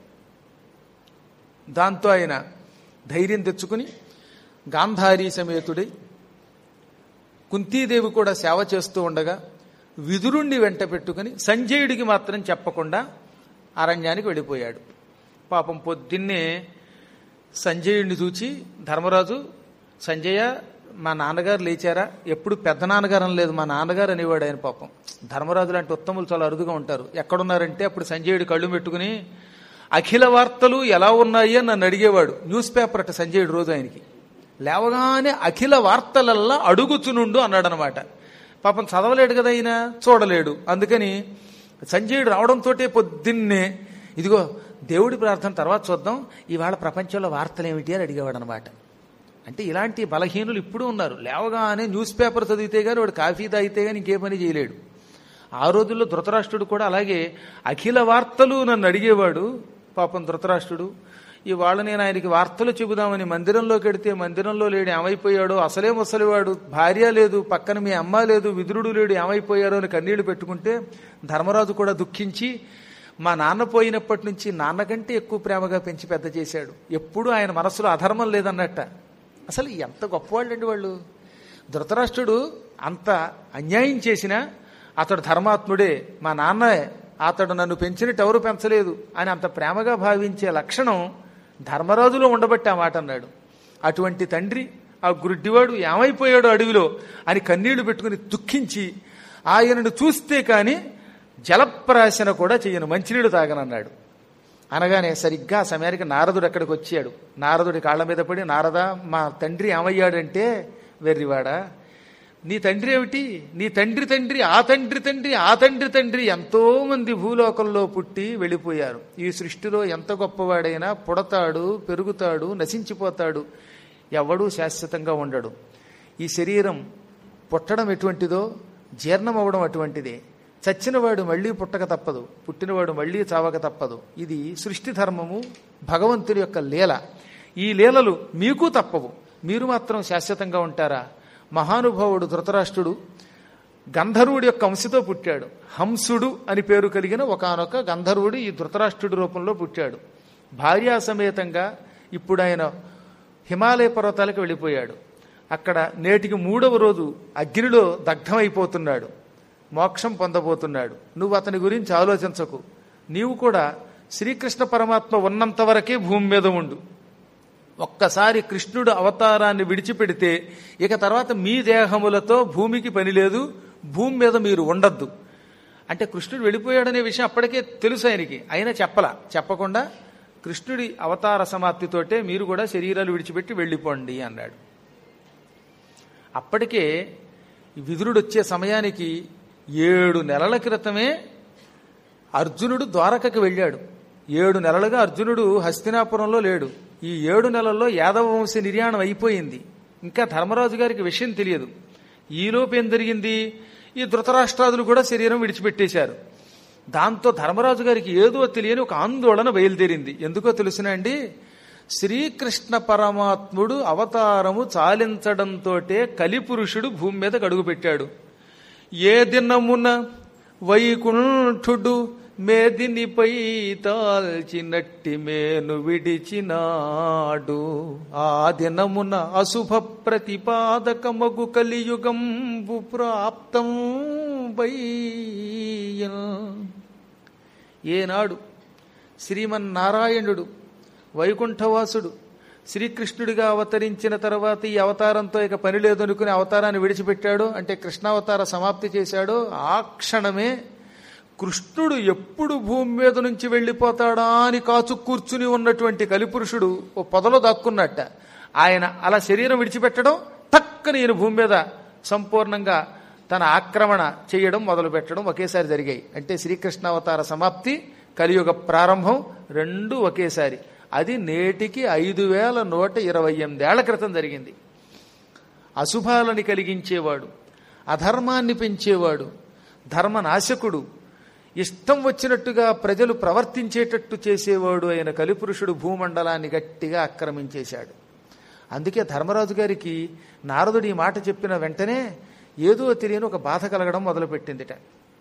దాంతో ఆయన ధైర్యం తెచ్చుకుని గాంధారీ సమేతుడై కుంతీదేవి కూడా సేవ చేస్తూ ఉండగా విదురుణ్ణి వెంట పెట్టుకుని సంజయుడికి మాత్రం చెప్పకుండా అరణ్యానికి వెళ్ళిపోయాడు. పాపం పొద్దున్నే సంజయుడిని చూచి ధర్మరాజు, సంజయ మా నాన్నగారు లేచారా? ఎప్పుడు పెద్ద నాన్నగారు అనలేదు, మా నాన్నగారు అనేవాడు ఆయన. పాపం ధర్మరాజు లాంటి ఉత్తములు చాలా అరుదుగా ఉంటారు. ఎక్కడున్నారంటే అప్పుడు సంజయుడు కళ్ళు పెట్టుకుని అఖిల వార్తలు ఎలా ఉన్నాయి అని నన్ను అడిగేవాడు. న్యూస్ పేపర్ అట సంజయుడు రోజు ఆయనకి. లేవగానే అఖిల వార్తలల్లా అడుగుచునుండు అన్నాడనమాట. పాపం చదవలేడు కదా ఆయన, చూడలేడు. అందుకని సంజయుడు రావడంతో పొద్దున్నే ఇదిగో దేవుడి ప్రార్థన తర్వాత చూద్దాం, ఇవాళ ప్రపంచంలో వార్తలు ఏమిటి అని అడిగేవాడు అనమాట. అంటే ఇలాంటి బలహీనులు ఇప్పుడు ఉన్నారు. లేవగానే న్యూస్ పేపర్ చదివితే గానీ వాడు కాఫీ తాగితే గానీ ఇంకే పని చేయలేడు. ఆ రోజుల్లో ధృతరాష్ట్రుడు కూడా అలాగే అఖిల వార్తలు నన్ను అడిగేవాడు. పాపం ధృతరాష్ట్రుడు ఇవాళ నేను ఆయనకి వార్తలు చెబుదామని మందిరంలోకి వెడితే మందిరంలో లేడు, ఏమైపోయాడో, అసలే ముసలివాడు, భార్య లేదు, పక్కన మీ అమ్మ లేదు, విదురుడు లేడు, ఏమైపోయారో అని కన్నీళ్లు పెట్టుకుంటే ధర్మరాజు కూడా దుఃఖించి మా నాన్న పోయినప్పటి నుంచి నాన్నకంటే ఎక్కువ ప్రేమగా పెంచి పెద్ద చేశాడు. ఎప్పుడూ ఆయన మనసులో అధర్మం లేదన్నట్ట. అసలు ఎంత గొప్పవాళ్ళండి వాళ్ళు. ధృతరాష్ట్రుడు అంత అన్యాయం చేసినా అతడు ధర్మాత్ముడే, మా నాన్నే, అతడు నన్ను పెంచినట్టు ఎవరు పెంచలేదు అని అంత ప్రేమగా భావించే లక్షణం ధర్మరాజులో ఉండబట్టి ఆ మాట అన్నాడు. అటువంటి తండ్రి ఆ గుడ్డివాడు ఏమైపోయాడు అడవిలో అని కన్నీళ్లు పెట్టుకుని దుఃఖించి ఆయనను చూస్తే కాని జలప్రాశన కూడా చెయ్యను, మంచినీళ్ళు తాగనన్నాడు. అనగానే సరిగ్గా ఆ సమయానికి నారదుడు అక్కడికి వచ్చాడు. నారదుడి కాళ్ల మీద పడి, నారదా మా తండ్రి ఏమయ్యాడంటే, వెర్రివాడా నీ తండ్రి ఏమిటి? నీ తండ్రి తండ్రి, ఆ తండ్రి తండ్రి, ఆ తండ్రి తండ్రి ఎంతో మంది భూలోకంలో పుట్టి వెళ్ళిపోయారు. ఈ సృష్టిలో ఎంత గొప్పవాడైనా పుడతాడు, పెరుగుతాడు, నశించిపోతాడు. ఎవడూ శాశ్వతంగా ఉండడు. ఈ శరీరం పుట్టడం ఎటువంటిదో జీర్ణం అవ్వడం అటువంటిదే. చచ్చినవాడు మళ్లీ పుట్టక తప్పదు, పుట్టినవాడు మళ్లీ చావక తప్పదు. ఇది సృష్టి ధర్మము, భగవంతుడి యొక్క లీల. ఈ లీలలు మీకు తప్పవు. మీరు మాత్రం శాశ్వతంగా ఉంటారా? మహానుభావుడు ధృతరాష్ట్రుడు గంధర్వుడి యొక్క అంశతో పుట్టాడు. హంసుడు అని పేరు కలిగిన ఒకానొక గంధర్వుడు ఈ ధృతరాష్ట్రుడి రూపంలో పుట్టాడు. భార్యా సమేతంగా ఇప్పుడు ఆయన హిమాలయ పర్వతాలకు వెళ్ళిపోయాడు. అక్కడ నేటికి 3వ రోజు అగ్నిలో దగ్ధమైపోతున్నాడు. మోక్షం పొందబోతున్నాడు. నువ్వు అతని గురించి ఆలోచించకు. నీవు కూడా శ్రీకృష్ణ పరమాత్మ ఉన్నంత వరకే భూమి మీద ఉండు. ఒక్కసారి కృష్ణుడు అవతారాన్ని విడిచిపెడితే ఇక తర్వాత మీ దేహములతో భూమికి పని లేదు, భూమి మీద మీరు ఉండద్దు. అంటే కృష్ణుడు వెళ్ళిపోయాడనే విషయం అప్పటికే తెలుసు ఆయనకి. అయినా చెప్పకుండా కృష్ణుడి అవతార సమాప్తితోటే మీరు కూడా శరీరాలు విడిచిపెట్టి వెళ్ళిపోండి అన్నాడు. అప్పటికే విదురుడు వచ్చే సమయానికి 7 నెలల క్రితమే అర్జునుడు ద్వారకకి వెళ్ళాడు. 7 నెలలుగా అర్జునుడు హస్తినాపురంలో లేడు. ఈ 7 నెలల్లో యాదవ వంశ నిర్యాణం అయిపోయింది. ఇంకా ధర్మరాజు గారికి విషయం తెలియదు. ఈలోపు ఏం జరిగింది? ఈ ధృతరాష్ట్రాదులు కూడా శరీరం విడిచిపెట్టేశారు. దాంతో ధర్మరాజు గారికి ఏదో తెలియని ఒక ఆందోళన బయలుదేరింది. ఎందుకో తెలుసునా అండి, శ్రీకృష్ణ పరమాత్ముడు అవతారము చాలించడంతోటే కలిపురుషుడు భూమి మీద అడుగుపెట్టాడు. ఏ దినమున వైకుంఠుడు మేదినిపై తాల్చినట్టి మేను విడిచినాడు, ఆ దినమున అశుభ ప్రతిపాదకమగు కలియుగంబు ప్రాప్తం వయ్య. ఏనాడు శ్రీమన్నారాయణుడు వైకుంఠవాసుడు శ్రీకృష్ణుడిగా అవతరించిన తర్వాత ఈ అవతారంతో ఇక పని లేదు అనుకుని అవతారాన్ని విడిచిపెట్టాడు, అంటే కృష్ణావతార సమాప్తి చేశాడో ఆ క్షణమే కృష్ణుడు ఎప్పుడు భూమి మీద నుంచి వెళ్ళిపోతాడా అని కాచు కూర్చుని ఉన్నటువంటి కలిపురుషుడు ఓ పొదలో దాక్కున్నట్ట. ఆయన అలా శరీరం విడిచిపెట్టడం, టక్కని ఈయన భూమి మీద సంపూర్ణంగా తన ఆక్రమణ చేయడం మొదలు పెట్టడం ఒకేసారి జరిగాయి. అంటే శ్రీకృష్ణావతార సమాప్తి, కలియుగ ప్రారంభం రెండూ ఒకేసారి. అది నేటికి 5128 క్రితం జరిగింది. అశుభాలని కలిగించేవాడు, అధర్మాన్ని పెంచేవాడు, ధర్మనాశకుడు, ఇష్టం వచ్చినట్టుగా ప్రజలు ప్రవర్తించేటట్టు చేసేవాడు అయిన కలిపురుషుడు భూమండలాన్ని గట్టిగా ఆక్రమించేశాడు. అందుకే ధర్మరాజు గారికి నారదుడు ఈ మాట చెప్పిన వెంటనే ఏదో తెలియని ఒక బాధ కలగడం మొదలుపెట్టిందిట.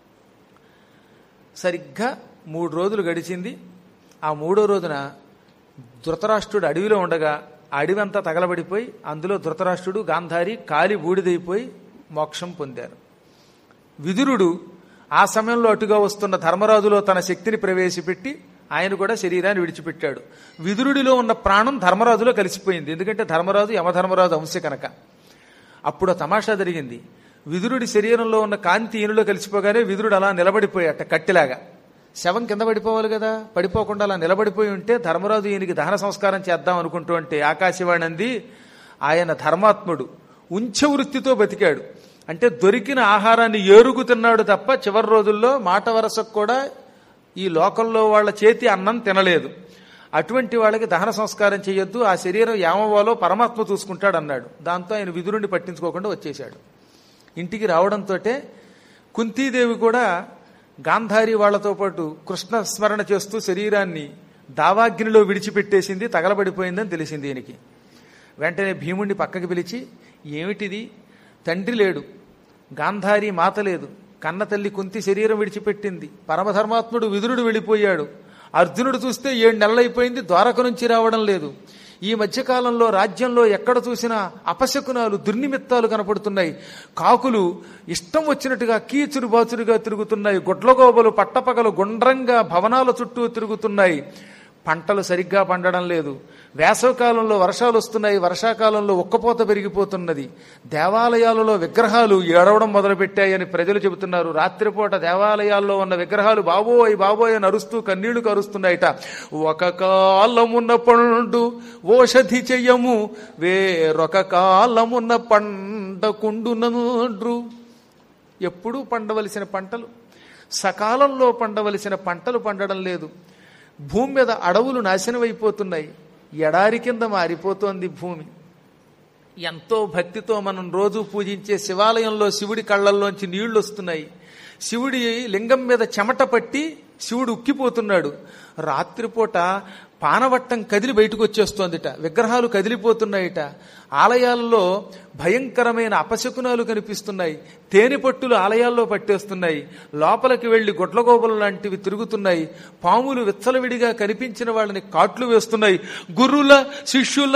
సరిగ్గా 3 రోజులు గడిచింది. ఆ 3వ రోజున ధృతరాష్ట్రుడు అడవిలో ఉండగా అడవి అంతా తగలబడిపోయి అందులో ధృతరాష్ట్రుడు గాంధారి కాలి బూడిదైపోయి మోక్షం పొందారు. విదురుడు ఆ సమయంలో అటుగా వస్తున్న ధర్మరాజులో తన శక్తిని ప్రవేశపెట్టి ఆయన కూడా శరీరాన్ని విడిచిపెట్టాడు. విదురుడిలో ఉన్న ప్రాణం ధర్మరాజులో కలిసిపోయింది. ఎందుకంటే ధర్మరాజు యమధర్మరాజు అంశ కనుక. అప్పుడు తమాషా జరిగింది. విదురుడి శరీరంలో ఉన్న కాంతి ఈయనలో కలిసిపోగానే విదురుడు అలా నిలబడిపోయాట కట్టిలాగా. శవం కింద పడిపోవాలి కదా, పడిపోకుండా అలా నిలబడిపోయి ఉంటే ధర్మరాజు ఈయనకి దహన సంస్కారం చేద్దాం అనుకుంటూ అంటే ఆకాశవాణి అంది, ఆయన ధర్మాత్ముడు ఉంచె వృత్తితో బతికాడు. అంటే దొరికిన ఆహారాన్ని ఏరుకు తిన్నాడు తప్ప చివరి రోజుల్లో మాట వరసకు కూడా ఈ లోకంలో వాళ్ళ చేతి అన్నం తినలేదు. అటువంటి వాళ్ళకి దహన సంస్కారం చేయొద్దు, ఆ శరీరం ఏమవ్వాలో పరమాత్మ చూసుకుంటాడు అన్నాడు. దాంతో ఆయన విదురుణ్ణి పట్టించుకోకుండా వచ్చేశాడు. ఇంటికి రావడంతో కుంతీదేవి కూడా గాంధారి వాళ్లతో పాటు కృష్ణ స్మరణ చేస్తూ శరీరాన్ని దావాగ్నిలో విడిచిపెట్టేసింది, తగలబడిపోయిందని తెలిసింది ఈయనకి. వెంటనే భీముణ్ణి పక్కకి పిలిచి, ఏమిటిది, తండ్రి లేడు, గాంధారి మాత లేదు, కన్న తల్లి కుంతి శరీరం విడిచిపెట్టింది, పరమధర్మాత్ముడు విదురుడు వెళ్ళిపోయాడు, అర్జునుడు చూస్తే 7 నెలలైపోయింది ద్వారక నుంచి రావడం లేదు, ఈ మధ్యకాలంలో రాజ్యంలో ఎక్కడ చూసినా అపశకునాలు దుర్నిమిత్తాలు కనపడుతున్నాయి, కాకులు ఇష్టం వచ్చినట్టుగా కీచురు బాచురుగా తిరుగుతున్నాయి, గొడ్లగోబలు పట్టపగలు గుండ్రంగా భవనాల చుట్టూ తిరుగుతున్నాయి, పంటలు సరిగ్గా పండడం లేదు, వేసవకాలంలో వర్షాలు వస్తున్నాయి, వర్షాకాలంలో ఉక్కపోత పెరిగిపోతున్నది, దేవాలయాలలో విగ్రహాలు ఏడవడం మొదలుపెట్టాయని ప్రజలు చెబుతున్నారు. రాత్రిపూట దేవాలయాల్లో ఉన్న విగ్రహాలు బాబోయ్ బాబోయ్ అని అరుస్తూ కన్నీళ్లు కరుస్తున్నాయిట. ఒక కాలమున్న పండు ఓషధి చెయ్యము, వేరొక కాలమున్న పండకుండునండ్రు. ఎప్పుడూ పండవలసిన పంటలు, సకాలంలో పండవలసిన పంటలు పండడం లేదు. భూమి మీద అడవులు నాశనమైపోతున్నాయి, ఎడారి కింద మారిపోతోంది భూమి. ఎంతో భక్తితో మనం రోజు పూజించే శివాలయంలో శివుడి కళ్ళల్లోంచి నీళ్లు వస్తున్నాయి, శివుడి లింగం మీద చెమట పట్టి శివుడు ఉక్కిపోతున్నాడు. రాత్రిపూట పానవట్టం కదిలి బయటకు వచ్చేస్తోందిట, విగ్రహాలు కదిలిపోతున్నాయిట, ఆలయాల్లో భయంకరమైన అపశకునాలు కనిపిస్తున్నాయి, తేనె పట్టులు ఆలయాల్లో పట్టేస్తున్నాయి, లోపలికి వెళ్లి గొడ్లగోబలు లాంటివి తిరుగుతున్నాయి, పాములు విచ్చలవిడిగా కనిపించిన వాళ్ళని కాట్లు వేస్తున్నాయి, గురుల శిష్యుల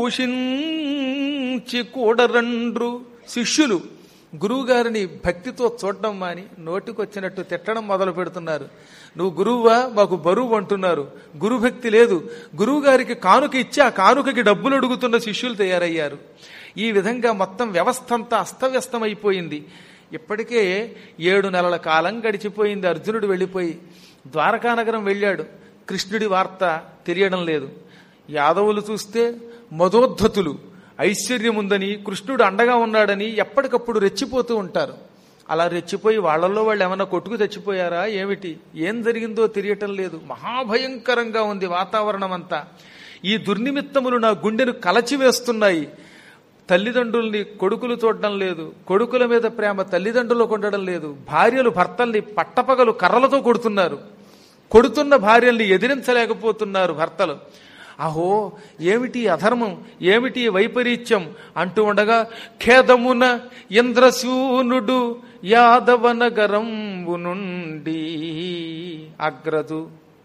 దూషించి కూడరండ్రు. శిష్యులు గురువుగారిని భక్తితో చూడడం మాని నోటికొచ్చినట్టు తిట్టడం మొదలు పెడుతున్నారు. నువ్వు గురువువా, మాకు బరువు అంటున్నారు, గురుభక్తి లేదు, గురువు గారికి కానుక ఇచ్చి ఆ కానుకకి డబ్బులు అడుగుతున్న శిష్యులు తయారయ్యారు. ఈ విధంగా మొత్తం వ్యవస్థ అంతా అస్తవ్యస్తమైపోయింది. ఇప్పటికే 7 నెలల కాలం గడిచిపోయింది. అర్జునుడు వెళ్ళిపోయి ద్వారకానగరం వెళ్ళాడు. కృష్ణుడి వార్త తెలియడం లేదు. యాదవులు చూస్తే మదోద్ధతులు, ఐశ్వర్యముందని, కృష్ణుడు అండగా ఉన్నాడని ఎప్పటికప్పుడు రెచ్చిపోతూ ఉంటారు. అలా రెచ్చిపోయి వాళ్ళల్లో వాళ్ళు ఏమన్నా కొట్టుకు తెచ్చిపోయారా ఏమిటి, ఏం జరిగిందో తెలియటం లేదు. మహాభయంకరంగా ఉంది వాతావరణం అంతా. ఈ దుర్నిమిత్తములు నా గుండెను కలచివేస్తున్నాయి. తల్లిదండ్రుల్ని కొడుకులు చూడడం లేదు, కొడుకుల మీద ప్రేమ తల్లిదండ్రులకు ఉండడం లేదు, భార్యలు భర్తల్ని పట్టపగలు కర్రలతో కొడుతున్నారు, కొడుతున్న భార్యల్ని ఎదిరించలేకపోతున్నారు భర్తలు. అహో ఏమిటి అధర్మం, ఏమిటి వైపరీత్యం అంటూ ఉండగా ఖేదమున ఇంద్రశూనుడు యాదవనగరంబు నుండి అగ్రజు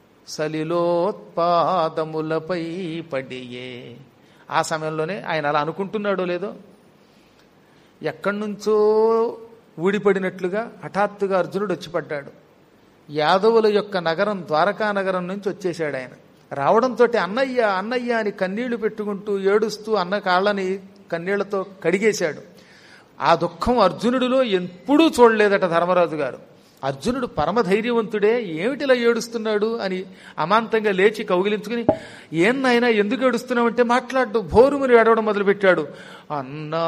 సలిలోత్పాదములపై పడియే. ఆ సమయంలోనే ఆయన అలా అనుకుంటున్నాడో లేదో ఎక్కడి నుంచో ఊడిపడినట్లుగా హఠాత్తుగా అర్జునుడు వచ్చి పడ్డాడు. యాదవుల యొక్క నగరం ద్వారకా నగరం నుంచి వచ్చేశాడు ఆయన. రావడంతో అన్నయ్య అన్నయ్య అని కన్నీళ్లు పెట్టుకుంటూ ఏడుస్తూ అన్న కాళ్ళని కన్నీళ్లతో కడిగేశాడు. ఆ దుఃఖం అర్జునుడిలో ఎప్పుడూ చూడలేదట ధర్మరాజు గారు. అర్జునుడు పరమధైర్యవంతుడే, ఏమిటిలా ఏడుస్తున్నాడు అని అమాంతంగా లేచి కౌగిలించుకుని, ఏం నాయనా ఎందుకు ఏడుస్తున్నావంటే మాట్లాడు భోరుమని ఏడవడం మొదలుపెట్టాడు. అన్నా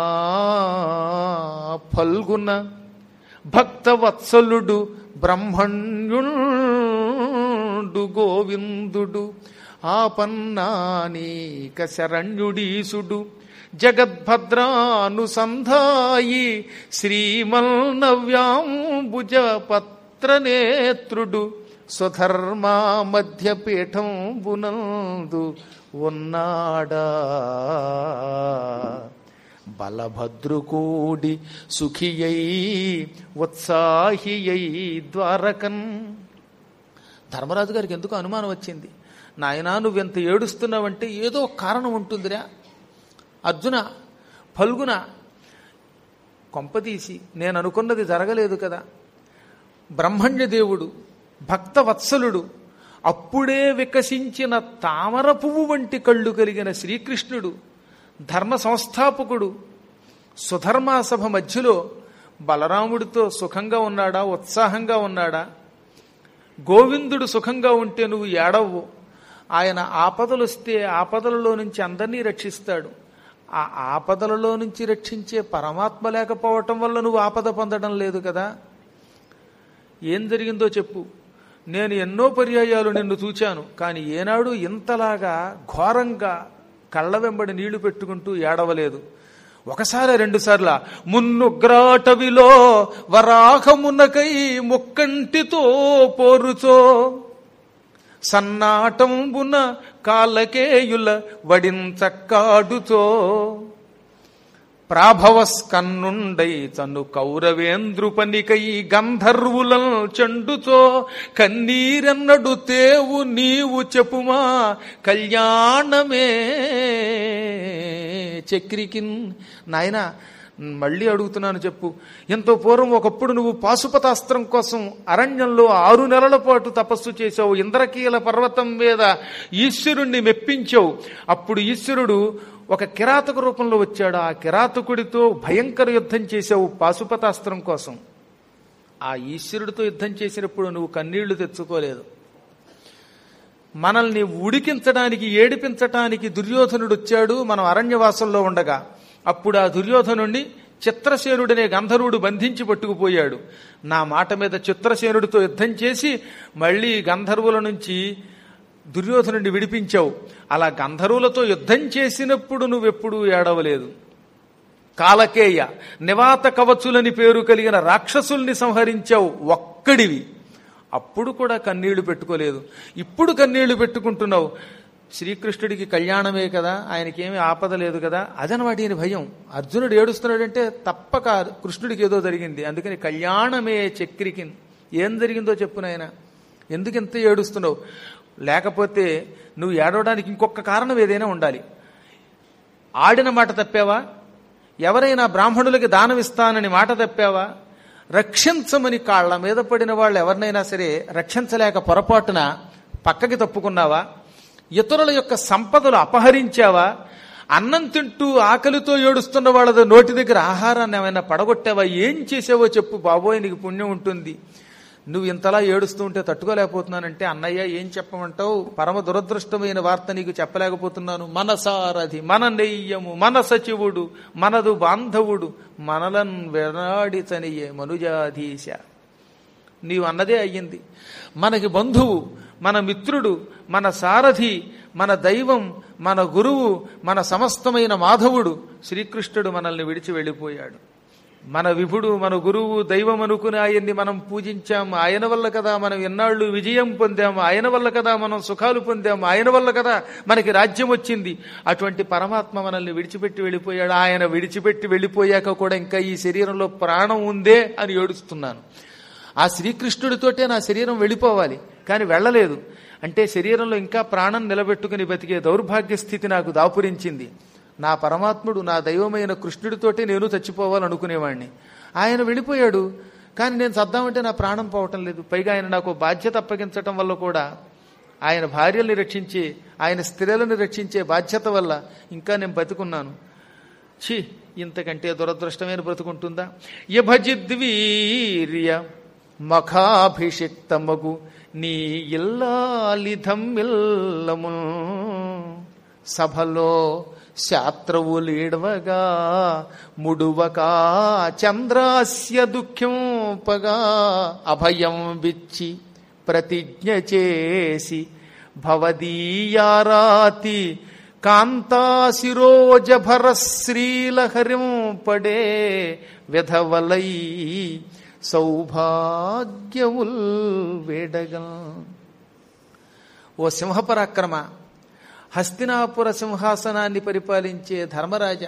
ఫల్గుణ భక్తవత్సలుడు బ్రహ్మణ్యుడు గోవిందుడు ఆపన్నానీక శరణ్యుడీసుడు జగద్భద్రానుసంధాయి శ్రీమల్నవ్యాంబుజ పత్రనేత్రుడు స్వధర్మా మధ్యపీఠంబునందు ఉన్నాడా బలభద్రుకూడి సుఖియై ఉత్సాహియై ద్వారకన్. ధర్మరాజు గారికి ఎందుకు అనుమానం వచ్చింది. నాయనా నువ్వెంత ఏడుస్తున్నావంటే ఏదో కారణం ఉంటుందిరా. అర్జున ఫల్గున కొంపదీసి నేను అనుకున్నది జరగలేదు కదా. బ్రహ్మణ్యదేవుడు భక్తవత్సలుడు అప్పుడే వికసించిన తామర పువ్వు వంటి కళ్ళు కలిగిన శ్రీకృష్ణుడు ధర్మ సంస్థాపకుడు సుధర్మాసభ మధ్యలో బలరాముడితో సుఖంగా ఉన్నాడా, ఉత్సాహంగా ఉన్నాడా? గోవిందుడు సుఖంగా ఉంటే నువ్వు ఏడవ్వు. ఆయన ఆపదలు వస్తే ఆపదలలో నుంచి అందరినీ రక్షిస్తాడు. ఆ ఆపదలలో నుంచి రక్షించే పరమాత్మ లేకపోవటం వల్ల నువ్వు ఆపద పొందడం లేదు కదా. ఏం జరిగిందో చెప్పు. నేను ఎన్నో పర్యాయాలు నిన్ను చూచాను, కానీ ఏనాడు ఇంతలాగా ఘోరంగా కళ్ళ వెంబడి నీళ్లు పెట్టుకుంటూ ఏడవలేదు. ఒకసారి రెండుసార్ల మున్నుగ్రాటవిలో వరాహమునకై ముక్కంటితో పోరుచో సన్నాటంబున కాలకేయుల వడించక్కాడుచో ప్రాభవస్కన్నుండై తను కౌరవేంద్రుపనికై గంధర్వులం చెండుచో కన్నీరెన్నడు తేవు నీవు చెప్పుమా కళ్యాణమే చక్రికిన్. నాయనా మళ్ళీ అడుగుతున్నాను చెప్పు. ఎంతో పూర్వం ఒకప్పుడు నువ్వు పాశుపతాస్త్రం కోసం అరణ్యంలో 6 నెలల పాటు తపస్సు చేశావు. ఇంద్రకీల పర్వతం మీద ఈశ్వరుణ్ణి మెప్పించావు. అప్పుడు ఈశ్వరుడు ఒక కిరాతక రూపంలో వచ్చాడు. ఆ కిరాతకుడితో భయంకర యుద్ధం చేశావు పాశుపతాస్త్రం కోసం. ఆ ఈశ్వరుడితో యుద్ధం చేసినప్పుడు నువ్వు కన్నీళ్లు తెచ్చుకోలేదు. మనల్ని ఉడికించడానికి ఏడిపించటానికి దుర్యోధనుడు వచ్చాడు మనం అరణ్యవాసంలో ఉండగా. అప్పుడు ఆ దుర్యోధనుణ్ణి చిత్రసేనుడనే గంధర్వుడు బంధించి పట్టుకుపోయాడు. నా మాట మీద చిత్రసేనుడితో యుద్ధం చేసి మళ్ళీ గంధర్వుల నుంచి దుర్యోధనుడిని విడిపించావు. అలా గంధర్వులతో యుద్ధం చేసినప్పుడు నువ్వెప్పుడూ ఏడవలేదు. కాలకేయ నివాత కవచులని పేరు కలిగిన రాక్షసుల్ని సంహరించావు ఒక్కడివి. అప్పుడు కూడా కన్నీళ్లు పెట్టుకోలేదు. ఇప్పుడు కన్నీళ్లు పెట్టుకుంటున్నావు. శ్రీకృష్ణుడికి కళ్యాణమే కదా, ఆయనకేమీ ఆపద లేదు కదా, అదనమాట ఈయన భయం. అర్జునుడు ఏడుస్తున్నాడంటే తప్పక కృష్ణుడికి ఏదో జరిగింది. అందుకని కళ్యాణమే చక్రికిన్. ఏం జరిగిందో చెప్పు నాయన, ఎందుకు ఇంత ఏడుస్తున్నావు? లేకపోతే నువ్వు ఏడవడానికి ఇంకొక కారణం ఏదైనా ఉండాలి. ఆడిన మాట తప్పావా? ఎవరైనా బ్రాహ్మణులకి దానం ఇస్తానని మాట తప్పావా? రక్షించమని కాళ్ల మీద పడిన వాళ్ళు ఎవరినైనా సరే రక్షించలేక పొరపాటున పక్కకి తప్పుకున్నావా? ఇతరుల యొక్క సంపదలు అపహరించావా? అన్నం తింటూ ఆకలితో ఏడుస్తున్న వాళ్ళ నోటి దగ్గర ఆహారాన్ని ఏమైనా పడగొట్టావా? ఏం చేసావో చెప్పు బాబోయ్, నీకు పుణ్యం ఉంటుంది. నువ్వు ఇంతలా ఏడుస్తూ ఉంటే తట్టుకోలేకపోతున్నానంటే, అన్నయ్య ఏం చెప్పమంటావు? పరమ దురదృష్టమైన వార్త నీకు చెప్పలేకపోతున్నాను. మన సారథి, మన నెయ్యము, మన సచివుడు, మనదు బాంధవుడు, మనలన్ వెనాడితనియే మనుజాధీశ. నీవు అన్నదే అయ్యింది. మనకి బంధువు, మన మిత్రుడు, మన సారథి, మన దైవం, మన గురువు, మన సమస్తమైన మాధవుడు శ్రీకృష్ణుడు మనల్ని విడిచి వెళ్ళిపోయాడు. మన విభుడు, మన గురువు, దైవం అనుకుని ఆయన్ని మనం పూజించాము. ఆయన వల్ల కదా మనం ఎన్నాళ్ళు విజయం పొందాము, ఆయన వల్ల కదా మనం సుఖాలు పొందాము, ఆయన వల్ల కదా మనకి రాజ్యం వచ్చింది. అటువంటి పరమాత్మ మనల్ని విడిచిపెట్టి వెళ్ళిపోయాడు. ఆయన విడిచిపెట్టి వెళ్ళిపోయాక కూడా ఇంకా ఈ శరీరంలో ప్రాణం ఉందే అని ఏడుస్తున్నాను. ఆ శ్రీకృష్ణుడితోటే నా శరీరం వెళ్ళిపోవాలి, కానీ వెళ్ళలేదు. అంటే శరీరంలో ఇంకా ప్రాణం నిలబెట్టుకుని బతికే దౌర్భాగ్య స్థితి నాకు దాపురించింది. నా పరమాత్ముడు, నా దైవమైన కృష్ణుడితోటే నేను చచ్చిపోవాలనుకునేవాడిని. ఆయన వెళ్ళిపోయాడు, కానీ నేను చద్దామంటే నా ప్రాణం పోవటం లేదు. పైగా ఆయన నాకు బాధ్యత అప్పగించటం వల్ల కూడా, ఆయన భార్యల్ని రక్షించే, ఆయన స్త్రీలను రక్షించే బాధ్యత వల్ల ఇంకా నేను బతుకున్నాను. ఛీ, ఇంతకంటే దురదృష్టమైన బ్రతుకుంటుందా? యభజిద్వీర్య మఖాభిషిక్తమగు నీ ఇల్లాలిధమ్మిల్లము సభలో శాత్రవులీడవగా ముడువకా చంద్రాస్య దుఃఖంపగా అభయం విచ్చి ప్రతిజ్ఞ చేసి భవదీయారాతి కాంతాశిరోజభర శ్రీలహరిం పడే విధవలై సౌభాగ్యముల్ వేడగా. ఓ సింహపరాక్రమ, హస్తినాపుర సింహాసనాన్ని పరిపాలించే ధర్మరాజా,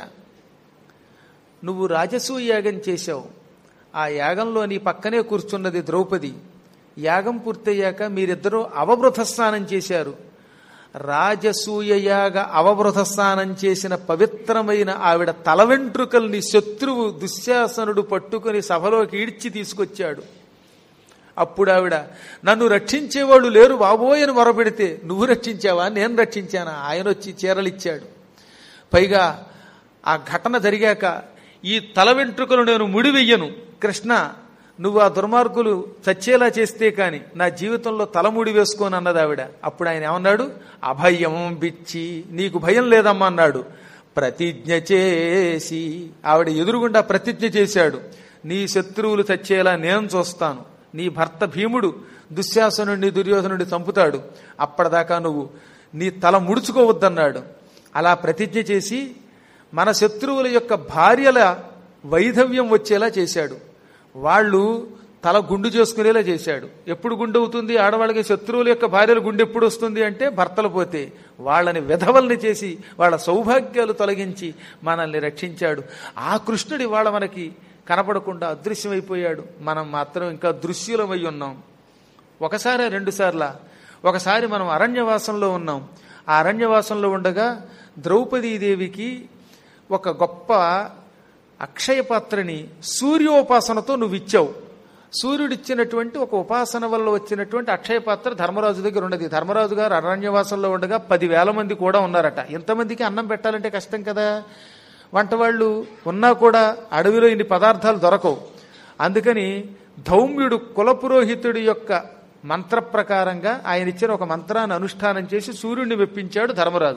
నువ్వు రాజసూయ యాగం చేశావు. ఆ యాగంలో నీ పక్కనే కూర్చున్నది ద్రౌపది. యాగం పూర్తయ్యాక మీరిద్దరూ అవబృత స్నానం చేశారు. రాజసూయ యాగ అవబృత స్నానం చేసిన పవిత్రమైన ఆవిడ తల వెంట్రుకల్ని శత్రువు దుశ్శాసనుడు పట్టుకుని సభలోకి ఈడ్చి తీసుకొచ్చాడు. అప్పుడు ఆవిడ, నన్ను రక్షించేవాళ్ళు లేరు బాబోయని మొరపెడితే, నువ్వు రక్షించావా, నేను రక్షించానా? ఆయన వచ్చి చీరలిచ్చాడు. పైగా ఆ ఘటన జరిగాక, ఈ తల వెంట్రుకలు నేను ముడివెయ్యను కృష్ణ, నువ్వు ఆ దుర్మార్గులు చచ్చేలా చేస్తే కాని నా జీవితంలో తలముడి వేసుకోను అన్నది ఆవిడ. అప్పుడు ఆయన ఏమన్నాడు? అభయం బిచ్చి, నీకు భయం లేదమ్మా అన్నాడు. ప్రతిజ్ఞ చేసి, ఆవిడ ఎదురుగుండా ప్రతిజ్ఞ చేశాడు, నీ శత్రువులు చచ్చేలా నేను చూస్తాను. నీ భర్త భీముడు దుశ్శాసనుడిని దుర్యోధనుడిని చంపుతాడు, అప్పటిదాకా నువ్వు నీ తల ముడుచుకోవద్దన్నాడు. అలా ప్రతిజ్ఞ చేసి మన శత్రువుల యొక్క భార్యల వైధవ్యం వచ్చేలా చేశాడు. వాళ్ళు తల గుండు చేసుకునేలా చేశాడు. ఎప్పుడు గుండు అవుతుంది ఆడవాళ్ళకి? శత్రువుల యొక్క భార్యల గుండె ఎప్పుడు వస్తుంది అంటే భర్తలు పోతే. వాళ్ళని విధవల్ని చేసి వాళ్ళ సౌభాగ్యాలు తొలగించి మనల్ని రక్షించాడు. ఆ కృష్ణుడి వాళ్ళ మనకి కనపడకుండా అదృశ్యమైపోయాడు. మనం మాత్రం ఇంకా దృశ్యులమై ఉన్నాం. ఒకసారి రెండుసార్ల, ఒకసారి మనం అరణ్యవాసంలో ఉన్నాం. ఆ అరణ్యవాసంలో ఉండగా ద్రౌపదీదేవికి ఒక గొప్ప అక్షయ పాత్రని సూర్యోపాసనతో నువ్వు ఇచ్చావు. సూర్యుడిచ్చినటువంటి ఒక ఉపాసన వల్ల వచ్చినటువంటి అక్షయ పాత్ర ధర్మరాజు దగ్గర ఉన్నది. ధర్మరాజు గారు అరణ్యవాసంలో ఉండగా 10,000 మంది కూడా ఉన్నారట. ఎంతమందికి అన్నం పెట్టాలంటే కష్టం కదా, వంటవాళ్ళు ఉన్నా కూడా అడవిలో ఇన్ని పదార్థాలు దొరకవు. అందుకని ధౌమ్యుడు కులపురోహితుడి యొక్క మంత్ర ప్రకారంగా ఆయన ఇచ్చిన ఒక మంత్రాన్ని అనుష్ఠానం చేసి సూర్యుడిని మెప్పించాడు ధర్మరాజు.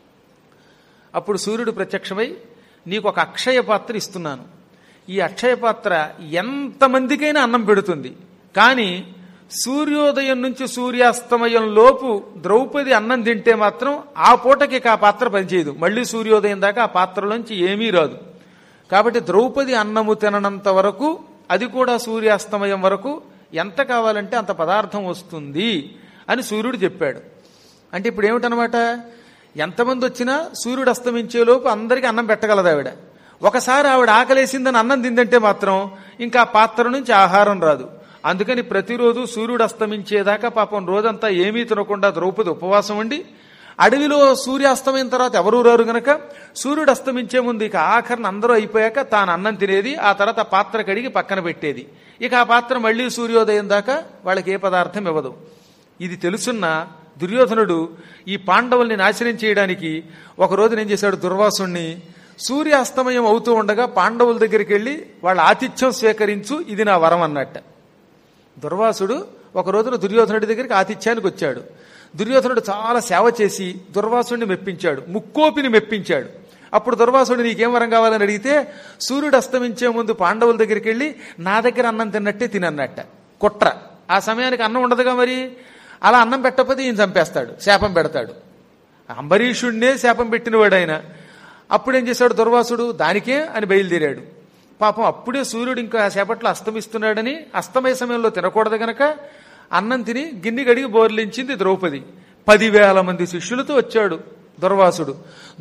అప్పుడు సూర్యుడు ప్రత్యక్షమై, నీకు ఒక అక్షయ పాత్ర ఇస్తున్నాను. ఈ అక్షయ పాత్ర ఎంతమందికైనా అన్నం పెడుతుంది. కానీ సూర్యోదయం నుంచి సూర్యాస్తమయం లోపు ద్రౌపది అన్నం తింటే మాత్రం ఆ పూటకి ఆ పాత్ర పనిచేయదు. మళ్ళీ సూర్యోదయం దాకా ఆ పాత్రలోంచి ఏమీ రాదు. కాబట్టి ద్రౌపది అన్నము తిననంత వరకు, అది కూడా సూర్యాస్తమయం వరకు ఎంత కావాలంటే అంత పదార్థం వస్తుంది అని సూర్యుడు చెప్పాడు. అంటే ఇప్పుడు ఏమిటనమాట, ఎంతమంది వచ్చినా సూర్యుడు అస్తమించేలోపు అందరికీ అన్నం పెట్టగలదు ఆవిడ. ఒకసారి ఆవిడ ఆకలేసిందని అన్నం తిందంటే మాత్రం ఇంకా ఆ పాత్ర నుంచి ఆహారం రాదు. అందుకని ప్రతిరోజు సూర్యుడు అస్తమించేదాకా పాపం రోజంతా ఏమీ తినకుండా ద్రౌపది ఉపవాసం ఉండి, అడవిలో సూర్యాస్తమైన తర్వాత ఎవరూ రారు గనక సూర్యుడు అస్తమించే ముందు ఇక ఆఖరణ అందరూ అయిపోయాక తాను అన్నం తినేది. ఆ తర్వాత పాత్ర కడిగి పక్కన పెట్టేది. ఇక ఆ పాత్ర మళ్లీ సూర్యోదయం దాకా వాళ్ళకి ఏ పదార్థం ఇవ్వదు. ఇది తెలుసున్న దుర్యోధనుడు ఈ పాండవుల్ని నాశనం చేయడానికి ఒకరోజు ఏం చేశాడు, దుర్వాసుణ్ణి సూర్యాస్తమయం అవుతూ ఉండగా పాండవుల దగ్గరికి వెళ్లి వాళ్ళ ఆతిథ్యం స్వీకరించు, ఇది నా వరం అన్నట్ట. దుర్వాసుడు ఒక రోజున దుర్యోధనుడి దగ్గరికి ఆతిథ్యానికి వచ్చాడు. దుర్యోధనుడు చాలా సేవ చేసి దుర్వాసుడిని మెప్పించాడు, ముక్కోపిని మెప్పించాడు. అప్పుడు దుర్వాసుడు నీకేం వరం కావాలని అడిగితే, సూర్యుడు అస్తమించే ముందు పాండవుల దగ్గరికి వెళ్ళి నా దగ్గర అన్నం తిన్నట్టే తినన్నట్ట. కుట్ర. ఆ సమయానికి అన్నం ఉండదుగా, మరి అలా అన్నం పెట్టకపోతే ఈయన చంపేస్తాడు, శాపం పెడతాడు. అంబరీషుడినే శాపం పెట్టినవాడు ఆయన. అప్పుడేం చేశాడు దుర్వాసుడు, దానికే అని బయలుదేరాడు. పాపం అప్పుడే సూర్యుడు ఇంకా సేపట్లో అస్తమిస్తున్నాడని అస్తమయ సమయంలో తినకూడదు గనక అన్నం తిని గిన్నె గడిగి బోర్లించింది ద్రౌపది. 10,000 మంది శిష్యులతో వచ్చాడు దుర్వాసుడు.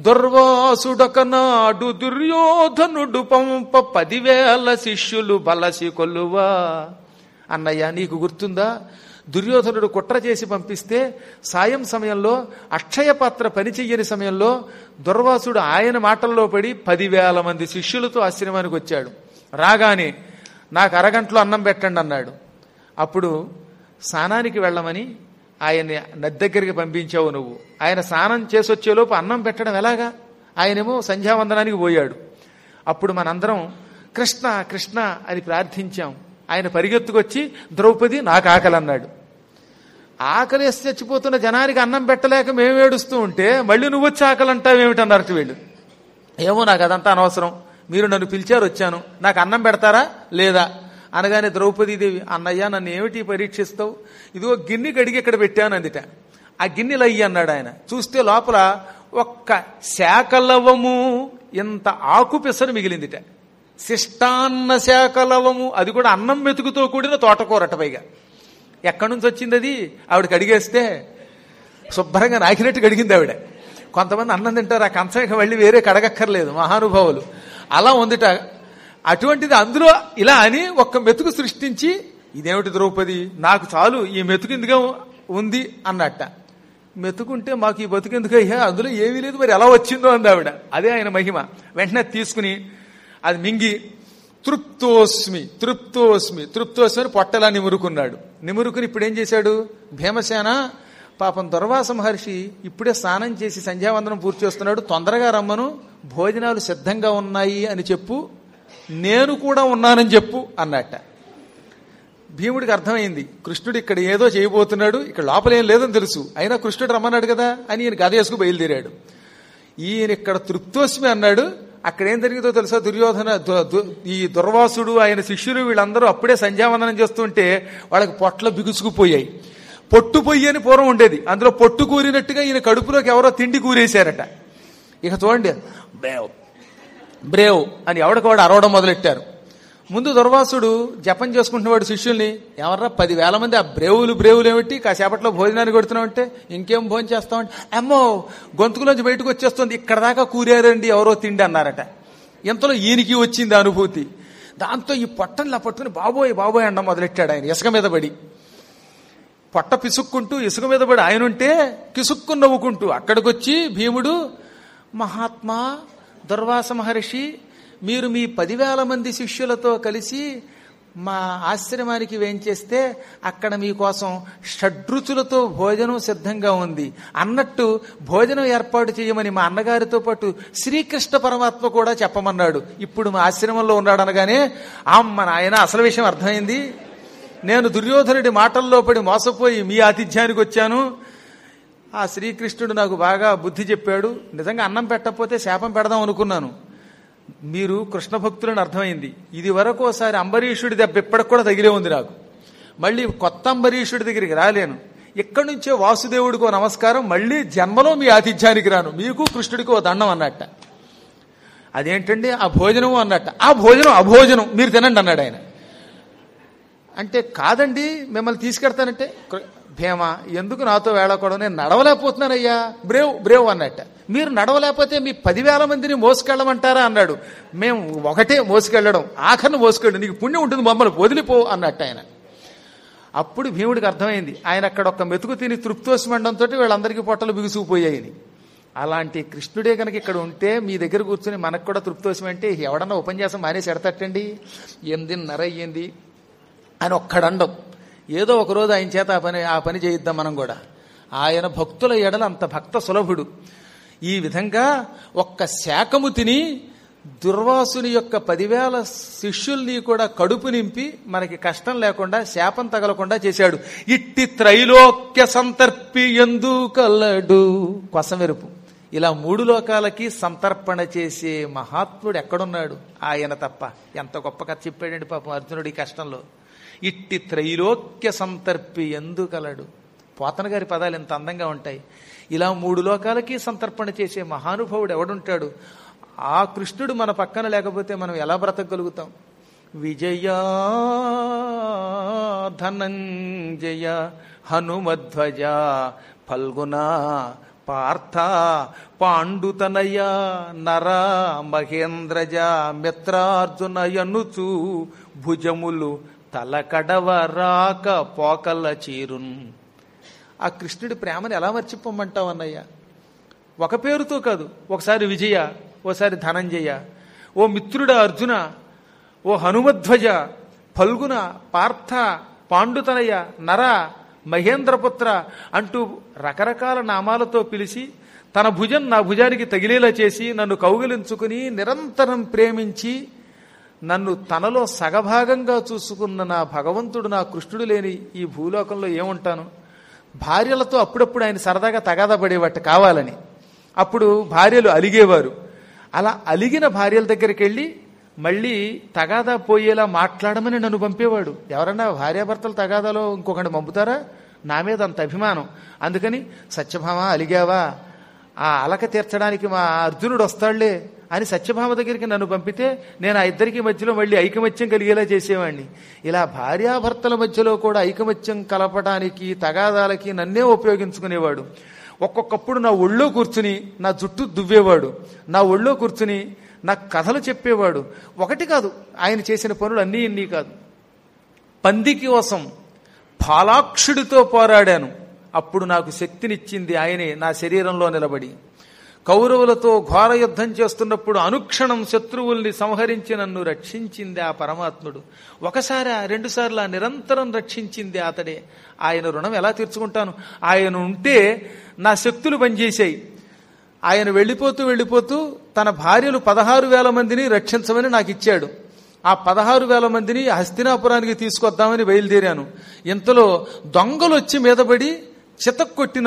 దుర్వాసుడొకనాడు దుర్యోధనుడు పంప 10,000 శిష్యులు బలసి కొల్లువా. అన్నయ్య నీకు గుర్తుందా, దుర్యోధనుడు కుట్ర చేసి పంపిస్తే సాయం సమయంలో అక్షయ పాత్ర పనిచెయ్యని సమయంలో దుర్వాసుడు ఆయన మాటల్లో పడి 10,000 మంది శిష్యులతో ఆశ్రమానికి వచ్చాడు. రాగానే నాకు అరగంటలో అన్నం పెట్టండి అన్నాడు. అప్పుడు స్నానానికి వెళ్ళమని ఆయన్ని నది దగ్గరికి పంపించావు నువ్వు. ఆయన స్నానం చేసి వచ్చేలోపు అన్నం పెట్టడం ఎలాగా? ఆయనేమో సంధ్యావందనానికి పోయాడు. అప్పుడు మనందరం కృష్ణ కృష్ణ అని ప్రార్థించాం. ఆయన పరిగెత్తుకొచ్చి ద్రౌపది నాకు ఆకలి అన్నాడు. ఆకలేసి చచ్చిపోతున్న జనానికి అన్నం పెట్టలేక మేము ఏడుస్తూ ఉంటే మళ్ళీ నువ్వు వచ్చి ఆకలి అంటావేమిటన్నారు వీళ్ళు. ఏమో నాకు అదంతా అనవసరం, మీరు నన్ను పిలిచారు వచ్చాను, నాకు అన్నం పెడతారా లేదా అనగానే ద్రౌపదీదేవి అన్నయ్య నన్ను ఏమిటి పరీక్షిస్తావు, ఇదిగో గిన్నె కడిగి ఇక్కడ పెట్టాను అందిట. ఆ గిన్నెలు అయ్యి అన్నాడు ఆయన. చూస్తే లోపల ఒక్క శాకలవము ఇంత ఆకు పెసరు మిగిలిందిట. శిష్టాన్న శాకలవము, అది కూడా అన్నం మెతుకుతో కూడిన తోటకూరట. పైగా ఎక్కడి నుంచి వచ్చింది అది? ఆవిడ కడిగేస్తే శుభ్రంగా నాకినట్టు కడిగింది ఆవిడ. కొంతమంది అన్నం తింటారు, ఆ కంచం వెళ్ళి వేరే కడగక్కర్లేదు మహానుభావులు. అలా ఉందిట. అటువంటిది అందులో ఇలా అని ఒక్క మెతుకు సృష్టించి ఇదేమిటి ద్రౌపది నాకు చాలు ఈ మెతుకిందుగా ఉంది అన్నట్ట. మెతుకుంటే మాకు ఈ బతుకెందుకయ్యా, అందులో ఏమీ లేదు, మరి ఎలా వచ్చిందో అంది ఆవిడ. అదే ఆయన మహిమ. వెంటనే తీసుకుని అది మింగి తృప్తోస్మి తృప్తోస్మి తృప్తోస్మి అని పొట్టలా నిమురుకున్నాడు. నిమురుకుని ఇప్పుడు ఏం చేశాడు, భీమసేన పాపం దుర్వాస మహర్షి ఇప్పుడే స్నానం చేసి సంధ్యావందనం పూర్తి చేస్తున్నాడు, తొందరగా రమ్మను, భోజనాలు సిద్ధంగా ఉన్నాయి అని చెప్పు, నేను కూడా ఉన్నానని చెప్పు అన్నట్ట. భీముడికి అర్థమైంది కృష్ణుడు ఇక్కడ ఏదో చేయబోతున్నాడు, ఇక్కడ లోపలేం లేదని తెలుసు, అయినా కృష్ణుడు రమ్మన్నాడు కదా అని ఈయన గద వేసుకు బయలుదేరాడు. ఈయన ఇక్కడ తృప్తోస్మి అన్నాడు. అక్కడ ఏం జరిగిందో తెలుసా, దుర్యోధన ఈ దుర్వాసుడు ఆయన శిష్యులు వీళ్ళందరూ అప్పుడే సంధ్యావందనం చేస్తుంటే వాళ్ళకి పొట్ల బిగుసుకుపోయాయి. పొట్టు పొయ్యి అని పూర్వం ఉండేది, అందులో పొట్టు కూరినట్టుగా ఈయన కడుపులోకి ఎవరో తిండి కూరేశారట. ఇక చూడండి బ్రేవ్ బ్రేవ్ అని ఎవడికవాడు అరవడం మొదలెట్టారు. ముందు దుర్వాసుడు జపం చేసుకుంటున్నవాడు శిష్యుల్ని, ఎవర్రా 10,000 మంది, ఆ బ్రేవులు ఏమిటి, కాసేపట్లో భోజనాన్ని కొడుతున్నామంటే ఇంకేం భోజనం చేస్తామంటే అమ్మో గొంతుకులోంచి బయటకు వచ్చేస్తుంది, ఇక్కడ దాకా కూరారండి ఎవరో తిండి అన్నారట. ఇంతలో ఈయనకి వచ్చింది అనుభూతి. దాంతో ఈ పొట్టంలా పట్టుకుని బాబోయ్ బాబోయ్ అండం మొదలెట్టాడు ఆయన. ఇసుక మీద పడి పొట్ట పిసుక్కుంటూ ఇసుక మీద పడి ఆయనుంటే కిసుక్కుని నవ్వుకుంటూ అక్కడికొచ్చి భీముడు, మహాత్మా దుర్వాస మహర్షి మీరు మీ 10,000 మంది శిష్యులతో కలిసి మా ఆశ్రమానికి వేంచేస్తే అక్కడ మీకోసం షడ్రుచులతో భోజనం సిద్ధంగా ఉంది అన్నట్టు భోజనం ఏర్పాటు చేయమని మా అన్నగారితో పాటు శ్రీకృష్ణ పరమాత్మ కూడా చెప్పమన్నాడు. ఇప్పుడు మా ఆశ్రమంలో ఉన్నాడు అనగానే అమ్మ నాయన అసలు విషయం అర్థమైంది. నేను దుర్యోధనుడి మాటల్లో పడి మోసపోయి మీ ఆతిథ్యానికి వచ్చాను. ఆ శ్రీకృష్ణుడు నాకు బాగా బుద్ధి చెప్పాడు. నిజంగా అన్నం పెట్టకపోతే శాపం పెడదాం అనుకున్నాను. మీరు కృష్ణ భక్తులని అర్థమైంది. ఇది వరకు ఒకసారి అంబరీషుడి దెబ్బ ఇప్పటికి కూడా తగిలే ఉంది నాకు. మళ్ళీ కొత్త అంబరీషుడి దగ్గరికి రాలేను. ఇక్కడి నుంచే వాసుదేవుడికో నమస్కారం, మళ్ళీ జన్మలో మీ ఆతిథ్యానికి రాను, మీకు కృష్ణుడికి ఓ దండం అన్నట్ట. అదేంటండి ఆ భోజనము అన్నట్ట. ఆ భోజనం అభోజనం మీరు తినండి అన్నాడు ఆయన. అంటే కాదండి మిమ్మల్ని తీసుకెడతానంటే, భీమ ఎందుకు నాతో వేళకూడదు, నేను నడవలేకపోతున్నానయ్యా, బ్రేవ్ బ్రేవ్ అన్నట్ట. మీరు నడవలేకపోతే మీ 10,000 మందిని మోసుకెళ్ళమంటారా అన్నాడు. మేము ఒకటే మోసుకెళ్ళడం, ఆఖరిని మోసుకెళ్ళడం, నీకు పుణ్యం ఉంటుంది మమ్మల్ని వదిలిపో అన్నట్టు ఆయన. అప్పుడు భీముడికి అర్థమైంది ఆయన అక్కడ ఒక్క మెతుకు తిని తృప్తోస్మండంతో వీళ్ళందరికీ పొట్టలు బిగుసుకుపోయాయని. అలాంటి కృష్ణుడే కనుక ఇక్కడ ఉంటే మీ దగ్గర కూర్చొని మనకు కూడా తృప్తోస్మి అంటే ఎవడన్నా ఉపన్యాసం మానేసి ఎడతట్టండి, 8:30 అయ్యింది అని ఒక్కడండం. ఏదో ఒకరోజు ఆయన చేత ఆ పని చేయిద్దాం మనం కూడా. ఆయన భక్తుల ఎడల అంత భక్త సులభుడు. ఈ విధంగా ఒక్క శాకము తిని దుర్వాసుని యొక్క 10,000 శిష్యుల్ని కూడా కడుపు నింపి మనకి కష్టం లేకుండా శాపం తగలకుండా చేశాడు. ఇట్టి త్రైలోక్య సంతర్పి ఎందుకలడు కొసమెరుపు. ఇలా 3 లోకాలకి సంతర్పణ చేసే మహాత్ముడు ఎక్కడున్నాడు? ఆయన తప్ప. ఎంత గొప్ప కథ చెప్పాడండి పాపం అర్జునుడి కష్టంలో. ఇట్టి త్రైలోక్య సంతర్పి ఎందుకలడు. పోతన గారి పదాలు ఎంత అందంగా ఉంటాయి. ఇలా 3 లోకాలకి సంతర్పణ చేసే మహానుభావుడు ఎవడుంటాడు? ఆ కృష్ణుడు మన పక్కన లేకపోతే మనం ఎలా బ్రతకగలుగుతాం? విజయా ధనంజయ హనుమధ్వజ ఫల్గుణ పార్థ పాండుతనయ నర మహేంద్రజ మిత్రార్జున యనుచు భుజములు తలకడవ రాక పోకల చీరున్. ఆ కృష్ణుడి ప్రేమని ఎలా మర్చిపోమంటావు అన్నయ్య? ఒక పేరుతో కాదు, ఒకసారి విజయ, ఓసారి ధనంజయ, ఓ మిత్రుడ అర్జున, ఓ హనుమధ్వజ, ఫల్గుణ, పార్థ, పాండుతనయ, నర, మహేంద్రపుత్ర అంటూ రకరకాల నామాలతో పిలిచి తన భుజం నా భుజానికి తగిలేలా చేసి నన్ను కౌగిలించుకుని నిరంతరం ప్రేమించి నన్ను తనలో సగభాగంగా చూసుకున్న నా భగవంతుడు, నా కృష్ణుడు లేని ఈ భూలోకంలో ఏముంటాను? భార్యలతో అప్పుడప్పుడు ఆయన సరదాగా తగాదా పడేవాట కావాలని. అప్పుడు భార్యలు అలిగేవారు. అలా అలిగిన భార్యల దగ్గరికి వెళ్ళి మళ్ళీ తగాదా పోయేలా మాట్లాడమని నన్ను పంపేవాడు. ఎవరన్నా భార్యాభర్తలు తగాదాలో ఇంకొకటి పంపుతారా? నా మీద అంత అభిమానం. అందుకని సత్యభామ అలిగావా, ఆ అలక తీర్చడానికి మా అర్జునుడు వస్తాడులే అని సత్యభామ దగ్గరికి నన్ను పంపితే నేను ఆ ఇద్దరికి మధ్యలో మళ్ళీ ఐకమత్యం కలిగేలా చేసేవాడిని. ఇలా భార్యాభర్తల మధ్యలో కూడా ఐకమత్యం కలపడానికి తగాదాలకి నన్నే ఉపయోగించుకునేవాడు. ఒక్కొక్కప్పుడు నా ఒళ్ళో కూర్చుని నా జుట్టు దువ్వేవాడు, నా ఒళ్ళో కూర్చుని నాకు కథలు చెప్పేవాడు. ఒకటి కాదు, ఆయన చేసిన పనులు అన్నీ ఇన్ని కాదు. పంది కోసం ఫాలాక్షుడితో పోరాడాను, అప్పుడు నాకు శక్తినిచ్చింది ఆయనే నా శరీరంలో నిలబడి. కౌరవులతో ఘోర యుద్ధం చేస్తున్నప్పుడు అనుక్షణం శత్రువుల్ని సంహరించి నన్ను రక్షించింది ఆ పరమాత్ముడు. ఒకసారి 2 సార్లు నిరంతరం రక్షించింది అతడే. ఆయన రుణం ఎలా తీర్చుకుంటాను? ఆయన ఉంటే నా శక్తులు పనిచేశాయి. ఆయన వెళ్ళిపోతూ తన భార్యలు 16,000 మందిని రక్షించమని నాకు ఇచ్చాడు. ఆ 16,000 మందిని హస్తినాపురానికి తీసుకొద్దామని బయలుదేరాను. ఇంతలో దొంగలు వచ్చి మీదపడి చితక్కొట్టి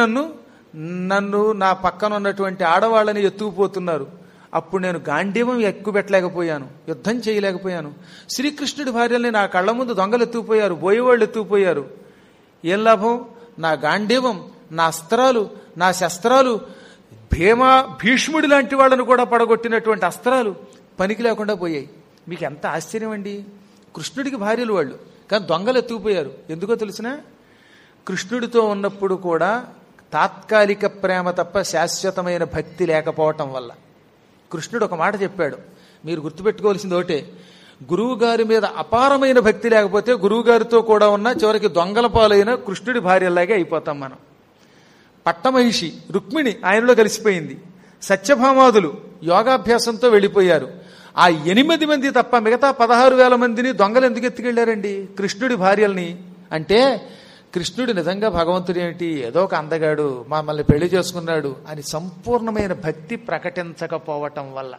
నన్ను నా పక్కన ఉన్నటువంటి ఆడవాళ్ళని ఎత్తుకుపోతున్నారు. అప్పుడు నేను గాంధీవం ఎక్కుపెట్టలేకపోయాను, యుద్ధం చేయలేకపోయాను. శ్రీకృష్ణుడి భార్యల్ని నా కళ్ళ ముందు దొంగలు ఎత్తుకుపోయారు, బోయేవాళ్ళు ఎత్తుకుపోయారు. ఏం లాభం? నా గాంధీవం, నా అస్త్రాలు, నా శస్త్రాలు, భీష్ముడి లాంటి వాళ్ళను కూడా పడగొట్టినటువంటి అస్త్రాలు పనికి లేకుండా పోయాయి. మీకు ఎంత ఆశ్చర్యం అండి! కృష్ణుడికి భార్యలు వాళ్ళు, కానీ దొంగలు ఎత్తుకుపోయారు. ఎందుకో తెలిసినా? కృష్ణుడితో ఉన్నప్పుడు కూడా తాత్కాలిక ప్రేమ తప్ప శాశ్వతమైన భక్తి లేకపోవటం వల్ల. కృష్ణుడు ఒక మాట చెప్పాడు, మీరు గుర్తుపెట్టుకోవాల్సింది ఒకటే, గురువు గారి మీద అపారమైన భక్తి లేకపోతే గురువుగారితో కూడా ఉన్న చివరికి దొంగల పాలైన కృష్ణుడి భార్యలాగే అయిపోతాం మనం. పట్టమహిషి రుక్మిణి ఆయనలో కలిసిపోయింది. సత్యభామాదులు యోగాభ్యాసంతో వెళ్ళిపోయారు. ఆ 8 మంది తప్ప మిగతా 16,000 మందిని దొంగలు ఎందుకు ఎత్తుకెళ్లారండి? కృష్ణుడి భార్యల్ని. అంటే కృష్ణుడు నిజంగా భగవంతుడు ఏమిటి, ఏదో ఒక అందగాడు మమ్మల్ని పెళ్లి చేసుకున్నాడు అని సంపూర్ణమైన భక్తి ప్రకటించకపోవటం వల్ల.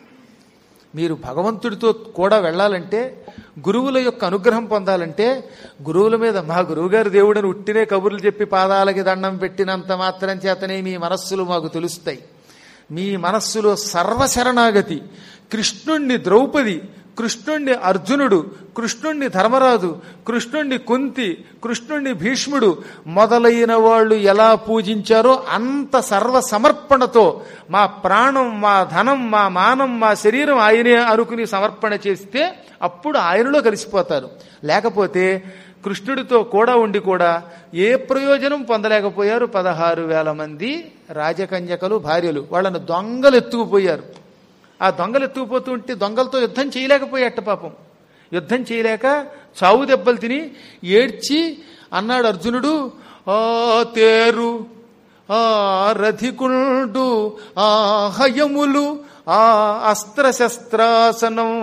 మీరు భగవంతుడితో కూడా వెళ్ళాలంటే, గురువుల యొక్క అనుగ్రహం పొందాలంటే, గురువుల మీద మా గురువుగారు దేవుడని ఉట్టినే కబుర్లు చెప్పి పాదాలకి దండం పెట్టినంత మాత్రం చేతనే మీ మనస్సులు మాకు తెలుస్తాయి. మీ మనస్సులో సర్వశరణాగతి, కృష్ణుణ్ణి ద్రౌపది, కృష్ణుణ్ణి అర్జునుడు, కృష్ణుణ్ణి ధర్మరాజు, కృష్ణుణ్ణి కుంతి, కృష్ణుణ్ణి భీష్ముడు మొదలైన వాళ్ళు ఎలా పూజించారో అంత సర్వ సమర్పణతో మా ప్రాణం, మా ధనం, మా మానం, మా శరీరం ఆయనే అనుకుని సమర్పణ చేస్తే అప్పుడు ఆయనలో కలిసిపోతారు. లేకపోతే కృష్ణుడితో కూడా ఉండి కూడా ఏ ప్రయోజనం పొందలేకపోయారు. 16,000 మంది రాజకన్యకలు భార్యలు, వాళ్ళను దొంగలు ఎత్తుకుపోయారు. ఆ దొంగలు ఎత్తుకుపోతూ ఉంటే దొంగలతో యుద్ధం చేయలేకపోయాట పాపం. యుద్ధం చేయలేక చావు దెబ్బలు తిని ఏడ్చి అన్నాడు అర్జునుడు, ఆ తేరు, ఆ రథికుండు, ఆ హయములు, ఆ అస్త్రశస్త్రాసనం,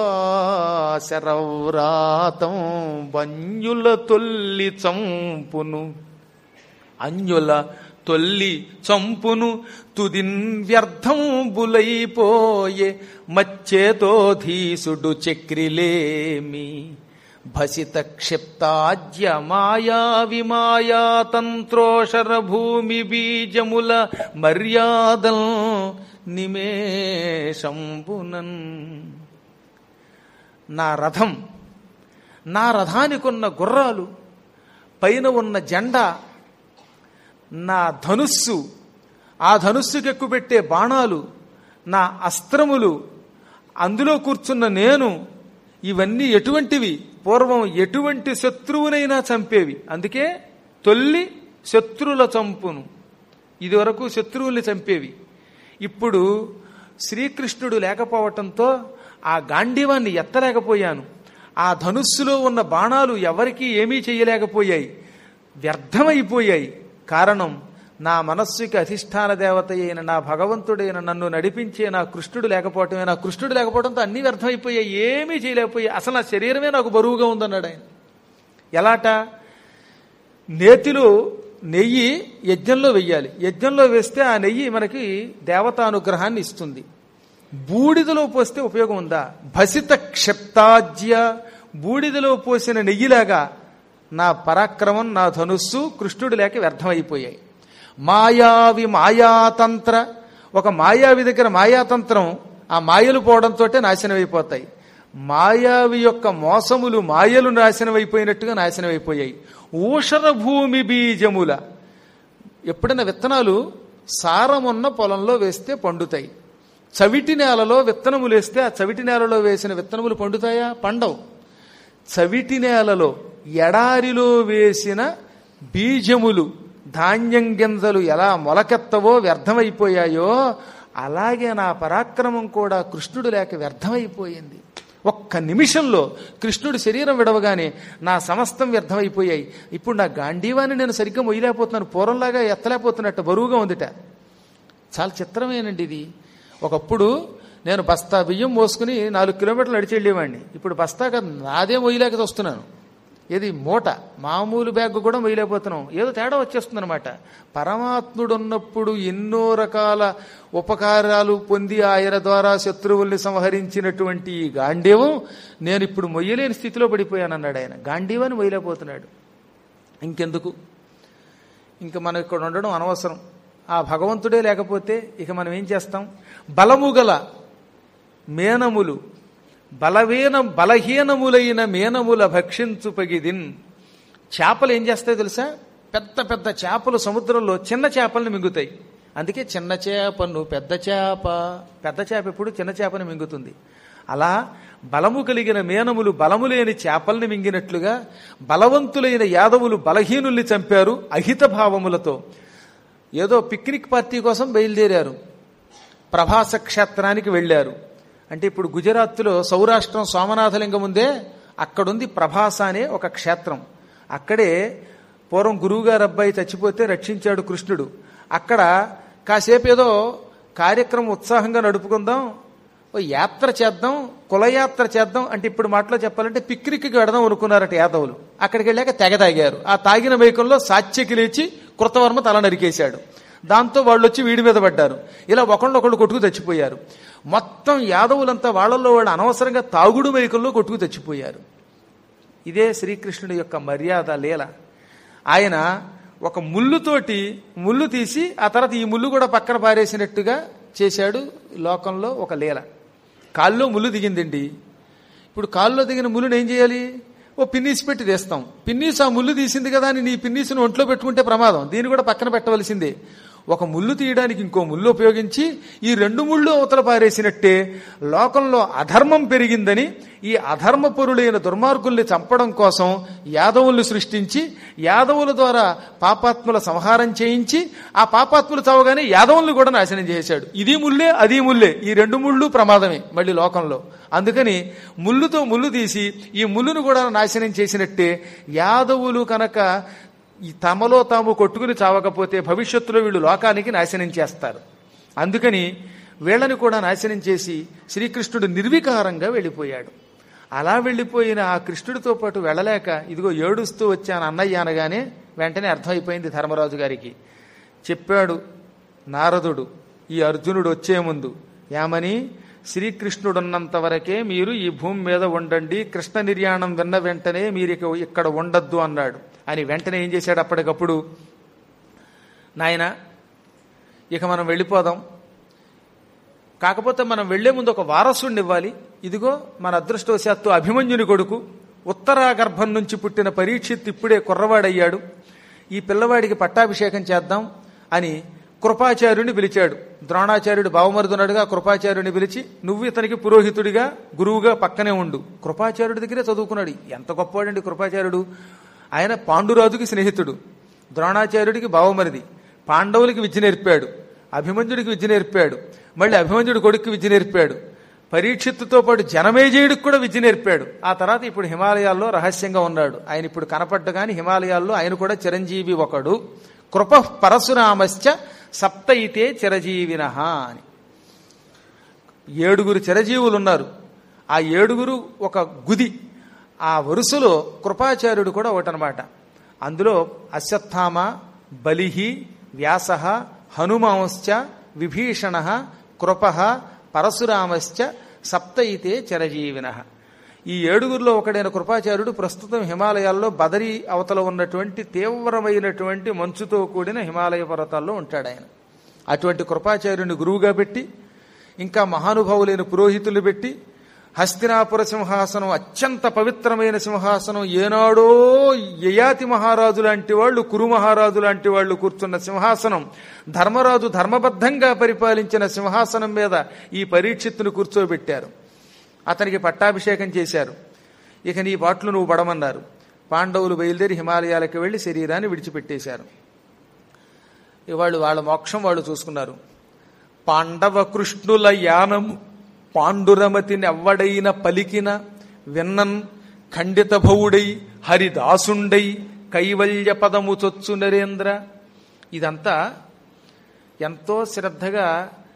శరవ్రాతం వన్యుల తొల్లి చంపును, అన్యుల తొల్లి చంపును, తుదిన్ వ్యర్థం బులైపోయే మచ్చేతోధీసుడు చక్రిలేమి, భసిత క్షిప్తాజ్య మాయా విమాయా తంత్రోషర భూమి బీజముల మర్యాదం నిమేషంబునన్. నా రథం, నా రథానికున్న గుర్రాలు, పైన ఉన్న జెండా, నా ధనుస్సు, ఆ ధనుస్సుకి ఎక్కుపెట్టే బాణాలు, నా అస్త్రములు, అందులో కూర్చున్న నేను, ఇవన్నీ ఎటువంటివి? పూర్వం ఎటువంటి శత్రువునైనా చంపేవి. అందుకే తొల్లి శత్రువుల చంపును, ఇది వరకు శత్రువుల్ని చంపేవి. ఇప్పుడు శ్రీకృష్ణుడు లేకపోవటంతో ఆ గాంధీవాన్ని ఎత్తలేకపోయాను. ఆ ధనుస్సులో ఉన్న బాణాలు ఎవరికీ ఏమీ చేయలేకపోయాయి, వ్యర్థమైపోయాయి. కారణం నా మనస్సుకి అధిష్టాన దేవత అయిన నా భగవంతుడైన నన్ను నడిపించే నా కృష్ణుడు లేకపోవటమే. నా కృష్ణుడు లేకపోవడంతో అన్నీ వ్యర్థమైపోయాయి, ఏమీ చేయలేకపోయాయి. అసలు నా శరీరమే నాకు బరువుగా ఉందన్నాడు ఆయన. ఎలాట? నేతిలో నెయ్యి యజ్ఞంలో వెయ్యాలి, యజ్ఞంలో వేస్తే ఆ నెయ్యి మనకి దేవతానుగ్రహాన్ని ఇస్తుంది. బూడిదలో పోస్తే ఉపయోగం ఉందా? భసిత క్షప్తాజ్య, బూడిదలో పోసిన నెయ్యిలాగా నా పరాక్రమం, నా ధనుస్సు కృష్ణుడు లేక వ్యర్థమైపోయాయి. మాయావి మాయాతంత్ర, ఒక మాయావి దగ్గర మాయాతంత్రం, ఆ మాయలు పోవడంతో నాశనమైపోతాయి. మాయావి యొక్క మోసములు, మాయలు నాశనమైపోయినట్టుగా నాశనమైపోయాయి. ఊషర భూమి బీజముల, ఎప్పుడైనా విత్తనాలు సారమున్న పొలంలో వేస్తే పండుతాయి. చవిటి నేలలో విత్తనములు వేస్తే ఆ చవిటి నేలలో వేసిన విత్తనములు పండుతాయా? పండవు. చవిటి నేలలో ఎడారిలో వేసిన బీజములు, ధాన్యం గింజలు ఎలా మొలకెత్తవో వ్యర్థమైపోయాయో అలాగే నా పరాక్రమం కూడా కృష్ణుడు లేక వ్యర్థమైపోయింది. ఒక్క నిమిషంలో కృష్ణుడు శరీరం విడవగానే నా సమస్తం వ్యర్థమైపోయాయి. ఇప్పుడు నా గాంధీవాన్ని నేను సరిగ్గా మొయ్యలేకపోతున్నాను, పూర్వంలాగా ఎత్తలేకపోతున్నట్టు బరువుగా ఉందిట. చాలా చిత్రమేనండి ఇది. ఒకప్పుడు నేను బస్తా బియ్యం మోసుకుని 4 కిలోమీటర్లు నడిచి వెళ్ళేవాడిని. ఇప్పుడు బస్తా కదా, నాదే మొయ్యలేక వస్తున్నాను. ఏది మూట, మామూలు బ్యాగ్ కూడా మొయ్యలేకపోతున్నాం. ఏదో తేడా వచ్చేస్తుంది అనమాట. పరమాత్ముడున్నప్పుడు ఎన్నో రకాల ఉపకారాలు పొంది ఆయన ద్వారా శత్రువుల్ని సంహరించినటువంటి ఈ గాంధీవం నేను ఇప్పుడు మొయ్యలేని స్థితిలో పడిపోయానన్నాడు ఆయన. గాంధీవాన్ని మొయ్యలేకపోతున్నాడు. ఇంకెందుకు, ఇంక మనం ఇక్కడ ఉండడం అనవసరం. ఆ భగవంతుడే లేకపోతే ఇక మనం ఏం చేస్తాం? బలముగల మేనములు, బలహీనములైన మేనముల భక్షించు పగిదిన్. చేపలు ఏం చేస్తాయో తెలుసా? పెద్ద పెద్ద చేపలు సముద్రంలో చిన్న చేపల్ని మింగుతాయి. అందుకే చిన్న చేపను పెద్ద చేప, పెద్ద చేప ఎప్పుడు చిన్న చేపని మింగుతుంది. అలా బలము కలిగిన మేనములు బలము లేని చేపల్ని మింగినట్లుగా బలవంతులైన యాదవులు బలహీనుల్ని చంపారు అహిత భావములతో. ఏదో పిక్నిక్ పార్టీ కోసం బయలుదేరారు, ప్రభాస క్షేత్రానికి వెళ్ళారు. అంటే ఇప్పుడు గుజరాత్లో సౌరాష్ట్రం సోమనాథలింగం ఉందే, అక్కడుంది ప్రభాస అనే ఒక క్షేత్రం. అక్కడే పూర్వం గురువుగారు అబ్బాయి చచ్చిపోతే రక్షించాడు కృష్ణుడు. అక్కడ కాసేపు ఏదో కార్యక్రమం ఉత్సాహంగా నడుపుకుందాం, ఓ యాత్ర చేద్దాం, కులయాత్ర చేద్దాం అంటే ఇప్పుడు మాటలో చెప్పాలంటే పిక్నిక్కి వెడదాం అనుకున్నారట యాదవులు. అక్కడికి వెళ్ళాక తెగ తాగారు. ఆ తాగిన మైకంలో సాత్యకి లేచి కృతవర్మ తల నరికేశాడు. దాంతో వాళ్ళు వచ్చి వీడి మీద పడ్డారు. ఇలా ఒకళ్ళొకళ్ళు కొట్టుకు తెచ్చిపోయారు. మొత్తం యాదవులంతా వాళ్ళల్లో వాళ్ళు అనవసరంగా తాగుడు మైకంలో కొట్టుకు తెచ్చిపోయారు. ఇదే శ్రీకృష్ణుడి యొక్క మర్యాద లీల. ఆయన ఒక ముళ్ళుతోటి ముళ్ళు తీసి ఆ తర్వాత ఈ ముళ్ళు కూడా పక్కన పారేసినట్టుగా చేశాడు. లోకంలో ఒక లీల. కాల్లో ముళ్ళు దిగిందండి. ఇప్పుడు కాల్లో దిగిన ముళ్ళుని ఏం చేయాలి? ఓ పిన్నీసి పెట్టి తీస్తాం. పిన్నీసు ఆ ముళ్ళు తీసింది కదా అని నీ పిన్నీసును ఒంట్లో పెట్టుకుంటే ప్రమాదం, దీన్ని కూడా పక్కన పెట్టవలసిందే. ఒక ముళ్ళు తీయడానికి ఇంకో ముళ్ళు ఉపయోగించి ఈ 2 ముళ్ళు అవతల పారేసినట్టే లోకంలో అధర్మం పెరిగిందని ఈ అధర్మపరులైన దుర్మార్గుల్ని చంపడం కోసం యాదవుల్ని సృష్టించి యాదవుల ద్వారా పాపాత్ముల సంహారం చేయించి ఆ పాపాత్ములు చావగానే యాదవుల్ని కూడా నాశనం చేశాడు. ఇది ముల్లే అది ముల్లే, ఈ 2 ముళ్ళు ప్రమాదమే మళ్ళీ లోకంలో. అందుకని ముళ్ళుతో ముళ్ళు తీసి ఈ ముళ్ళును కూడా నాశనం చేసినట్టే యాదవులు కనుక ఈ తమలో తాము కొట్టుకుని చావకపోతే భవిష్యత్తులో వీళ్ళు లోకానికి నాశనం చేస్తారు. అందుకని వీళ్ళని కూడా నాశనం చేసి శ్రీకృష్ణుడు నిర్వికారంగా వెళ్ళిపోయాడు. అలా వెళ్ళిపోయిన ఆ కృష్ణుడితో పాటు వెళ్ళలేక ఇదిగో ఏడుస్తూ వచ్చాను అన్నయ్య అనగానే వెంటనే అర్థమైపోయింది ధర్మరాజు గారికి. చెప్పాడు నారదుడు ఈ అర్జునుడు వచ్చే ముందు, ఏమని? శ్రీకృష్ణుడున్నంత వరకే మీరు ఈ భూమి మీద ఉండండి, కృష్ణ నిర్యాణం విన్న వెంటనే మీరు ఇక్కడ ఉండద్దు అన్నాడు. అని వెంటనే ఏం చేశాడు? అప్పటికప్పుడు, నాయన ఇక మనం వెళ్ళిపోదాం, కాకపోతే మనం వెళ్లే ముందు ఒక వారసుడిని ఇవ్వాలి. ఇదిగో మన అదృష్టవశాత్తు అభిమన్యుని కొడుకు ఉత్తరాగర్భం నుంచి పుట్టిన పరీక్షిత్ ఇప్పుడే కుర్రవాడయ్యాడు. ఈ పిల్లవాడికి పట్టాభిషేకం చేద్దాం అని కృపాచార్యుడిని పిలిచాడు. ద్రోణాచార్యుడు బావమరుదున్నాడుగా కృపాచార్యుడిని పిలిచి, నువ్వు ఇతనికి పురోహితుడిగా గురువుగా పక్కనే ఉండు. కృపాచార్యుడి దగ్గరే చదువుకున్నాడు. ఎంత గొప్పవాడండి కృపాచార్యుడు. ఆయన పాండురాజుకి స్నేహితుడు, ద్రోణాచార్యుడికి బావమరిది, పాండవులకి విద్య నేర్పాడు, అభిమన్యుడికి విద్య నేర్పాడు, మళ్ళీ అభిమన్యుడి కొడుక్కి విద్య నేర్పాడు, పరీక్షిత్తుతో పాటు జనమేజయుడికి కూడా విద్య నేర్పాడు. ఆ తర్వాత ఇప్పుడు హిమాలయాల్లో రహస్యంగా ఉన్నాడు. ఆయన ఇప్పుడు కనపడ్డ గాని హిమాలయాల్లో ఆయన కూడా చిరంజీవి ఒకడు. కృప పరశురామశ్చ సప్తయితే చిరజీవినః అని 7 చిరజీవులు ఉన్నారు. ఆ 7 ఒక గుది. ఆ వరుసలో కృపాచార్యుడు కూడా ఒకటనమాట. అందులో అశ్వత్థామ, బలిహి, వ్యాస, హనుమాంశ్చ, విభీషణ, కృప, పరశురామశ్చ సప్తయితే చిరజీవినః. ఈ 7 ఒకడైన కృపాచార్యుడు ప్రస్తుతం హిమాలయాల్లో బదరీ అవతల ఉన్నటువంటి తీవ్రమైనటువంటి మంచుతో కూడిన హిమాలయ పర్వతాల్లో ఉంటాడు ఆయన. అటువంటి కృపాచార్యుని గురువుగా పెట్టి, ఇంకా మహానుభావులైన పురోహితులు పెట్టి, హస్తినాపుర సింహాసనం అత్యంత పవిత్రమైన సింహాసనం, ఏనాడో యయాతి మహారాజు లాంటి వాళ్ళు, కురు మహారాజు లాంటి వాళ్ళు కూర్చున్న సింహాసనం, ధర్మరాజు ధర్మబద్ధంగా పరిపాలించిన సింహాసనం మీద ఈ పరీక్షిత్తును కూర్చోబెట్టారు. అతనికి పట్టాభిషేకం చేశారు. ఇక నీ పాటలు నువ్వు పడమన్నారు. పాండవులు బయలుదేరి హిమాలయాలకు వెళ్లి శరీరాన్ని విడిచిపెట్టేశారు. వాళ్ళు వాళ్ళ మోక్షం వాళ్ళు చూసుకున్నారు. పాండవ కృష్ణుల యానము పాండురమతిని ఎవ్వడైన పలికిన విన్నన్ ఖండిత భవుడై హరిదాసుండై కైవల్య పదము చొచ్చు నరేంద్ర. ఇదంతా ఎంతో శ్రద్ధగా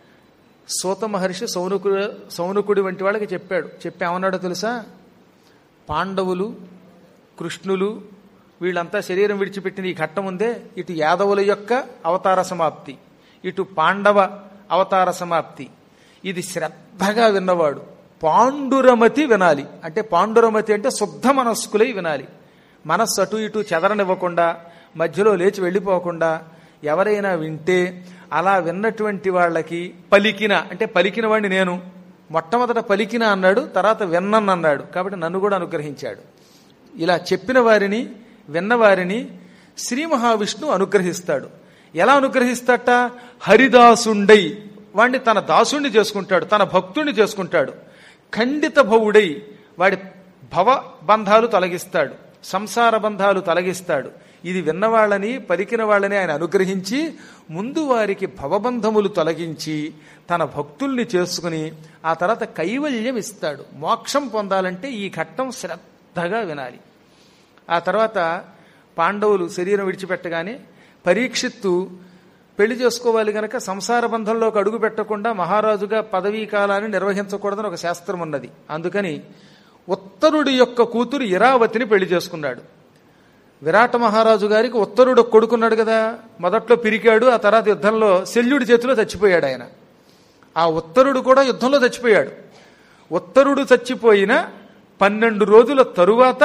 సూత మహర్షి సౌనకుడి వంటి వాళ్ళకి చెప్పామన్నాడో తెలుసా? పాండవులు, కృష్ణులు వీళ్ళంతా శరీరం విడిచిపెట్టిన ఈ ఘట్టం ఉందే, ఇటు యాదవుల యొక్క అవతార సమాప్తి, ఇటు పాండవ అవతార సమాప్తి. ఇది శ్రద్ధగా విన్నవాడు పాండురమతి వినాలి. అంటే పాండురమతి అంటే శుద్ధ మనస్కులై వినాలి. మనస్సు అటు ఇటు చెదరనివ్వకుండా, మధ్యలో లేచి వెళ్ళిపోకుండా ఎవరైనా వింటే, అలా విన్నటువంటి వాళ్ళకి పలికిన, అంటే పలికిన వాడిని నేను మొట్టమొదట పలికిన అన్నాడు, తర్వాత విన్నన్ అన్నాడు. కాబట్టి నన్ను కూడా అనుగ్రహించాడు. ఇలా చెప్పిన వారిని, విన్నవారిని శ్రీ మహావిష్ణువు అనుగ్రహిస్తాడు. ఎలా అనుగ్రహిస్తాట? హరిదాసుండై, వాడిని తన దాసుణ్ణి చేసుకుంటాడు, తన భక్తుణ్ణి చేసుకుంటాడు. ఖండిత భవుడై, వాడి భవ బంధాలు తొలగిస్తాడు, సంసార బంధాలు తొలగిస్తాడు. ఇది విన్నవాళ్ళని, పలికిన వాళ్ళని ఆయన అనుగ్రహించి ముందు వారికి భవబంధములు తొలగించి తన భక్తుల్ని చేసుకుని ఆ తర్వాత కైవల్యం ఇస్తాడు. మోక్షం పొందాలంటే ఈ ఘట్టం శ్రద్ధగా వినాలి. ఆ తర్వాత పాండవులు శరీరం విడిచిపెట్టగానే పరీక్షిత్తు పెళ్లి చేసుకోవాలి గనక సంసార బంధంలోకి అడుగు పెట్టకుండా మహారాజుగా పదవీ కాలాన్ని నిర్వహించకూడదని ఒక శాస్త్రం ఉన్నది. అందుకని ఉత్తరుడి యొక్క కూతురు ఇరావతిని పెళ్లి చేసుకున్నాడు. విరాట మహారాజు గారికి ఉత్తరుడు కొడుకున్నాడు కదా, మొదట్లో పిరికాడు, ఆ తర్వాత యుద్ధంలో శల్యుడి చేతిలో చచ్చిపోయాడు ఆయన. ఆ ఉత్తరుడు కూడా యుద్ధంలో చచ్చిపోయాడు. ఉత్తరుడు చచ్చిపోయిన 12 రోజుల తరువాత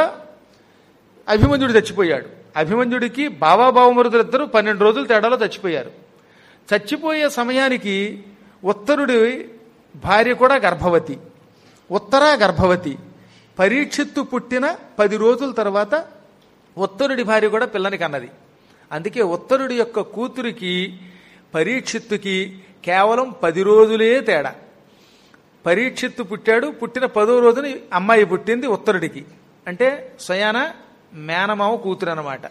అభిమన్యుడు చచ్చిపోయాడు. అభిమన్యుడికి బావాబావమరుదులిద్దరూ 12 రోజుల తేడాలో చచ్చిపోయారు. చచ్చిపోయే సమయానికి ఉత్తరుడి భార్య కూడా గర్భవతి, ఉత్తర గర్భవతి. పరీక్షిత్తు పుట్టిన 10 రోజుల తర్వాత ఉత్తరుడి భార్య కూడా పిల్లని కన్నది. అందుకే ఉత్తరుడి యొక్క కూతురికి పరీక్షిత్తుకి కేవలం 10 రోజులే తేడా. పరీక్షిత్తు పుట్టాడు, పుట్టిన 10వ రోజున అమ్మాయి పుట్టింది ఉత్తరుడికి. అంటే స్వయాన మేనమావ కూతురు అన్నమాట.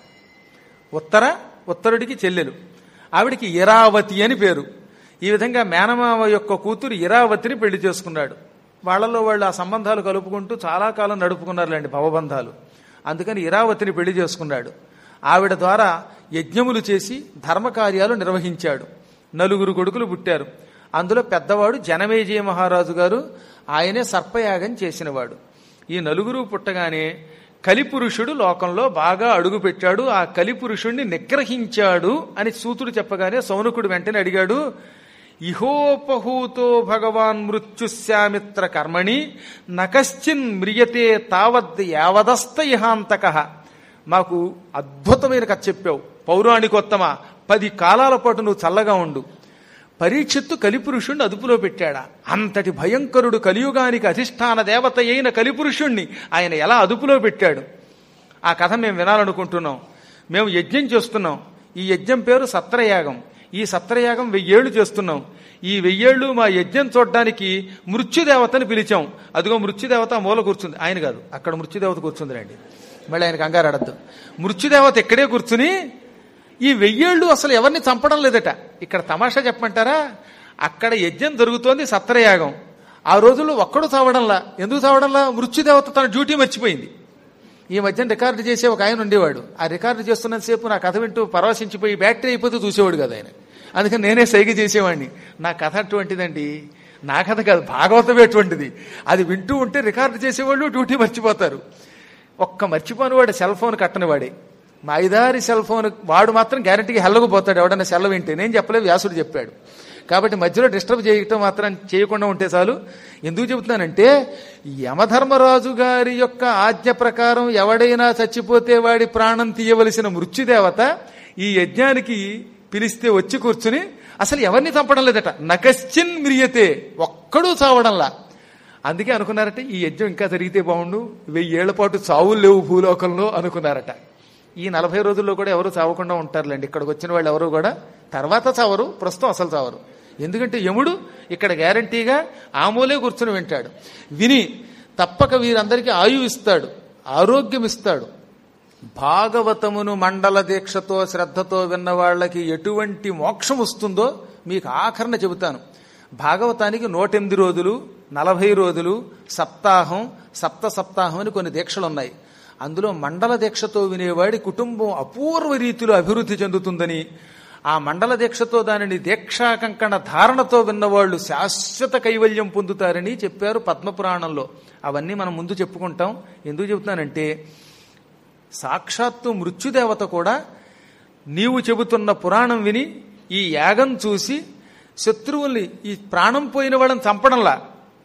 ఉత్తరుడికి చెల్లెలు, ఆవిడికి ఇరావతి అని పేరు. ఈ విధంగా మేనమావ యొక్క కూతురు ఇరావతిని పెళ్లి చేసుకున్నాడు. వాళ్ళలో వాళ్ళు ఆ సంబంధాలు కలుపుకుంటూ చాలా కాలం నడుపుకున్నారులేండి భవబంధాలు. అందుకని ఇరావతిని పెళ్లి చేసుకున్నాడు. ఆవిడ ద్వారా యజ్ఞములు చేసి ధర్మకార్యాలు నిర్వహించాడు. 9 కొడుకులు పుట్టారు. అందులో పెద్దవాడు జనమేజయ మహారాజు గారు, ఆయనే సర్పయాగం చేసినవాడు. ఈ 9 పుట్టగానే కలిపురుషుడు లోకంలో బాగా అడుగుపెట్టాడు. ఆ కలిపురుషుణ్ణి నిగ్రహించాడు అని సూతుడు చెప్పగానే సౌనకుడు వెంటనే అడిగాడు, ఇహోపహూతో భగవాన్ మృత్యుశ్యామిత్ర కర్మణి నకశ్చిన్ మ్రియతే తావద్ యావదస్త ఇహాంతక. మాకు అద్భుతమైన కథ చెప్పావు, పౌరాణికోత్తమ, 10 కాలాల పాటు నువ్వు చల్లగా ఉండు. పరీక్షిత్తు కలిపురుషుణ్ణి అదుపులో పెట్టాడా? అంతటి భయంకరుడు, కలియుగానికి అధిష్టాన దేవత అయిన కలిపురుషుణ్ణి ఆయన ఎలా అదుపులో పెట్టాడు? ఆ కథ మేము వినాలనుకుంటున్నాం. మేము యజ్ఞం చేస్తున్నాం. ఈ యజ్ఞం పేరు సత్రయాగం. ఈ సత్రయాగం 1000 ఏళ్లు చేస్తున్నాం. ఈ 1000 ఏళ్లు మా యజ్ఞం చూడడానికి మృత్యుదేవతని పిలిచాం. అదిగో మృత్యుదేవత మూల కూర్చుంది. ఆయన కాదు, అక్కడ మృత్యుదేవత కూర్చుంది రండి. మళ్ళీ ఆయన కంగారు అడద్దు. మృత్యుదేవత ఇక్కడే కూర్చుని ఈ 1000 ఏళ్లు అసలు ఎవరిని చంపడం లేదట. ఇక్కడ తమాషా చెప్పమంటారా, అక్కడ యజ్ఞం జరుగుతోంది సత్రయాగం. ఆ రోజుల్లో ఒక్కడు చావడంలా. ఎందుకు చావడంలా? మృత్యుదేవత తన డ్యూటీ మర్చిపోయింది. ఈ మధ్యన రికార్డు చేసే ఒక ఆయన ఉండేవాడు. ఆ రికార్డు చేస్తున్నంతసేపు నా కథ వింటూ పరవశించిపోయి బ్యాటరీ అయిపోతే చూసేవాడు కదా ఆయన. అందుకని నేనే సైగ చేసేవాడిని. నా కథ అటువంటిదండి. నా కథ కాదు, భాగవతం ఎటువంటిది. అది వింటూ ఉంటే రికార్డు చేసేవాళ్ళు డ్యూటీ మర్చిపోతారు. ఒక్క మర్చిపోని వాడు సెల్ ఫోన్ కట్టని వాడే. మా ఐదారి సెల్ ఫోన్ వాడు మాత్రం గ్యారెంటీకి హెల్లకపోతాడు. ఎవడన్నా సెల్ల వింటే. నేను చెప్పలేదు, వ్యాసుడు చెప్పాడు. కాబట్టి మధ్యలో డిస్టర్బ్ చేయటం మాత్రం చేయకుండా ఉంటే చాలు. ఎందుకు చెబుతున్నానంటే, యమధర్మరాజు గారి యొక్క ఆజ్ఞ ప్రకారం ఎవడైనా చచ్చిపోతే వాడి ప్రాణం తీయవలసిన మృత్యుదేవత ఈ యజ్ఞానికి పిలిస్తే వచ్చి కూర్చుని అసలు ఎవరిని చంపడం లేదట. నకశ్చిన్ మ్రియతే, ఒక్కడూ చావడంలా. అందుకే అనుకున్నారట ఈ యజ్ఞం ఇంకా జరిగితే బాగుండు, 1000 ఏళ్ల పాటు చావులు లేవు భూలోకంలో అనుకున్నారట. ఈ 40 రోజుల్లో కూడా ఎవరు చావకుండా ఉంటారులేండి. ఇక్కడికి వచ్చిన వాళ్ళు ఎవరు కూడా తర్వాత చావరు, ప్రస్తుతం అసలు చావరు. ఎందుకంటే యముడు ఇక్కడ గ్యారంటీగా ఆమూలే కూర్చుని వింటాడు. విని తప్పక వీరందరికీ ఆయువు ఇస్తాడు, ఆరోగ్యం ఇస్తాడు. భాగవతమును మండల దీక్షతో శ్రద్ధతో విన్న వాళ్ళకి ఎటువంటి మోక్షం వస్తుందో మీకు ఆఖరణ చెబుతాను. భాగవతానికి 108 రోజులు, 40 రోజులు, సప్తాహం, సప్తాహం అని కొన్ని దీక్షలు ఉన్నాయి. అందులో మండల దీక్షతో వినేవాడి కుటుంబం అపూర్వ రీతిలో అభివృద్ధి చెందుతుందని, ఆ మండల దీక్షతో దానిని దీక్షా కంకణ ధారణతో విన్నవాళ్లు శాశ్వత కైవల్యం పొందుతారని చెప్పారు పద్మపురాణంలో. అవన్నీ మనం ముందు చెప్పుకుంటాం. ఎందుకు చెబుతున్నానంటే, సాక్షాత్తు మృత్యుదేవత కూడా నీవు చెబుతున్న పురాణం విని ఈ యాగం చూసి శత్రువుల్ని, ఈ ప్రాణం పోయిన వాళ్ళని చంపడంలా.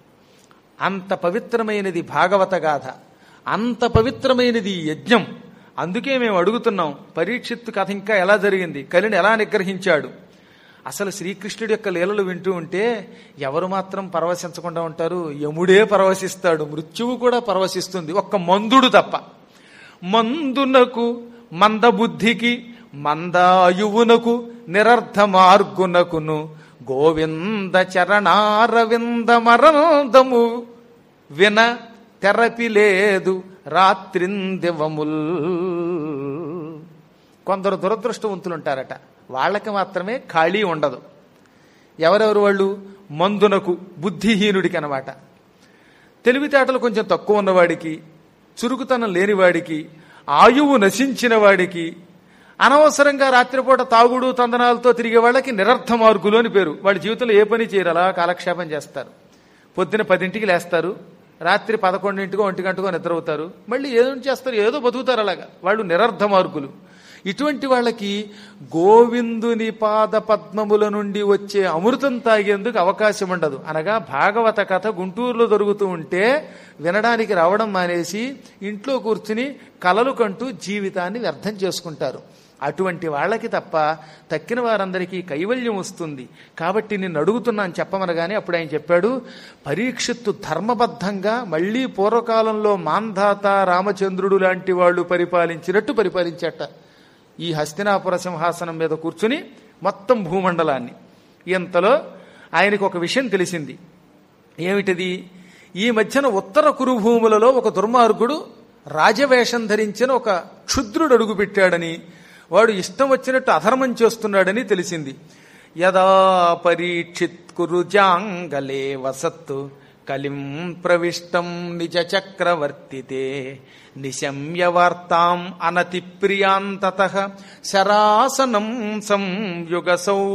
అంత పవిత్రమైనది భాగవత గాథ, అంత పవిత్రమైనది యజ్ఞం. అందుకే మేము అడుగుతున్నాం, పరీక్షిత్తు కథ ఇంకా ఎలా జరిగింది, కలిని ఎలా నిగ్రహించాడు. అసలు శ్రీకృష్ణుడి యొక్క లీలలు వింటూ ఉంటే ఎవరు మాత్రం పరవశించకుండా ఉంటారు? యముడే పరవశిస్తాడు, మృత్యువు కూడా పరవశిస్తుంది, ఒక్క మందుడు తప్ప. మందునకు మందబుద్ధికి మందాయువునకు నిరర్ధ మార్గునకును గోవింద చరణారవింద మరందము విన తెరపి లేదు రాత్రిందివముల్. కొందరు దురదృష్టవంతులుంటారట, వాళ్ళకి మాత్రమే ఖాళీ ఉండదు. ఎవరెవరు వాళ్ళు? మందునకు, బుద్ధిహీనుడికి అన్నమాట. తెలివితేటలు కొంచెం తక్కువ ఉన్నవాడికి, చురుకుతనం లేనివాడికి, ఆయువు నశించిన వాడికి, అనవసరంగా రాత్రిపూట తాగుడు తందనాలతో తిరిగే వాళ్ళకి నిరర్థ మార్గులు అని పేరు. వాళ్ళ జీవితంలో ఏ పని చేయరు, అలా కాలక్షేపం చేస్తారు. పొద్దున 10ంటికి లేస్తారు, రాత్రి 11ంటికో 1 గంటకో నిద్రవుతారు, మళ్ళీ ఏదో చేస్తారు, ఏదో బతుకుతారు. అలాగా వాళ్ళు నిరర్థ మార్గులు. ఇటువంటి వాళ్ళకి గోవిందుని పాద పద్మముల నుండి వచ్చే అమృతం తాగేందుకు అవకాశం ఉండదు. అనగా భాగవత కథ గుంటూరులో దొరుకుతూ ఉంటే వినడానికి రావడం మానేసి ఇంట్లో కూర్చుని కలలు కంటూ జీవితాన్ని వ్యర్థం చేసుకుంటారు. అటువంటి వాళ్ళకి తప్ప తక్కిన వారందరికీ కైవల్యం వస్తుంది. కాబట్టి నిన్ను అడుగుతున్నాను చెప్పమనగానే అప్పుడు ఆయన చెప్పాడు, పరీక్షిత్తు ధర్మబద్ధంగా మళ్లీ పూర్వకాలంలో మాంధాత రామచంద్రుడు లాంటి వాళ్ళు పరిపాలించినట్టు పరిపాలించట. ఈ హస్తినాపుర సింహాసనం మీద కూర్చుని మొత్తం భూమండలాన్ని. ఇంతలో ఆయనకు ఒక విషయం తెలిసింది. ఏమిటది? ఈ మధ్యన ఉత్తర కురుభూములలో ఒక దుర్మార్గుడు రాజవేషం ధరించిన ఒక క్షుద్రుడు అడుగుపెట్టాడని, వాడు ఇష్టం వచ్చినట్టు అధర్మం చేస్తున్నాడని తెలిసింది. యదా పరీక్షిత్ కురుజాంగలే వసత్తు కలిం ప్రవిష్టం నిజ చక్రవర్తితే నిశమ్య వార్తాం అనతి ప్రియాంతతః శరాసనం సంయుగ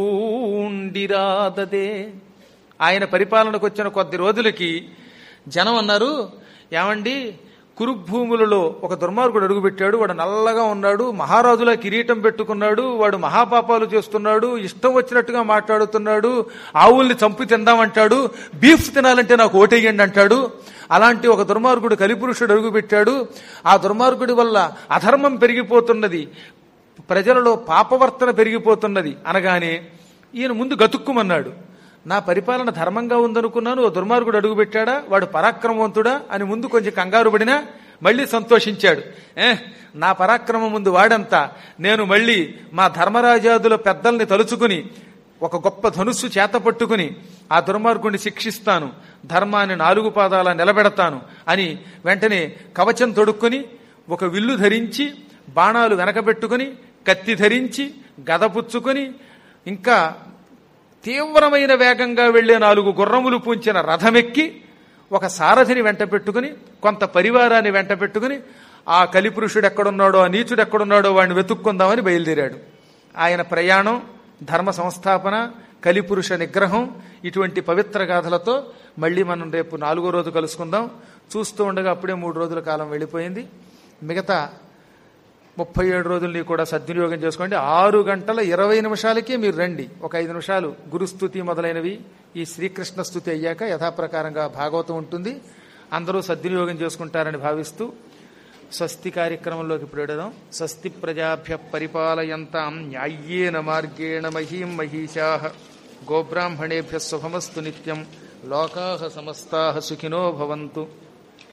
సౌండిరాదదే. ఆయన పరిపాలనకు వచ్చిన కొద్ది రోజులకి జనం అన్నారు, ఏమండి కురుభూములలో ఒక దుర్మార్గుడు అడుగుపెట్టాడు, వాడు నల్లగా ఉన్నాడు, మహారాజులా కిరీటం పెట్టుకున్నాడు, వాడు మహాపాపాలు చేస్తున్నాడు, ఇష్టం వచ్చినట్టుగా మాట్లాడుతున్నాడు, ఆవుల్ని చంపి తిందామంటాడు, బీఫ్ తినాలంటే నాకు ఓటేయండి అంటాడు. అలాంటి ఒక దుర్మార్గుడు కలిపురుషుడు అడుగుపెట్టాడు. ఆ దుర్మార్గుడి వల్ల అధర్మం పెరిగిపోతున్నది, ప్రజలలో పాపవర్తన పెరిగిపోతున్నది అనగానే ఈయన ముందు గతుక్కుమన్నాడు. నా పరిపాలన ధర్మంగా ఉందనుకున్నాను, ఓ దుర్మార్గుడు అడుగుపెట్టాడా, వాడు పరాక్రమవంతుడా అని ముందు కొంచెం కంగారు పడినా మళ్ళీ సంతోషించాడు. నా పరాక్రమం ముందు వాడంతా, నేను మళ్ళీ మా ధర్మరాజాదుల పెద్దల్ని తలుచుకుని ఒక గొప్ప ధనుస్సు చేత పట్టుకుని ఆ దుర్మార్గుణ్ణి శిక్షిస్తాను, ధర్మాన్ని 4 పాదాల నిలబెడతాను అని వెంటనే కవచం తొడుక్కుని ఒక విల్లు ధరించి బాణాలు వెనకబెట్టుకుని కత్తి ధరించి గద పుచ్చుకొని ఇంకా తీవ్రమైన వేగంగా వెళ్లే 4 గుర్రములు పూంచిన రథమెక్కి ఒక సారథిని వెంట పెట్టుకుని కొంత పరివారాన్ని వెంట పెట్టుకుని ఆ కలిపురుషుడు ఎక్కడున్నాడో ఆ నీచుడు ఎక్కడున్నాడో వాడిని వెతుక్కుందామని బయలుదేరాడు. ఆయన ప్రయాణం, ధర్మ సంస్థాపన, కలిపురుష నిగ్రహం ఇటువంటి పవిత్ర గాథలతో మళ్ళీ మనం రేపు 4వ రోజు కలుసుకుందాం. చూస్తూ ఉండగా అప్పుడే 3 రోజుల కాలం వెళ్ళిపోయింది. మిగతా 37 రోజుల్ని కూడా సద్వినియోగం చేసుకోండి. 6:20 మీరు రండి. ఒక 5 నిమిషాలు గురుస్తుతి మొదలైనవి ఈ శ్రీకృష్ణ స్తుతి అయ్యాక యథాప్రకారంగా భాగవతం ఉంటుంది. అందరూ సద్వినియోగం చేసుకుంటారని భావిస్తూ స్వస్తి కార్యక్రమంలోకి ప్రవేశిద్దాం. స్వస్తి ప్రజాభ్య పరిపాలయంతాం న్యాయ్యేన మార్గేణ మహీం మహీషాః గోబ్రాహ్మణేభ్యः శుభమస్తు నిత్యం. లోకాః సమస్తాః సుఖినో భవంతు.